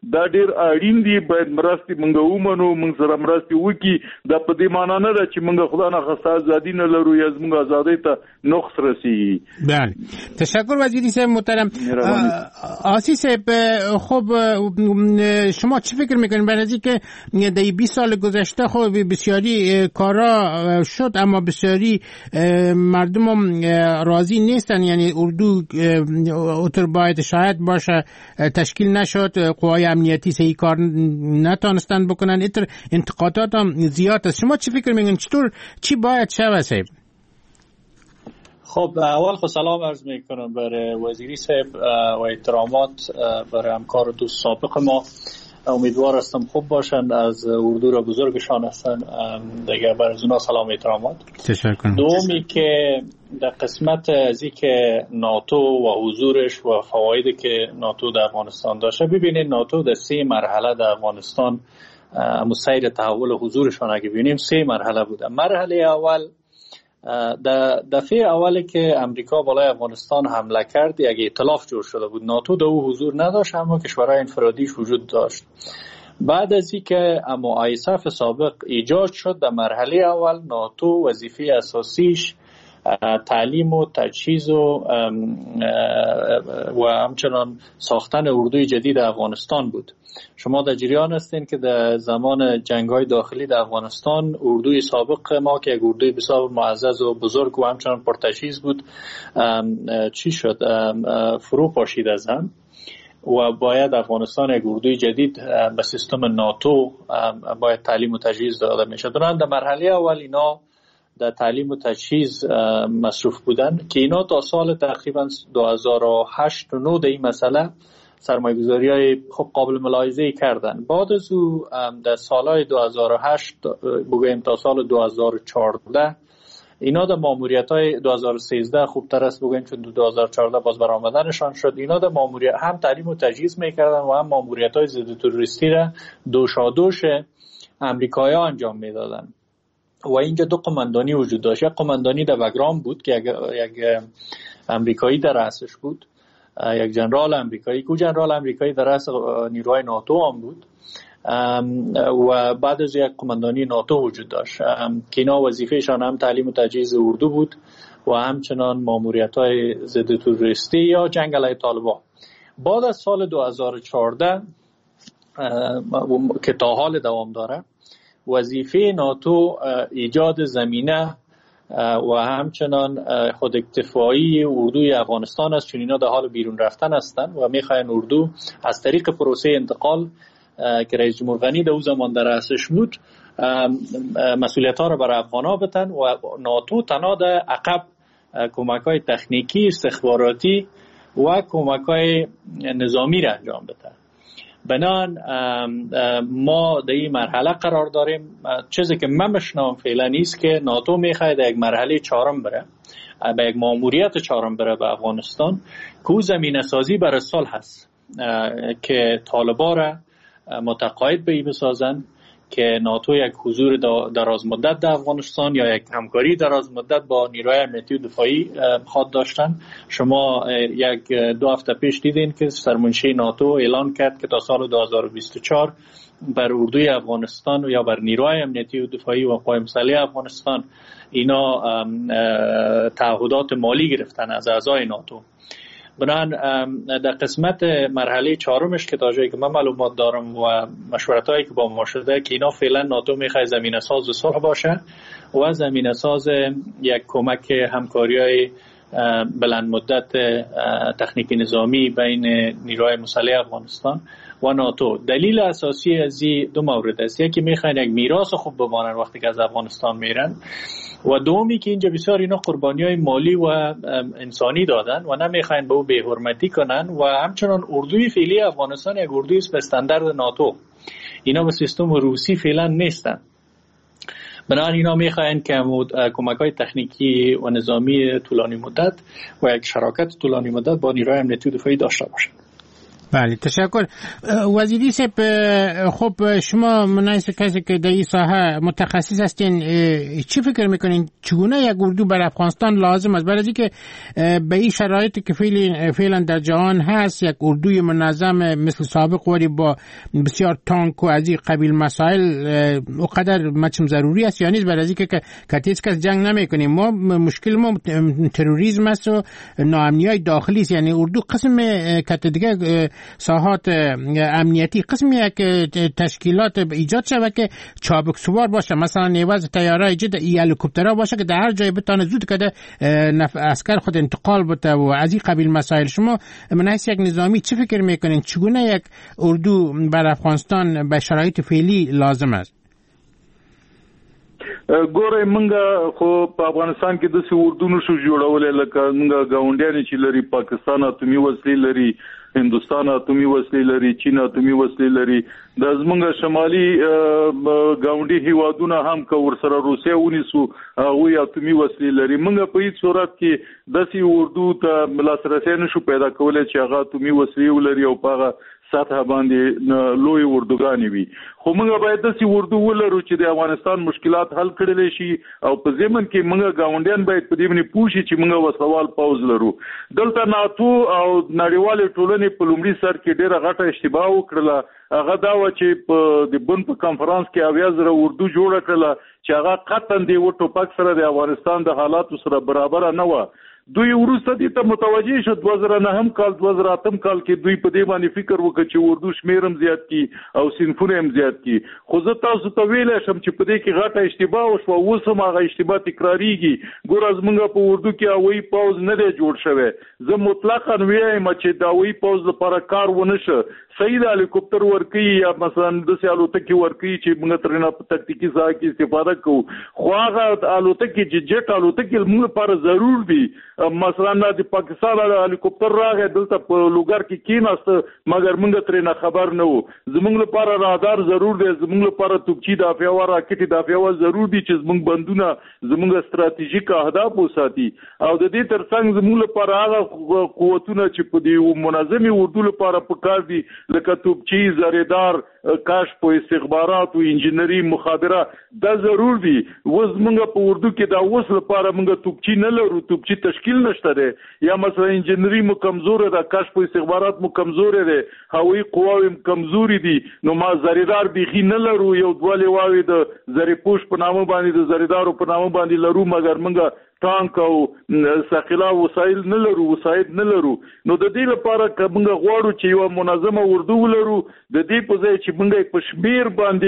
دا ډیر اړین دي باید مرستې مونږ ومنو مونږ سره مرستې وکړي دا په دې معنی نه ده چې مونږ خدا نه خاصه ازادي نه لرو یا زموږ ازادۍ ته نقص رسیږي. بله تشکر وزیری صاحب محترم. آسی صاحب خب شما چی فکر میکنید برای اینکه در 20 سال گذشته خب بسیاری کارا شد اما بسیاری مردم هم راضی نیستن، یعنی اردو اوتر باید شاید باشه تشکیل نشد، قوای امنیتی صحیح کار نتونستن بکنن، انتقادات هم زیاد است. شما چی فکر میکنید چطور چی باید شود صاحب؟ خب اول خود سلام عرض میکنم برای وزیری صاحب و احترامات برای همکار دوست سابق ما. امیدوار هستم خوب باشند، از اردو را بزرگشان هستن دیگه، برای اونا سلام احترامات. تشکر. دومی که در قسمت از که ناتو و حضورش و فوایدی که ناتو در افغانستان داشته، ببینید ناتو در 3 مرحله در افغانستان سیر تحول حضورشان اگه ببینیم 3 مرحله بوده. مرحله اول دفعه اولی که امریکا بالای افغانستان حمله کرد یک ائتلاف جور شده بود، ناتو در او حضور نداشت اما کشورهای انفرادیش وجود داشت. بعد از اینکه ISAF سابق ایجاد شد در مرحله اول ناتو وظیفه اساسیش تعلیم و تجهیز و همچنان ساختن اردوی جدید افغانستان بود. شما در جریان هستین که در زمان جنگ‌های داخلی در افغانستان اردوی سابق ما که یک اردوی بسیار معزز و بزرگ و همچنان پرتجهیز بود چی شد؟ فرو پاشید از هم و باید افغانستان یک اردوی جدید به سیستم ناتو باید تعلیم و تجهیز داده میشد. در مرحله اول اینا در تعلیم و تجهیز مصروف بودن که اینا تا سال تقریبا 2008 و 9 در این مسئله سرمایه‌گذاری‌های خب قابل ملاحظه‌ای کردن. بعد از او در سالهای 2008 بگویم تا سال 2014 اینا در ماموریت‌های 2013 خوبتر است بگویم چون 2014 باز برآمدنشان شد. اینا در ماموریت هم تعلیم و تجهیز می‌کردن و هم ماموریت‌های ضد تروریستی را دوشادوش آمریکایی‌ها انجام می‌دادن. و اینجا 2 قماندانی وجود داشت. یک قماندانی در بگرام بود که یک امریکایی در رأسش بود، یک جنرال امریکایی که جنرال امریکایی در رأس نیروهای ناتو هم بود و بعد از یک قماندانی ناتو وجود داشت که اینا وظیفهشان هم تعلیم و تجهیز اردو بود و همچنان ماموریت‌های ضد تروریستی یا جنگ علیه طالبان. بعد از سال 2014 که تا حال دوام داره وظیفه ناتو ایجاد زمینه و همچنان خود اکتفایی اردوی افغانستان است، چون اینا در حال بیرون رفتن هستند و میخواین اردو از طریق پروسه انتقال که رئیس جمهور غنی در اون زمان در رأسش بود مسئولیت ها را برای افغان‌ها بدن و ناتو تنها در عقب کمک‌های تکنیکی، استخباراتی و کمک‌های نظامی را انجام بده. بنان ما در این مرحله قرار داریم. چیزی که من مشنام فعلا نیست که ناتو میخواد یک مرحله 4 بره، به یک ماموریت 4 بره به افغانستان که زمینه سازی برای صلح هست که طالبان را متقاعد به این بسازن که ناتو یک حضور دراز مدت در افغانستان یا یک همکاری دراز مدت با نیروهای امنیتی و دفاعی خواد داشتن. شما 1-2 هفته پیش دیدین که سرمنشی ناتو اعلان کرد که تا سال 2024 بر اردوی افغانستان یا بر نیروهای امنیتی و دفاعی و قوای مسلح افغانستان اینا تعهدات مالی گرفتن از اعضای ناتو. بنان در قسمت مرحله 4 که تا جایی که من معلومات دارم و مشورتایی که با ما شده که اینا فعلا ناتو میخواد زمینه ساز صلح باشه و زمینه ساز یک کمک همکاری‌های بلند مدت تکنیکی نظامی بین نیروهای مسلح افغانستان و ناتو. دلیل اساسی از این 2 مورد است. یکی میخوان یک میراث خوب بمانن وقتی که از افغانستان میرن و دومی که اینجا بسیار اینا قربانی‌های مالی و انسانی دادن و نمیخواین به او بی‌حرمتی کنن و همچنان اردوی فعلی افغانستان یک اردوی است به استاندارد ناتو. اینا به سیستم روسی فعلا نیستن. بنابراین اینا میخواین که کمک‌های تکنیکی و نظامی طولانی مدت و یک شراکت طولانی مدت با نیروهای امنیتی و دفاعی داشته باشند. بله تشکر وزیری صاحب. خب شما مناسب کسی که در این ساحه متخصص هستین، چی فکر میکنین چگونه یک اردو بر افغانستان لازم است؟ برای اینکه به این شرایطی که فعلا در جهان هست یک اردوی منظم مثل سابق ولی با بسیار تانک و از این قبیل مسائل اونقدر مچم ضروری است یا نیست؟ برای اینکه هیچ کس جنگ نمیکنیم، ما مشکل ما تروریسم است و ناامنیای داخلی است. یعنی اردو قسم که دیگه ساحات امنیتی قسمیه که تشکیلات ایجاد شده که چابک سوار باشه، مثلا نیواز طیاره ایجاد هلیکوپترها باشه که در هر جای بتونه زود کده عسکر خود انتقال بده و از این قبیل مسائل. شما من حیث یک نظامی چی فکر میکنین چگونه یک اردو بر افغانستان به شرایط فعلی لازم است؟ ګوره منګه خو په افغانستان کې د سی اردو نشو جوړولې، لکه منګه گاونډیان چې لري پاکستان اتمی وسلې لري، هندوستان اتمی وسلې لري، چین اتمی وسلې لري، د زمونږ شمالي گاونډي هیوادونه هم که ورسره روسیا ونیسو هغوی اتمی وسلې لري. منګه په هیڅ صورت کې د سی اردو ته لاسرسی نشو پیدا کولی چې هغه اتمی وسلې ولري او په هغه سطح باندې لوی اردوګانې وي. خو موږ باید داسې اردو ولرو چې د افغانستان مشکلات حل کړلی شي او په ضمن کې موږ ګاونډیان باید په دې باندې پوه شي چې موږ وسوال پوځ لرو. دلته ناتو او نړیوالې ټولنې په لومړي سر کې ډېره غټه اشتباه وکړله. هغه دا وه چې په د بن په کنفرانس کې 70,000 اردو جوړه کړله چې هغه قطعا د یوه ټوپک سره د افغانستان د حالاتو سره برابره نه وه. دوی وروسته دې ته متوجه شو 2009 کال 2008 کال کې دوی په دې باندې فکر وکړ چې اردو شمیر هم زیات کی او صنفونه هم زیات کی. خو زه تاسو ته ویلی شم چې په دې کې غټه اشتباه وشوه، اوس هم هغه اشتباه تکراریږي. ګوره زموږ په اردو کې هوایي پوځ نه دی جوړ شوی. زه مطلقا وایم چې د هوایي پوځ لپاره کار ونه شه، صحیح د هلیکوپتر ورکوي یا مثلا داسې الوتکې ورکوي چې موږ ترېنه په تکتیکي ساحه کې استفاده کوو. خو هغه الوتکې چې جټ الوتکې موږ لپاره ضرور دي. مثلا د پاکستان هلیکوپتر راغی دلته په لوګر کې کېناسته مګر موږ ترېنه خبر نه وو. زموږ لپاره رادار ضرور دی، زموږ لپاره توپچي دافعه وه، راکټې دافعه وه ضرور دي چې زموږ بندونه زموږ ستراتیژیک اهداف وساتي. او د دې ترڅنګ زموږ لپاره هغه قوتونه چې په دې منظمې اردو لپاره پکار دي لکه توپچي، زریدار، کشف و استخبارات و انجینری، مخابره دا ضرور دي. اوس موږ په اردو کې دا اوس لپاره موږ توپچي نه لرو، توپچي تشکیل نشته دی، یا مثلا انجینری مو کمزوره ده، کشف و استخبارات مو کمزوره ده، هوایي قواوې هم کمزوري دي. نو ما زریدار بیخي نه لرو، یو دوه لیواوې د زریپوش په نامه باندې د زریدارو په نامه باندې لرو، مګر موږ ټانک او ثقيله وسایل نه لرو، وسایل نه لرو. نو د دې لپاره که موږ غواړو چې یو منظمه اردو ولرو، د دې په ځای چې موږ په شمیر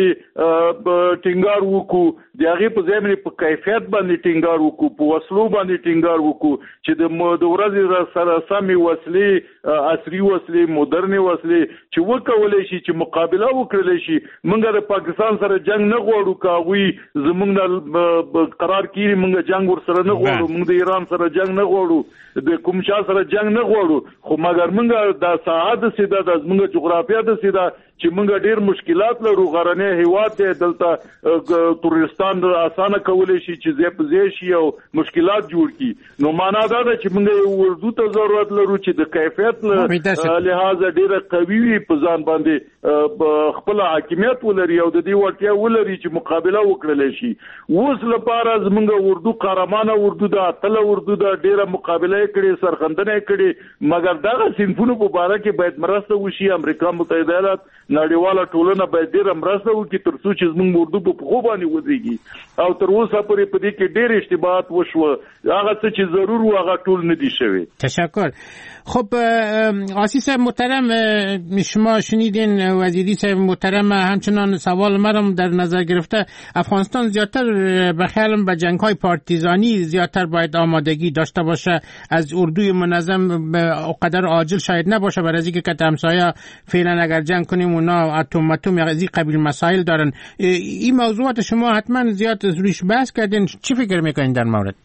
باندې ټینګار وکړو، د هغې په ځای باندې په کیفیت باندې ټینګار وکړو، په وسلو باندې ټینګار وکړو چې د ورځې سره سمې وسلې، عصري وسلې، مدرنې وسلې چې وکولی شي چې مقابله وکړلی شي. موږ د پاکستان سره جنگ نه غواړو، که هغوی زموږ نه قرار کړي موږ جنگ ورسره نه غواړو، موږ د ایران سره جنگ نه غواړو، د کوم چا سره جنگ نه غواړو. خو مګر موږ د ساحه داسې ده، د زموږ جغرافیه داسې ده چې موږ ډېر مشکلات لرو. غرنی هیواد دی، دلته تورستان اسانه کولی شي چې ځای په ځای شي او مشکلات جوړ کړي. نو معنا دا ده چې موږ اردو ته ضرورت لرو چې د کیفیت له لحاظه ډېره قوي وي، په ځان باندې خپل حاکمیت ولري او د دې وړتیا ولري چې مقابله وکړلی شي. اوس لپاره زموږ اردو قهرمانه اردو ده، اتله اردو ده، ډېره مقابله یې کړې، سرښندنه یې کړې، مګر دغه صنفونو په باره کې باید مرسته وشي. امریکا متحده ایالات، نړیواله ټولنه باید ډېره مرسته وکړي تر څو چې زموږ اردو په پښو باندې ودرېږي. او تر اوسه پورې په دې کې ډېر اشتباهات وشوه، هغه څه چې ضرور و هغه ټول نه دي شوی. تشکر. خب آسی صاحب محترم، شما شنیدین وزیری صاحب محترم همچنان سوال مرم در نظر گرفته افغانستان زیادتر به خیالم به جنگ‌های پارتیزانی زیادتر باید آمادگی داشته باشه، از اردوی منظم قدر عاجل شاید نباشه، برای اینکه که همسایه فعلا اگر جنگ کنیم اونا اتم از این قبیل مسائل دارن. این موضوعات شما حتما زیاد روش بحث کردین، چی فکر میکنین در مورد؟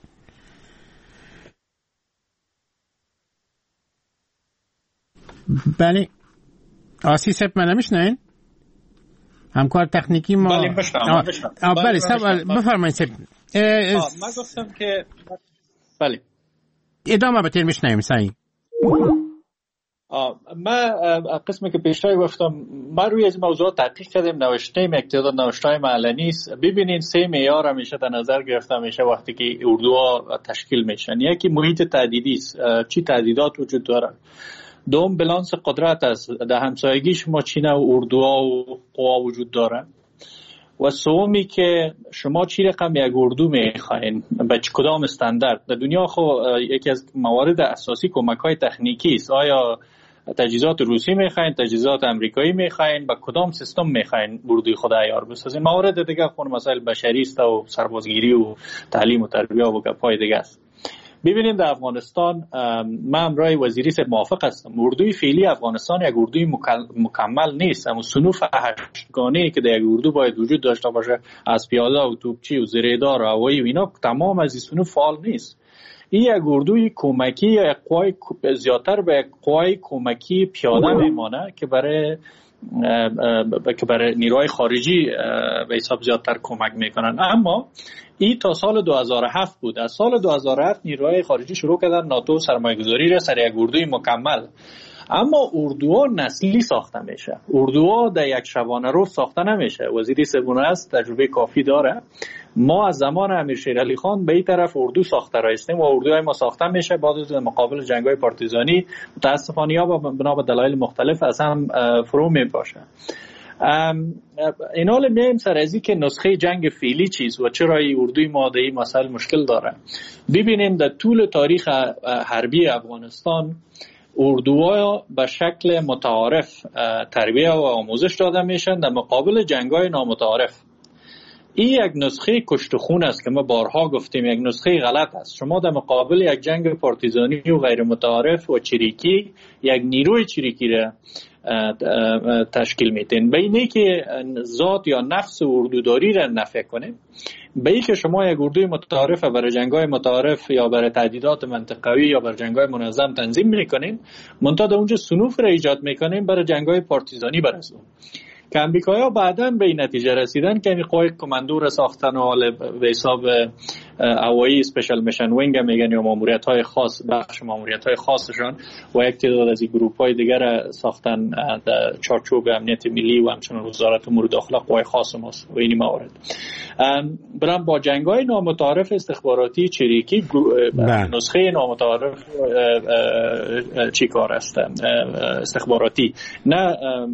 بله آسی صاحب من نمیشنین؟ همکار تکنیکی ما بله بله بفرمایید صاحب. من گفتم که بله ادامه بتیر میشنیم سعی. ما قسمی که پیشتر گفتم ما روی از موضوع تحقیق کردیم، نوشتیم تعداد نوشته‌های علنی است. ببینید 3 معیار همیشه در نظر گرفته میشه وقتی که اردوها تشکیل میشن. یکی محیط تهدیدی است، چی تهدیدات وجود داره. دوم بلانس قدرت است، در همسایگی شما چی نوع اردوها و قوا وجود داره. و سومی که شما چی رقم یک اردو میخواین، به کدام استاندارد. در دنیا یکی از موارد اساسی کمک‌های تکنیکی است. آیا تجهیزات روسی میخواین، تجهیزات امریکایی میخواین، با کدام سیستم میخواین اردوی خود عیار بسازین. موارد دیگه مسائل بشری است و سربازگیری و تعلیم و تربیت و گپ‌های دیگه است. ببینیم در افغانستان من همراه وزیری صاحب موافق هستم. اردوی فعلی افغانستان یک اردوی مکمل نیست، اما صنوف 8 گانه‌ای که در یک اردو باید وجود داشته باشه، از پیاده و توپچی و زیردار و هوایی و اینا، تمام از این صنوف فعال نیست. این یک اردوی کمکی یا قوای زیادتر به قوای کمکی پیاده میمانه که برای نیروهای خارجی به حساب زیادتر کمک میکنن. اما این تا سال 2007 بود. از سال 2007 نیروهای خارجی شروع کردن ناتو سرمایه‌گذاری را سر یک اردوی مکمل. اما اردوها نسلی ساخته میشه، اردوها در یک شبانه روز ساخته نمیشه. وزیری سبونه است، تجربه کافی داره. ما از زمان امیر شیر علی خان به این طرف اردو ساخته رایستیم و اردوهای ما ساخته میشه بعد از مقابل جنگ‌های پارتیزانی متاسفانه یا بنا به دلایل مختلف از هم فرو میپاشه. این حال میایم سر از این که نسخه جنگ فعلی چیز و چرا این اردوی ماده‌ای مسائل مشکل داره. ببینیم در طول تاریخ حربی افغانستان اردوها به شکل متعارف تربیه و آموزش داده میشن در مقابل جنگ‌های نامتعارف. این یک نسخه کشت خون است که ما بارها گفتیم، یک نسخه غلط است. شما در مقابل یک جنگ پارتیزانی و غیر متعارف و چریکی یک نیروی چریکی را تشکیل میدین. به اینه که ذات یا نفس اردوداری را نفی کنیم، به این که شما یک اردوی متعارف برای جنگ‌های متعارف یا برای تهدیدات منطقوی یا برای جنگ‌های منظم تنظیم میکنین، منتها در اونجا صنوف را ایجاد میکنین برای جنگ‌های پارتیزانی برسون. که امریکایی‌ها بعداً به این نتیجه رسیدن که این قوای کماندو را ساختن و به حساب هوایی اسپیشال میشن وینگ میگن یا ماموریت‌های خاص، بخش ماموریت‌های خاصشان و یک تعداد از این گروه‌های دیگر را ساختن در چارچوب امنیت ملی و همچنین وزارت امور داخله قوای خاص ماست و این موارد. برام با جنگ‌های نامتعارف استخباراتی چریکی نسخه نامتعارف چی کار است استخباراتی، نه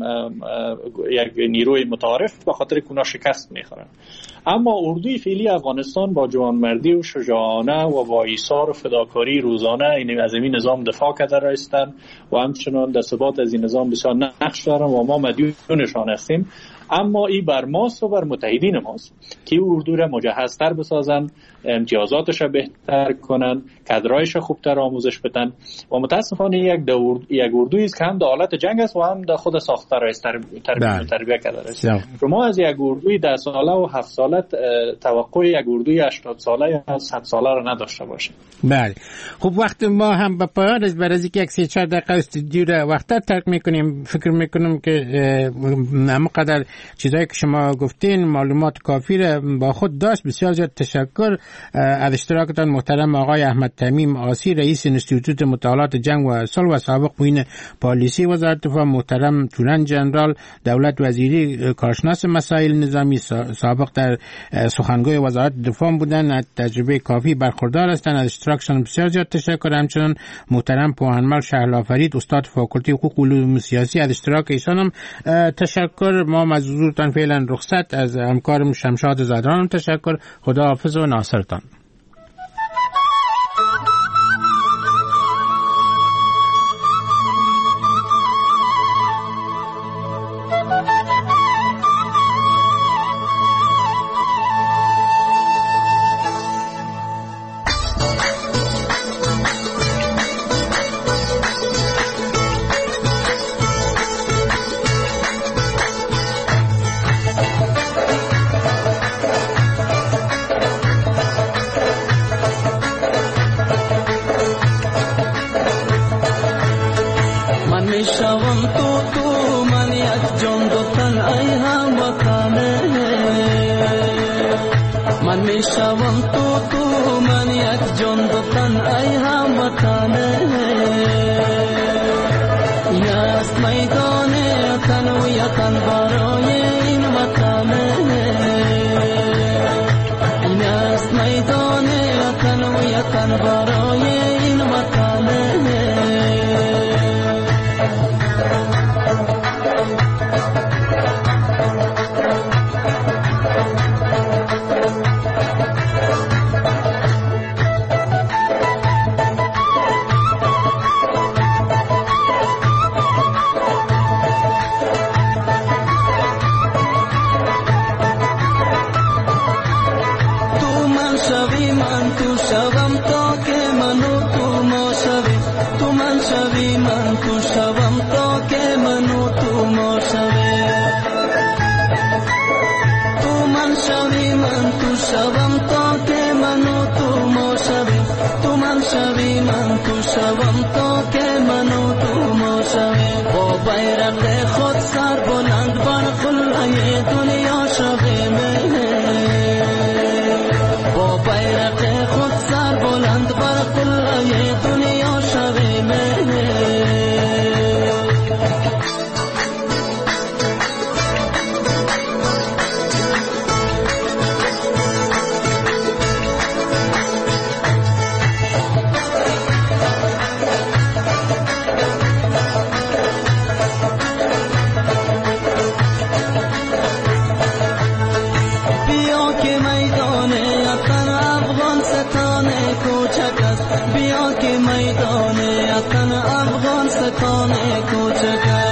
یک نیروی متعارف به خاطر کونا شکست میخورن. اما اردوی فعلی افغانستان با جوانمردی و شجاعانه و با ایثار و فداکاری روزانه این از این نظام دفاع کرده رایستن و همچنان در ثبات از این نظام بسیار نقش دارن و ما مدیونشان هستیم. اما این بر ماست و بر متحدین ماست که اردو را مجهزتر بسازن، امتیازاتش را بهتر کنن، کادرایش خوبتر آموزش بدن. و متاسفانه یک اردویی است که هم در حالت جنگ است و هم در خود ساخته را تربیت کرده است. شما از یک اردوی 10 ساله و 7 ساله توقع یک اردوی 80 ساله یا 100 ساله را نداشته باشه. بله. خب وقت ما هم به پایان است. برای اینکه یک 3-4 دقیقه استودیو را وقت ترک میکنیم، فکر میکنم که همقدر چیزایی که شما گفتین معلومات کافی را با خود داشت. بسیار زیاد تشکر از اشتراکتان محترم آقای احمد تمیم آسی، رئیس انستیتوت مطالعات جنگ و صلح و سابق معین پالیسی وزارت دفاع، محترم تورن جنرال دولت وزیری کارشناس مسائل نظامی، سابق در سخنگوی وزارت دفاع بودن، از تجربه کافی برخوردار هستند. از اشتراکشان بسیار زیاد تشکر. همچنین محترم پوهنمل شهلا فرید استاد فاکولته حقوق و علوم سیاسی، از اشتراک ایشان هم تشکر. ما از حضورتان فعلا رخصت، از همکارم شمشاد زادران هم تشکر. خدا حافظ و ناصرتان. میدان تنویتن برای این وطن، این است میدان تنویتن برای این وطن. بیا که میدان وطن افغان ستان کوچک